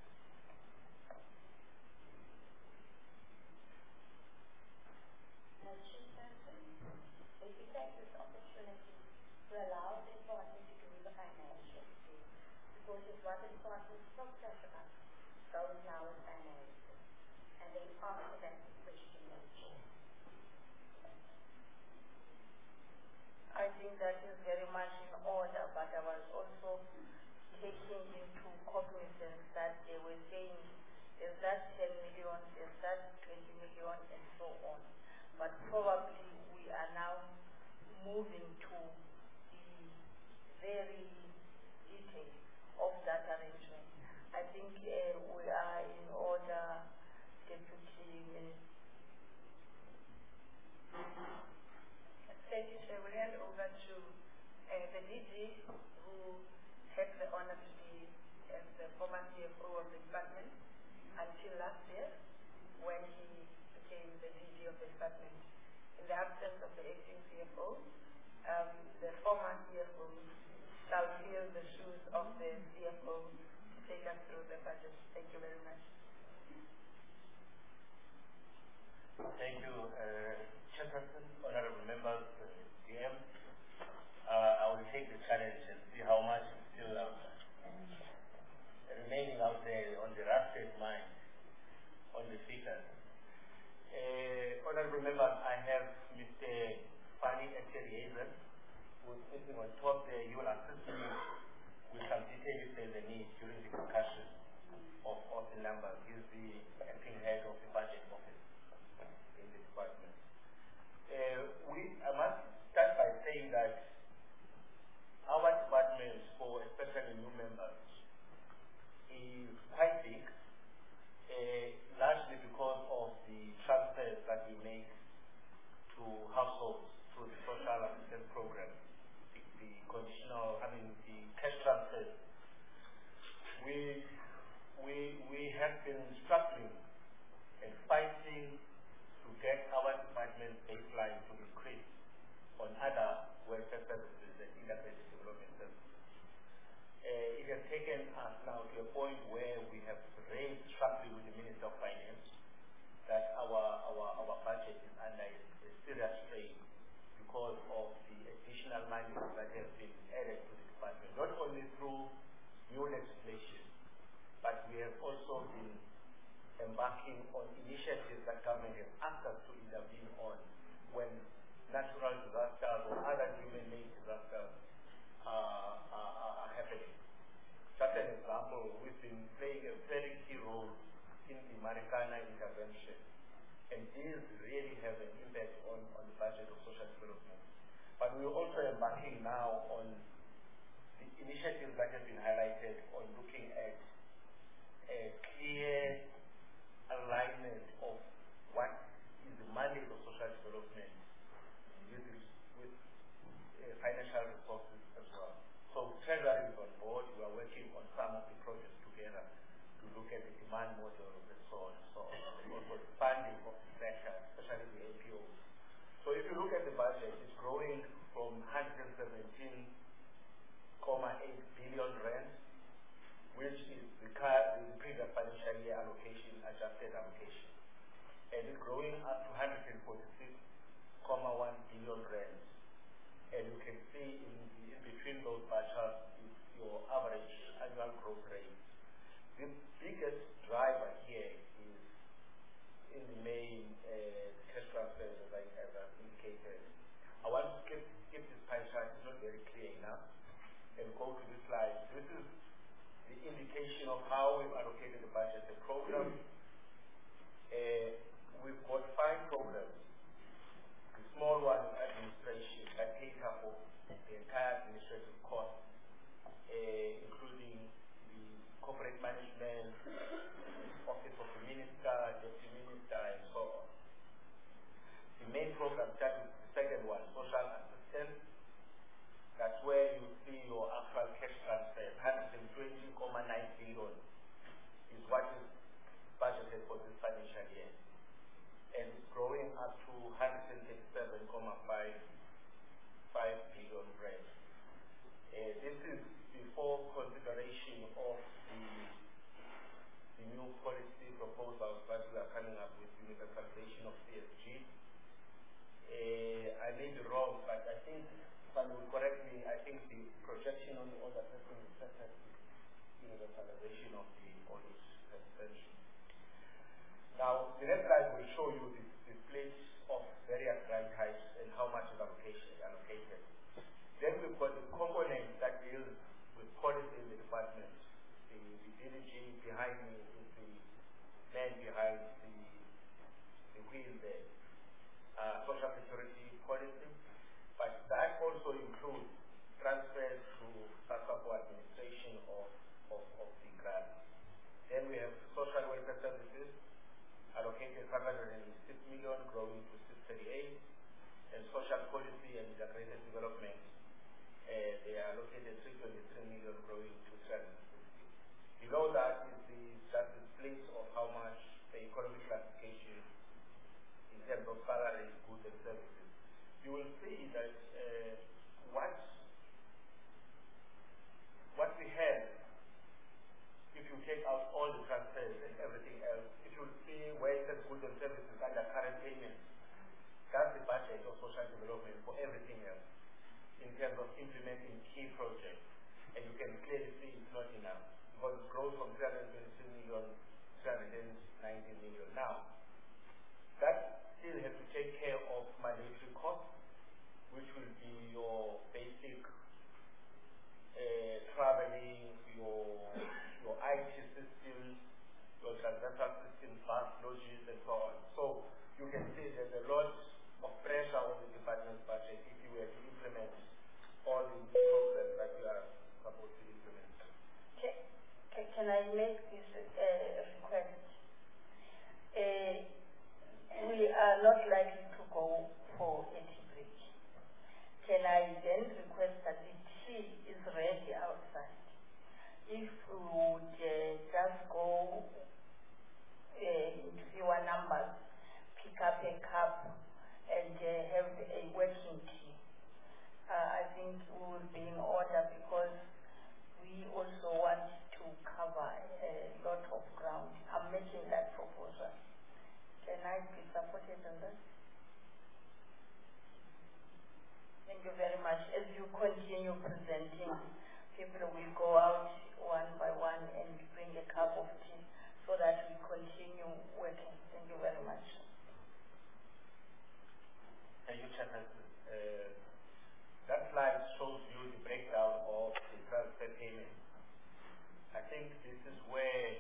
If you take this opportunity to allow the department to do the financial review, because it's what the department spoke to us about, goes now with finances. And then after that, the question may change. I think that is very much in order, but I was also taking into cognizance that they were saying there's that ten million, there's that twenty million, and so on. But probably we are now moving to the very detail of that arrangement. I think uh, we are in order, Deputy Minister. Thank you, Chair. We'll hand over to of the C F O to take us through the budget. Thank you very much. Thank you, uh, Chairperson, honorable members, uh, D M. Uh, I will take the challenge and see how much is still uh, remaining out there on the rusted mind, on the figures. Uh, honorable members, I have Mister Fanny Eteriazen, who is sitting on top there. You will assist me with some detail if there's a need during the discussion of, of the numbers. He's the acting head of the budget office in the department. Uh, we, I must start by saying that our department, for especially new members, is quite big, uh, largely because of the transfers that we make to households through the social assistance program, the, the conditional, I mean, the cash transfers. We, we, we have been struggling and fighting to get our department baseline to increase on other welfare services and integrated development services. Uh, it has taken us now to a point where we have raised sharply with the Minister of Finance that our, our, our budget is under a, a serious strain because of the additional money that has been added to the department, not only through new legislation, but we have also been embarking on initiatives that government has asked us to intervene on when natural disasters or other human-made disasters uh, are, are happening. Just an example, we've been playing a very key role in the Marikana intervention, and these really have an impact on, on the budget of social development. But we're also embarking now on the initiatives that have been highlighted on looking at a clear alignment of what is the mandate of social development with, with uh, financial resources as well. So Treasury is on board. We are working on some of the projects together to look at the demand model and so on and so on. And also the funding of the sector, especially the A P Os. So if you look at the budget, it's growing from one hundred seventeen point eight billion rand, which is the, car, the previous financial year allocation, adjusted allocation. And it's growing up to one hundred forty-six point one billion rand. And you can see in, the, in between those budgets is your average annual growth rate. The biggest driver here is in the main uh, cash transfers, as I as I've indicated. I want to skip, skip this pie chart, it's not very clear enough, and go to this slide. This is the indication of how we've allocated the budget. The program, uh, we've got five programs. The small one is administration, that takes up the entire administrative cost, uh, including the corporate management, office of the minister, deputy minister, and so on. The main program starts with the second one, social assistance. That's where you see your actual cash transfer, one hundred twenty point nine billion is what is budgeted for this financial year. And it's growing up to one hundred thirty-seven point five billion rand. Uh, this is before consideration of the, the new policy proposals that we are coming up with, universalization of C S G. Uh, I may be wrong, but I think, if I will correct me, I think the projection on the order system is set at the universalization of the audit suspension. Now, the next slide will show you the, the split of various grant types and how much is allocation, allocated. Then we've got the component that deals with policy in the department. The, the D D G behind me is the man behind the, the wheel there. Uh, social security policy, but that also includes transfers to SASAPO administration of, of, of the grant. Then we have social welfare services, allocated five hundred six million, growing to six thirty-eight, and social policy and integrated development, uh, they are allocated three hundred twenty-three million, growing to three hundred sixty. Below that is the, just the split of how much the economic classification in terms of salaries, goods and services. You will see that uh, what, what we have project. And you can clearly see it's not enough because it grows from three hundred twenty-two million to three hundred nineteen million. Now, that still has to take care of mandatory costs, which will be your basic uh, traveling, your your I T systems, your transversal systems, bus lodges, and so on. So you can see there's a lot of pressure on the department's budget if you were to implement all the programs that you are supposed to implement. Can, can, can I make this uh, request? Uh, we are not likely to go for a tea break. Can I then request that the tea is ready outside? If we would uh, just go uh, into fewer numbers, pick up a cup and uh, have a working tea, uh, I think we will be in order because we also want to cover a lot of ground. I'm making that proposal. Can I be supported on that? Thank you very much. As you continue presenting, people will go out one by one and bring a cup of tea so that we continue working. Thank you very much. Thank you, Chairperson. Uh, that slide shows you the breakdown of the transfer payment. I think this is where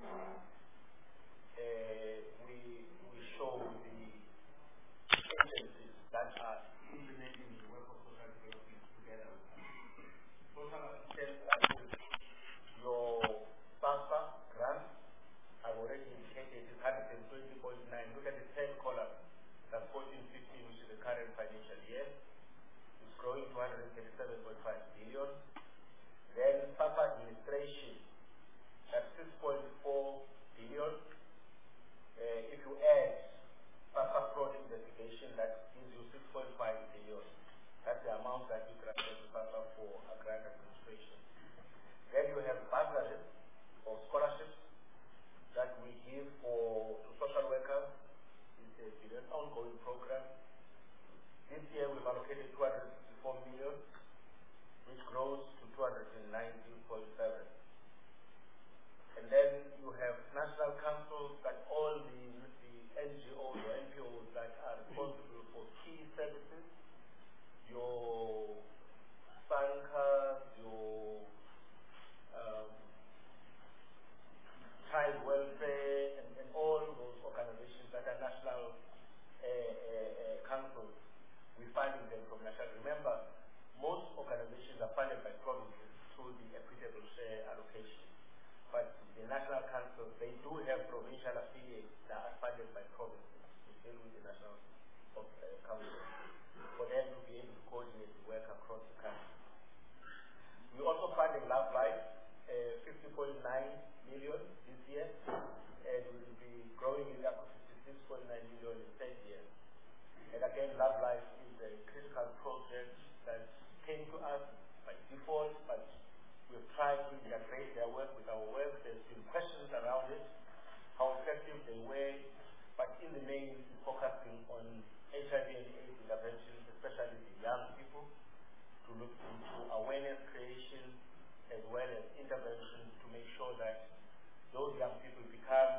uh, we we show the agencies that are implementing the work of social development together. Social assistance, your SASSA grant, I've already indicated is one hundred twenty point nine. Look at the third column, that's fourteen fifteen, which is the current financial year. It's growing to one hundred thirty-seven point five billion. Then SASSA administration at six point four billion. Uh, if you add SASSA fraud investigation, that gives you six point five billion. That's the amount that you granted to SASSA for a grant administration. Then you have bursaries or scholarships that we give for to social workers. It's an ongoing program. This year we've allocated two hundred sixty-four million, which grows to two hundred ninety point seven. And then you have national councils, that all the, the N G Os or N P Os that are responsible for key services, your bankers, your um, child welfare, and, and all those organizations that are national uh, uh, uh, councils. We're funding them from national. Remember, most organizations are funded by provinces through the equitable share allocation. But the national councils, they do have provincial affiliates that are funded by provinces to deal with the national uh, council, for them to be able to coordinate the work across the country. We're also funding Love Life, uh, fifty point nine million this year, and we'll be growing it up to fifty-six point nine million in third year. And again, Love Life is a critical project that came to us by default, but we've tried to integrate their work with our work. There's been questions around it, how effective they were, but in the main, it's focusing on H I V and AIDS interventions, especially the young people, to look into awareness creation as well as interventions to make sure that those young people become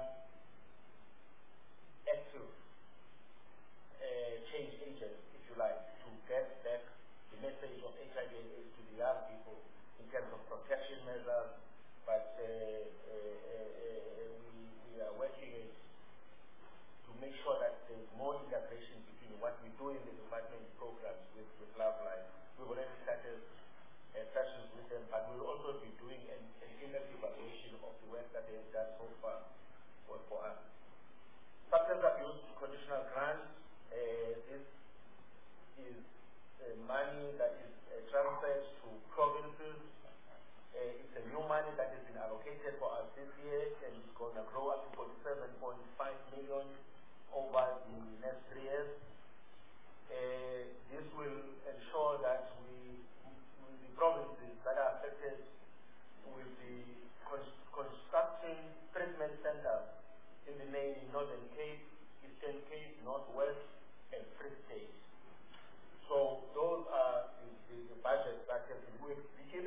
active uh, change agents, if you like, to get back the message of H I V and AIDS to the young people in terms of protection measures, but uh, uh, uh, we, we are working it to make sure that there's more integration between what we do in the department programs with, with Love Life. We've already started uh, sessions with them, but we'll also be doing an, an in-depth evaluation of the work that they've done so far for, for us. Substance abuse conditional grants, uh, this is uh, money that is uh, transferred to provinces. Uh, it's a new money that has been allocated for us this year, and it's going to grow up to forty-seven point five million over the next three years. Uh, this will ensure that we, the provinces that are affected will be constructing treatment centers in the main in Northern Cape, Eastern Cape, Northwest, and Free State. So those are the, the, the budgets that have been with. The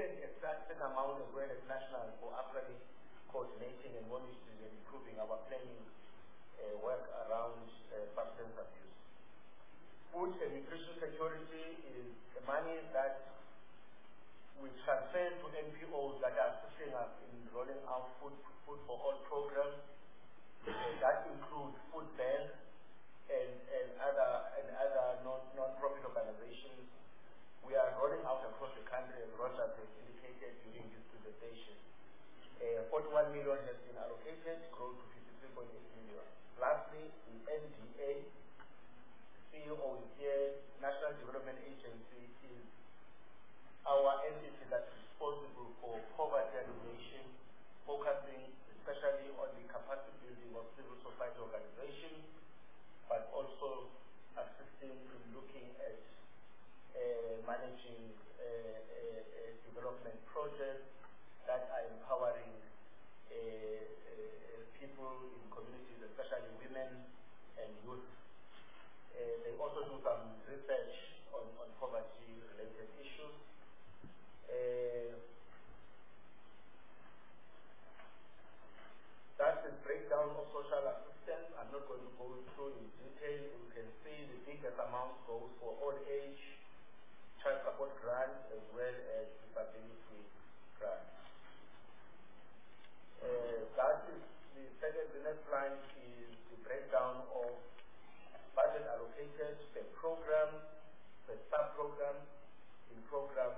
allocated a certain amount as well as national for actually coordinating and monitoring and improving our planning uh, work around uh, substance abuse. Food and nutrition security is the money that we transfer to N P Os that are assisting us in rolling out food, food for all programs. Uh, that includes food banks and, and other and other non, non-profit organizations. We are rolling out across the country, as Roger has indicated during his presentation. Uh, forty-one million has been allocated, grown to fifty-three point eight million. Lastly, the N D A, the C E O is here, National Development Agency is our entity that's responsible for poverty elimination, focusing especially on the capacity building of civil society organizations, but also assisting in looking at uh, managing uh, uh, uh, development projects that are empowering uh, uh, people in communities, especially women and youth. Uh, they also do some research on, on poverty-related issues. Uh, that's the breakdown of social assistance. I'm not going to go through in detail. You can see the biggest amount goes for old age, child support grants, as well as disability grants. Uh, that is the second, the next line is the breakdown of budget allocated per program, per sub-program, in program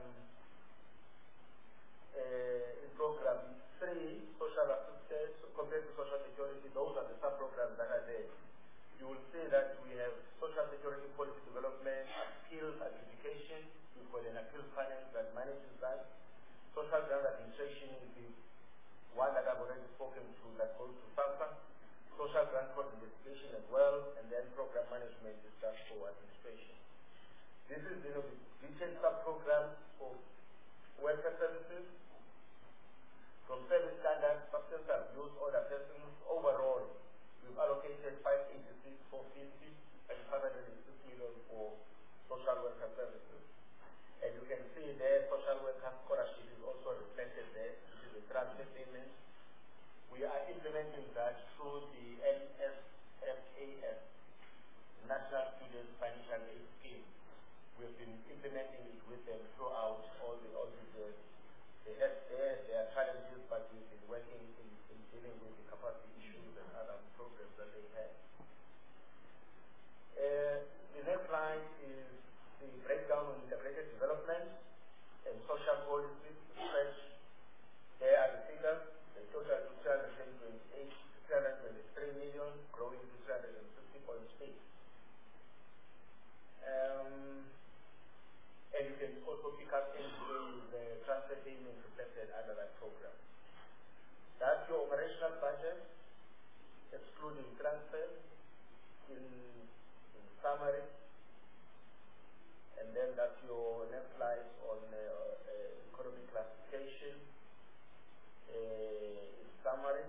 uh, in program three, social assistance, compared to social security, those are the sub-programs that are there. You will see that we have social security policy development, appeals adjudication, we've got an appeals panel that manages that. Social grant administration is the one that I've already spoken to that goes to SASSA. Social grant for investigation as well, and then program management is just for administration. This is you know, the detailed sub-programs of welfare services, from service standards, substance abuse, other persons. Overall, we've allocated five eighty-six, four fifty, and five hundred six million for social welfare services. And you can see there, social welfare scholarship is also reflected there, which is a transfer payment. We are implementing that through the N S F A S, National Student Financial Aid Scheme. We've been implementing it with them throughout all the all the years. They have there, there are challenges, but we've been working in, in dealing with the capacity issues and other programs that they have. Uh, the next line is the breakdown on integrated development and social policy research. There are the figures. The total is three hundred twenty-eight, three hundred twenty-three million, growing to three hundred fifty point six. Um, and you can also pick up into the transfer payment reflected under that program. That's your operational budget, excluding transfers, in, in summary. And then that's your next slide on uh, uh, economic classification, uh, in summary.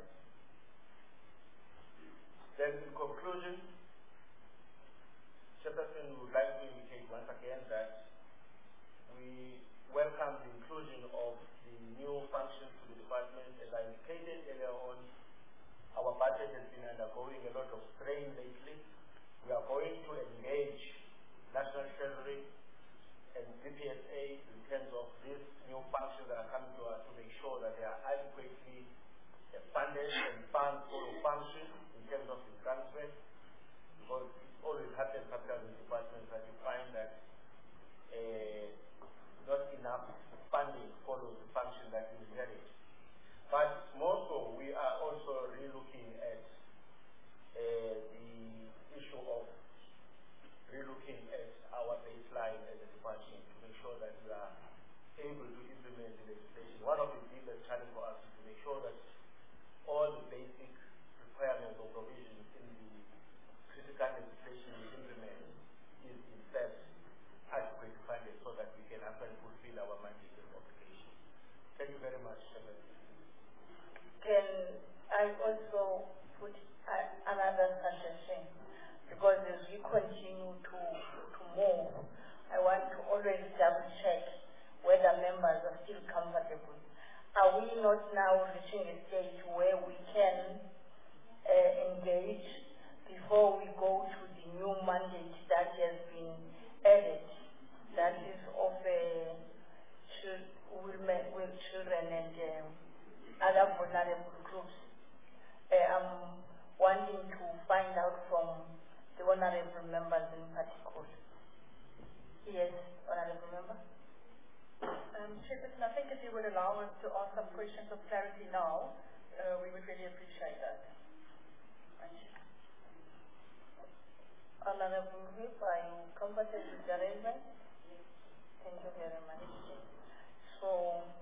Then in conclusion, Chairperson would like to indicate once again that we welcome the inclusion of the new functions to the department. As I indicated earlier on, our budget has been undergoing a lot of strain lately. We are going to engage National Treasury and D P S A in terms of these new functions that are coming to us to make sure that they are adequately uh, funded and funds for function in terms of the transfer. Because it always happens sometimes in departments that you find that uh, not enough funding follows the function that you inherit. But more so, we are also re-looking at uh, the issue of re-looking at our baseline as a department to make sure that we are able to implement the legislation. One of the biggest challenges for us is to make sure that all the basic requirements or provisions in the critical legislation we implement is in fact adequate funded so that we can actually fulfill our mandate and obligation. Thank you very much, Chairman. Can I also put uh, another suggestion? Because as we continue to, to move, I want to always double check whether members are still comfortable comfortable. Are we not now reaching a stage where we can uh, engage before we go to the new mandate that has been added, that is of uh, chil- women, with children and um, other vulnerable groups? Uh, I'm wanting to find out from the honorable members in particular. Yes, honorable member. Um, Chairperson, I think if you would allow us to ask some questions of clarity now, uh, we would really appreciate that. Thank you. Honorable Whip, are you comfortable with the arrangement? Thank you very much. So,